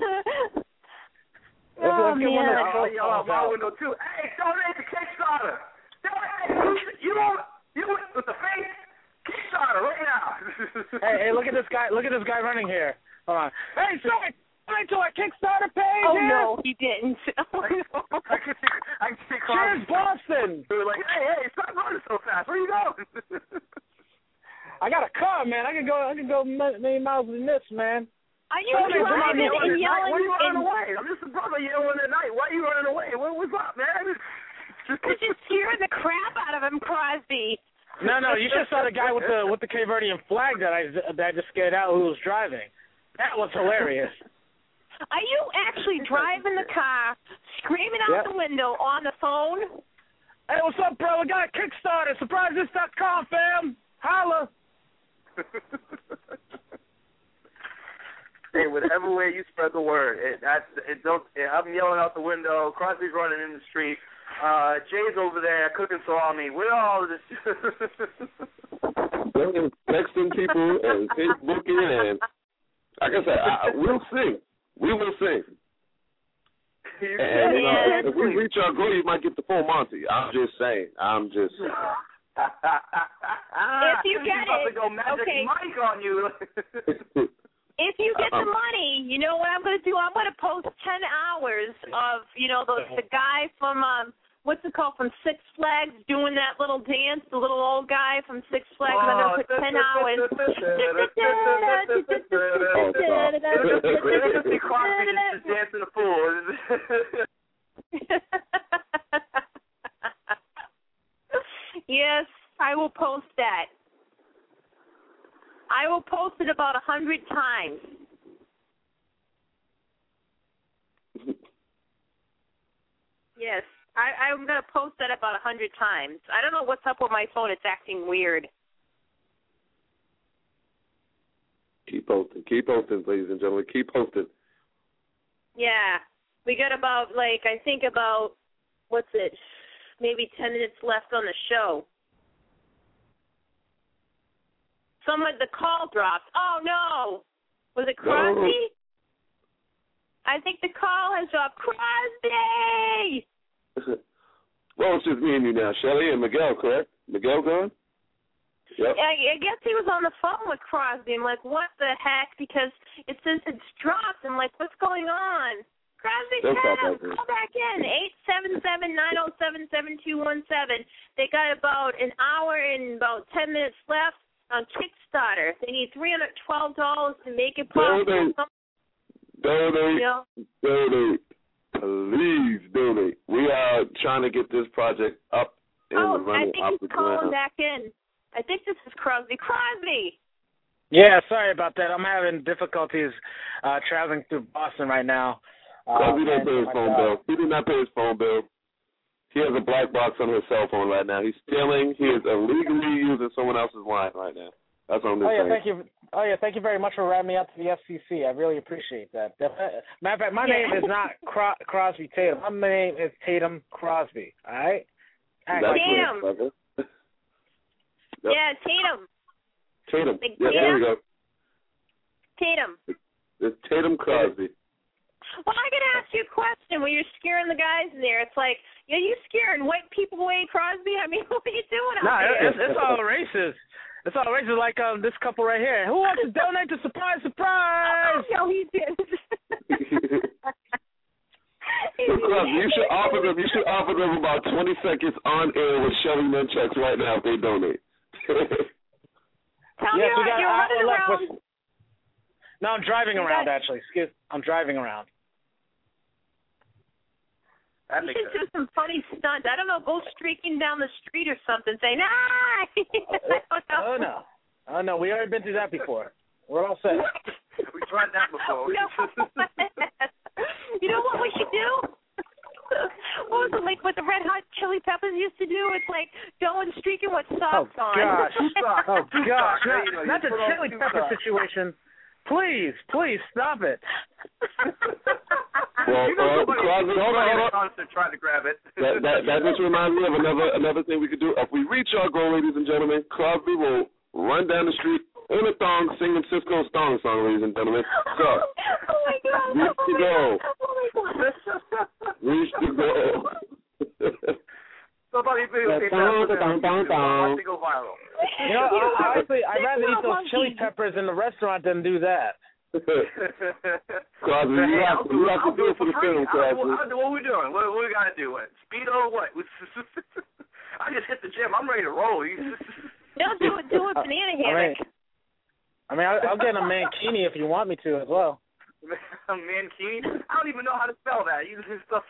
Oh, Let's get one of man. I'll yell out my window too. Hey, donate to Kickstarter. Donate. You don't. You with the face. Kickstarter right now. Hey, hey, look at this guy. Look at this guy running here. Hold on. Hey, sorry. Right to our Kickstarter page. Oh, here. no, he didn't. I can see. I can see. Cheers, Boston. They were like, hey, hey, stop running so fast. Where you going? I got a car, man. I can go. I can go many miles in this, man. Are you Hey, man, come on, driving yelling and Why yelling? are you running and, away? I'm just a brother yelling at night. Why are you running away? What, what's up, man? We're just scaring the crap out of him, Crosby. No, no. You just saw the guy with the with the Cape Verdean flag that I that I just scared out who was driving. That was hilarious. Are you actually driving the car, screaming out Yep. the window on the phone? Hey, what's up, bro? We got a Kickstarter. surprise this dot com, fam. Holla. Hey, whatever way you spread the word. It, that's it. Don't. It, I'm yelling out the window. Crosby's running in the street. Uh, Jay's over there cooking salami. We're all just texting people and Facebooking, and like I said, I, we'll sing. We will sing. And uh, if we reach our goal, you might get the full Monty. I'm just saying. I'm just. If you get about it, to go Magic okay. Mike on you. If you get the money, you know what I'm going to do? I'm going to post ten hours of, you know, the the guy from um, what's it called, from Six Flags doing that little dance, the little old guy from Six Flags. I'm going to put ten hours. Just dance in the pool. Yes, I will post that. I will post it about a hundred times. Yes, I, I'm going to post that about a hundred times. I don't know what's up with my phone. It's acting weird. Keep posting. Keep posting, ladies and gentlemen. Keep posting. Yeah. We got about, like, I think about, what's it, maybe ten minutes left on the show. Someone, the call dropped. Oh, no. Was it Crosby? No. I think the call has dropped. Crosby! Well, it's just me and you now, Shelly and Miguel, correct? Miguel gone? Yep. I, I guess he was on the phone with Crosby. I'm like, what the heck? Because it says it's dropped. I'm like, what's going on? Crosby, Sam, call back in. eight seven seven, nine oh seven, seven two one seven. They got about an hour and about ten minutes left on Kickstarter. They need three hundred twelve dollars to make it possible. Donate. Donate. Donate. Please donate. We are trying to get this project up and oh, running I think off the he's calling ground. back in. I think this is Crosby. Crosby! Yeah, sorry about that. I'm having difficulties uh, traveling through Boston right now. Crosby uh, don't pay his phone bill. He did not pay his phone bill. He has a black box on his cell phone right now. He's stealing. He is illegally using someone else's line right now. That's what I'm just oh, yeah, saying. Thank you. Oh, yeah, thank you very much for ratting me out to the F C C. I really appreciate that. Matter of fact, my yeah. name is not Cro- Crosby Tatum. My name is Tatum Crosby, all right? That's Tatum. It, yep. Yeah, Tatum. Tatum. Like yeah, Tatum? there we go. Tatum. It's Tatum Crosby. Well, I got to ask you a question. When you're scaring the guys in there, it's like, are you scaring white people away, Crosby? I mean, what are you doing out no, there? It's, it's all racist. It's all racist, like um, this couple right here. Who wants to donate to Surprise Surprise? Oh, no, he did. So, Crosby, you should offer them. You should offer them about twenty seconds on air with Shelly Nunchucks right now if they donate. Tell yes, me we got you're running look, around. with, No, I'm driving you around, got, actually. Excuse I'm driving around. That you makes should sense. do some funny stunts. I don't know, go streaking down the street or something, saying, ah! I don't know. Oh, no. Oh, no, we already been through that before. We're all set. We tried that before. No. You know what we should do? What was it, like what the Red Hot Chili Peppers used to do? It's like going streaking with socks oh, on. Gosh. Oh, gosh. Not, not the Chili Pepper situation. Please, please, stop it. Well, you know, uh, Crosby, hold on, hold on. To try to grab it. That, that, that just reminds me of another another thing we could do. If we reach our goal, ladies and gentlemen, Crosby will run down the street in a thong singing Cisco's thong song, ladies and gentlemen. So, oh my God! reach oh the my goal. God. Oh my God! Reach the goal. Somebody please take that. Go viral. You know, honestly, I'd rather eat those chili peppers in the restaurant than do that. Crosby, you hey, have to, you have to do it for the film, Crosby. What are we doing? What, what we got to do? What, Speedo or what? I just hit the gym. I'm ready to roll. No, do it, do it, banana hammock. I mean, I'll, I'll get a mankini if you want me to as well. Mankini? I don't even know how to spell that. You just stuff.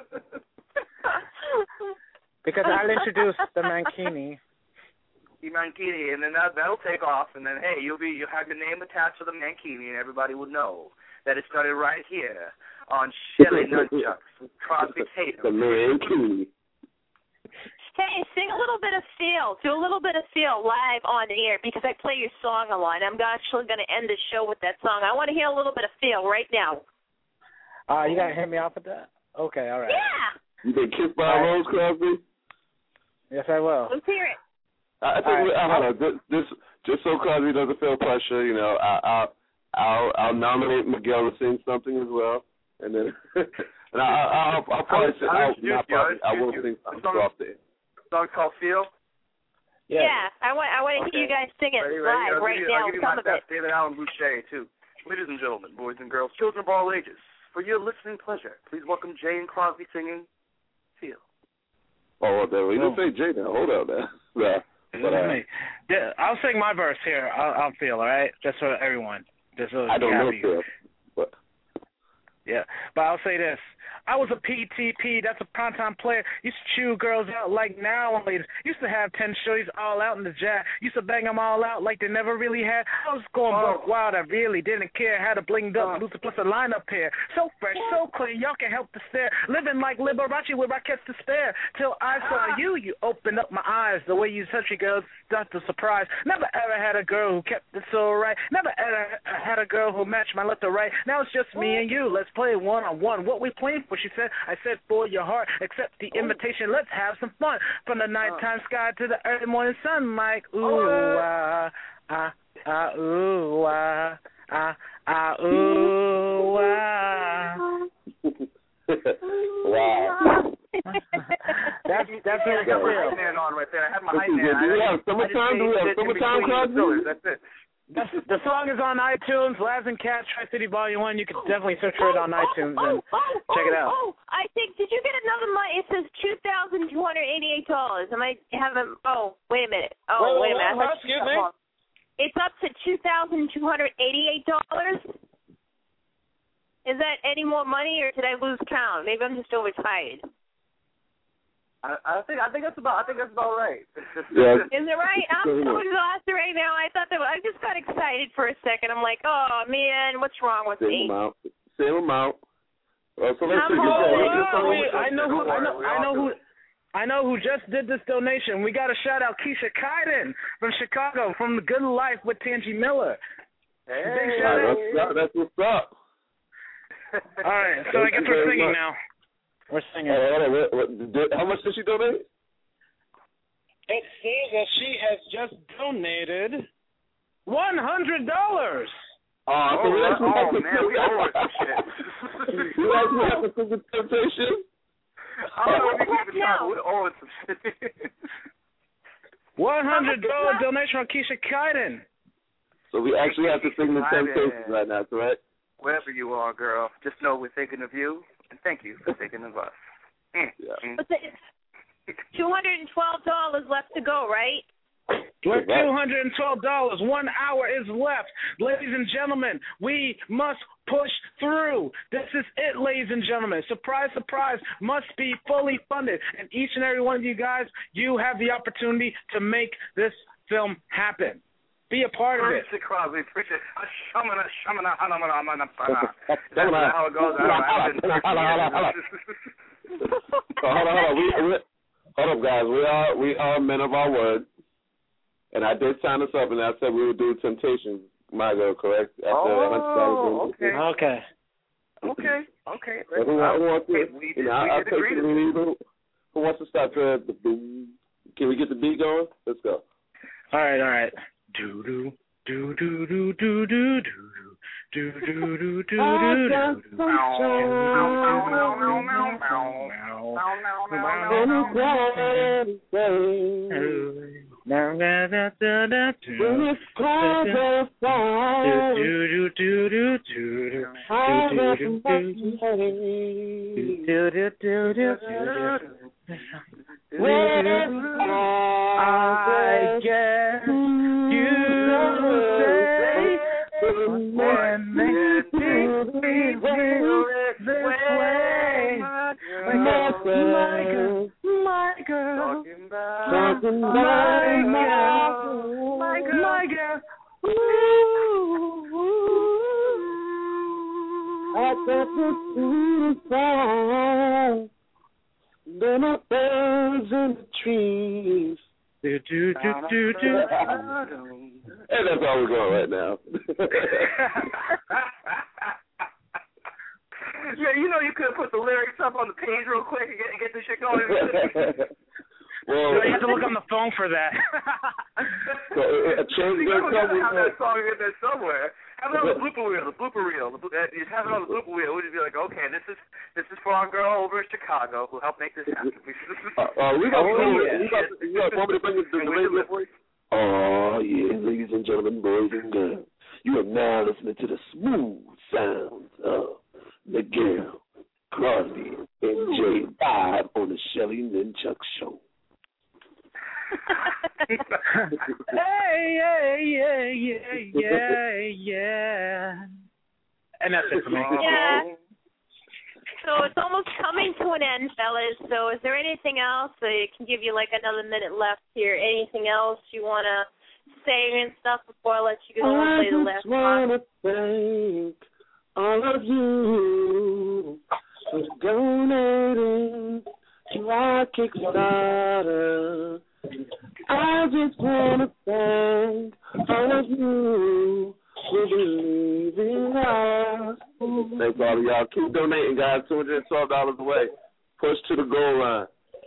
Because I'll introduce the mankini. The mankini, and then that, that'll take off, and then, hey, you'll be you'll have your name attached to the mankini, and everybody will know that it started right here on Shelly Nunchucks with Crosby Tatum. The mankini. Hey, sing a little bit of Feel. Do a little bit of Feel live on the air because I play your song a lot. I'm actually going to end the show with that song. I want to hear a little bit of Feel right now. Uh, you got to hit me off with that? Okay, all right. Yeah. You been kissed by a rose, Crosby? Yes, I will. Let's hear it. I, I think, right. I don't know, this, this, just so Crosby doesn't feel pressure, you know, I, I'll, I'll, I'll nominate Miguel to sing something as well. And then, and I, I, I'll, I'll probably sing, I'll, not probably, I will sing something off there. Song called Feel? Yeah. yeah, I want I want to okay. hear you guys sing it ready, live ready? right you, now. I'll give you Some my of it. best David Allen Boucher, too. Ladies and gentlemen, boys and girls, children of all ages, for your listening pleasure, please welcome Jay and Crosby singing Feel. Oh, well, we didn't say Jay now. Hold on now. Yeah, but, uh, yeah, I'll sing my verse here. I'll, I'll Feel, all right? Just for everyone. Just so I don't know happy. Feel, but... Yeah, but I'll say this. I was a P T P, that's a primetime player. Used to chew girls out like nowadays. Used to have ten shorties all out in the jack. Used to bang them all out like they never really had. I was going oh. buck wild. I really didn't care. Had a blinged up Luther plus a lineup here. So fresh, so clean, y'all can help to stare. Living like Liberace with rockets to spare. Till I saw you, you opened up my eyes. The way you touch your girls, that's a surprise. Never ever had a girl who kept it so right. Never ever had a girl who matched my left or right. Now it's just me and you. Let's play one on one. What we playing for? She said. I said for your heart. Accept the invitation. Let's have some fun. From the nighttime sky to the early morning sun. Like ooh ah ah ah ooh ah ah ah ooh ah. Wow. that's that's I what got my I hype man on right there. I had my Let's hype see, man. do we have summertime? Do we have summertime, Crosby? That's it. That's, the song is on iTunes, Laz and Cat, Tri-City Volume one. You can definitely search for it on iTunes and oh, oh, check it out. Oh, I think, did you get another money? It says two thousand two hundred eighty-eight dollars. Am I having, oh, wait a minute. Oh, wait, wait, wait a minute. What? Excuse me? It's up to two thousand two hundred eighty-eight dollars. Is that any more money, or did I lose count? Maybe I'm just overtired. I, I think I think that's about I think that's about right. Yeah. Is it right? I'm so exhausted right now. I thought that I just got excited for a second. I'm like, oh man, what's wrong with Same me? amount. Same amount. Uh, so let's I'm see. all- I know who I know I know who I know who just did this donation. We got to shout out Keisha Kaiden from Chicago from The Good Life with Tangi Miller. Hey, Big shout out. That's, that's what's up. All right, so I guess we're singing now. We're singing. Uh, hold on, what, what, did, how much did she donate? It says that she has just donated one hundred dollars. Oh, oh, so we actually oh have to man, we owe her some shit. we actually have to sing the temptation? I don't know if we can talk. We owe her some shit. one hundred dollars donation from Keisha Kaiden. So we actually have to sing the temptation right now, correct? Wherever you are, girl, just know we're thinking of you, and thank you for thinking of us. Mm. Yeah. Mm. two hundred twelve dollars left to go, right? We're two hundred twelve dollars. One hour is left. Ladies and gentlemen, we must push through. This is it, ladies and gentlemen. Surprise, surprise, must be fully funded. And each and every one of you guys, you have the opportunity to make this film happen. Be a part of it. Preach it, Crosby. Preach it. Shamana, shamana, hanamana, hamana, pana. That's That's not how it goes. I don't know. Hold on, hold on, hold on. Hold on, hold on. We, we, hold up, guys. We are we are men of our word. And I did sign us up, and I said we would do Temptation, my girl, correct? After oh, okay. Okay. Okay. Okay. Who, who wants to? We You did, know, I, we I'll did take agree the to lead. Who, who wants to start? Uh, the boom. Can we get the beat going? Let's go. All right, all right. Do do do do do do do do do do do do do I guess you say when they think we feel this way. My girl, my girl, my girl, my girl, my girl. I got the sweetest song. There are birds in the trees. Do, do, do, do, do. And that's all we're going right now. Yeah, you know you could have put the lyrics up on the page real quick and get, get this shit going. Well, so you have to look on the phone for that. So a change you will gotta come have with that song in there somewhere. Have it on the blooper reel, the blooper reel. The, uh, you have it on the blooper reel. We'd be like, okay, this is this is for our girl over in Chicago who helped make this happen. uh, uh, we got, oh, yeah. we got, you got want me to bring it to the radio voice? Oh yeah, ladies and gentlemen, boys and girls, you are now listening to the smooth sounds of Miguel, Crosby, and Jay live on the Shelly Nunchuck Show. Hey, yeah, yeah, yeah, yeah, yeah. And that's it for me. Yeah. So it's almost coming to an end, fellas. So is there anything else? So it can give you like another minute left here. Anything else you want to say and stuff before I let you go and play the last song? I just want to thank all of you for donating to our Kickstarter. I just want to thank all of you for believing us. Thanks all of y'all. Keep donating, guys. two hundred twelve dollars away. Push to the goal line.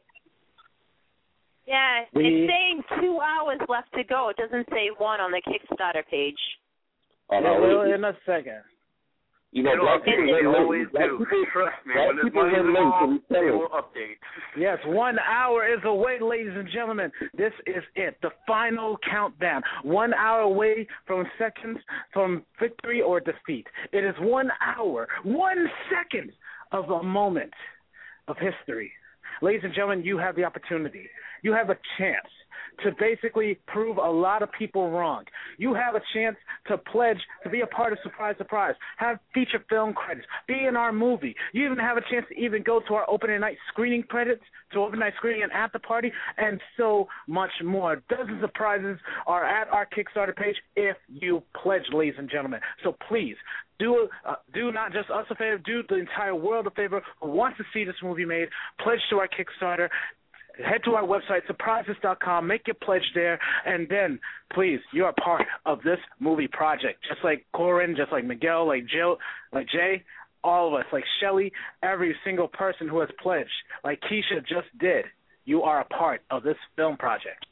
Yeah, it's saying two hours left to go. It doesn't say one on the Kickstarter page. Oh, yeah, well, in a second. You know, black people they are always black do. People, Trust me, black when there's people money are involved, they they will update. Yes, one hour is away, ladies and gentlemen. This is it, the final countdown. One hour away from seconds from victory or defeat. It is one hour, one second of a moment of history. Ladies and gentlemen, you have the opportunity. You have a chance to basically prove a lot of people wrong. You have a chance to pledge to be a part of Surprise Surprise, have feature film credits, be in our movie. You even have a chance to even go to our opening night screening credits, to opening night screening and after party, and so much more. Dozens of prizes are at our Kickstarter page if you pledge, ladies and gentlemen. So please, do uh, do not just us a favor, do the entire world a favor who wants to see this movie made. Pledge to our Kickstarter. Head to our website, surprises dot com, make your pledge there, and then, please, you're a part of this movie project. Just like Corin, just like Miguel, like Jill, like Jay, all of us, like Shelly, every single person who has pledged, like Keisha just did, you are a part of this film project.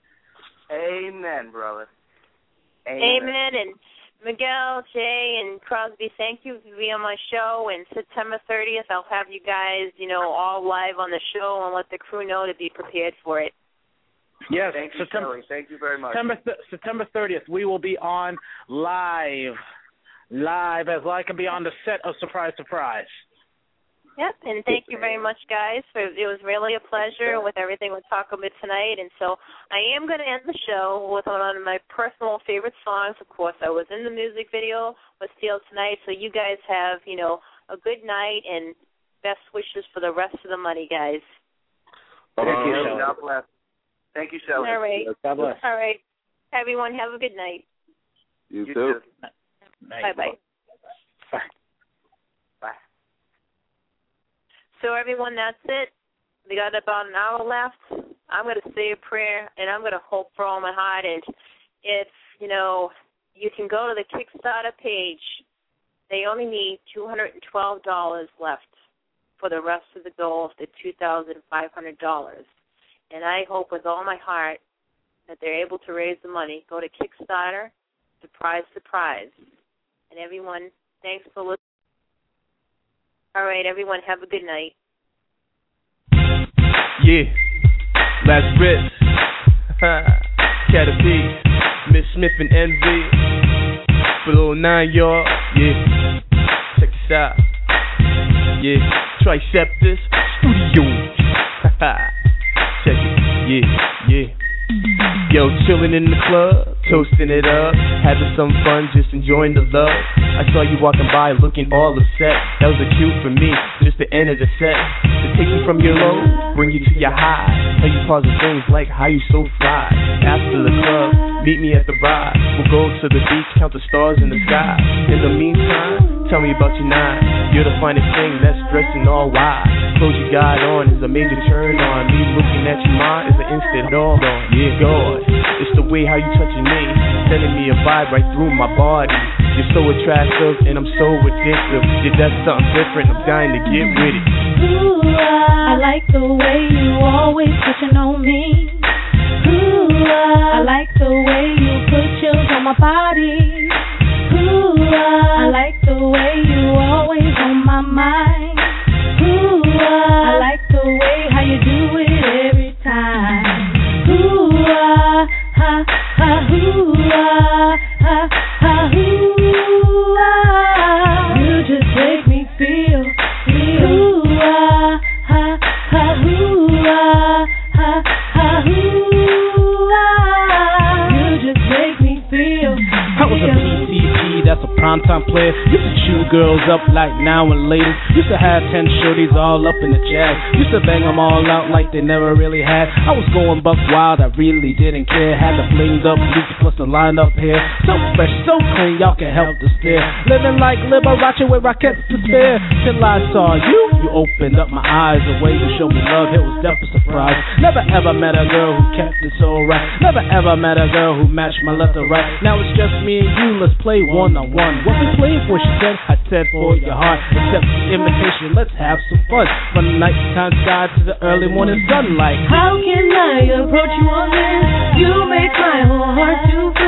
Amen, brother. Amen. Amen. And Miguel, Jay, and Crosby, thank you for being on my show. And September thirtieth, I'll have you guys, you know, all live on the show and let the crew know to be prepared for it. Yes, thank you, September, Shelley. Thank you very much. September, th- September thirtieth, we will be on live, live as I can be on the set of Surprise Surprise. Yep, and thank you very much, guys. For, it was really a pleasure with everything we're talking about tonight. And so I am going to end the show with one of my personal favorite songs. Of course, I was in the music video with Steel Tonight, so you guys have, you know, a good night and best wishes for the rest of the money, guys. Thank you, Shelley. God bless. Thank you, Shelley. All right. God bless. All right. Everyone, have a good night. You, you too. too. Bye-bye. Bye. Bye. So, everyone, that's it. We got about an hour left. I'm going to say a prayer, and I'm going to hope for all my heart. And if, you know, you can go to the Kickstarter page, they only need two hundred twelve dollars left for the rest of the goal of the two thousand five hundred dollars. And I hope with all my heart that they're able to raise the money. Go to Kickstarter, Surprise Surprise. And, everyone, thanks for listening. All right, everyone, have a good night. Yeah, last Ritz, Caterpie, Miss Smith and Envy, for little nine y'all, yeah, check this out, yeah, Triceptus Studios, check it, yeah, yeah. Yo, chillin' in the club, toasting it up, having some fun, just enjoying the love. I saw you walking by looking all upset. That was a cue for me, just the end of the set. To take you from your low, bring you to your high. Tell you positive things like how you so fly. After the club, meet me at the bar. We'll go to the beach, count the stars in the sky. In the meantime, tell me about your nine. You're the finest thing that's dressed in all white. clothes you got on is a major turn on. Me looking at you, ma, is an instant all on. Yeah, God, it's the way how you touching me, sending me a vibe right through my body. You're so attractive and I'm so addictive. Yeah, that's something different, I'm dying to get with it. Ooh, I like the way you always touching on me. Ooh, I like the way you put chills on my body. Ooh, I like the way you always on my mind. Ooh, I like the way how you do it every time. Ooh, ah, ha, ha, ooh, ah, ha, ha, ooh, ah. You just make me feel, feel. Ooh, ah, ha, ha, ooh, ah, ha, ha, ooh, ah. You just make me feel, feel. I was a P C P, that's a primetime player. Used to chew girls up like now and later. Used to have ten shorties all up in the jag. Used to bang them all out like they never really had. I was going buck wild, I really didn't care. Had the blinged up Lucy plus the lined up hair. So fresh, so clean, y'all can help to stare. Living like Liberace with rockets to spare. Till I saw you, you opened up my eyes. The way you showed me love, it was definitely a surprise. Never ever met a girl who kept it so right. Never ever met a girl who matched my left or right. Now it's just me and you, let's play one on one. What we playing for, she said, I said for your heart. Accept the invitation, let's have some fun. From the nighttime sky to the early morning sunlight. How can I approach you on this? You make my whole heart to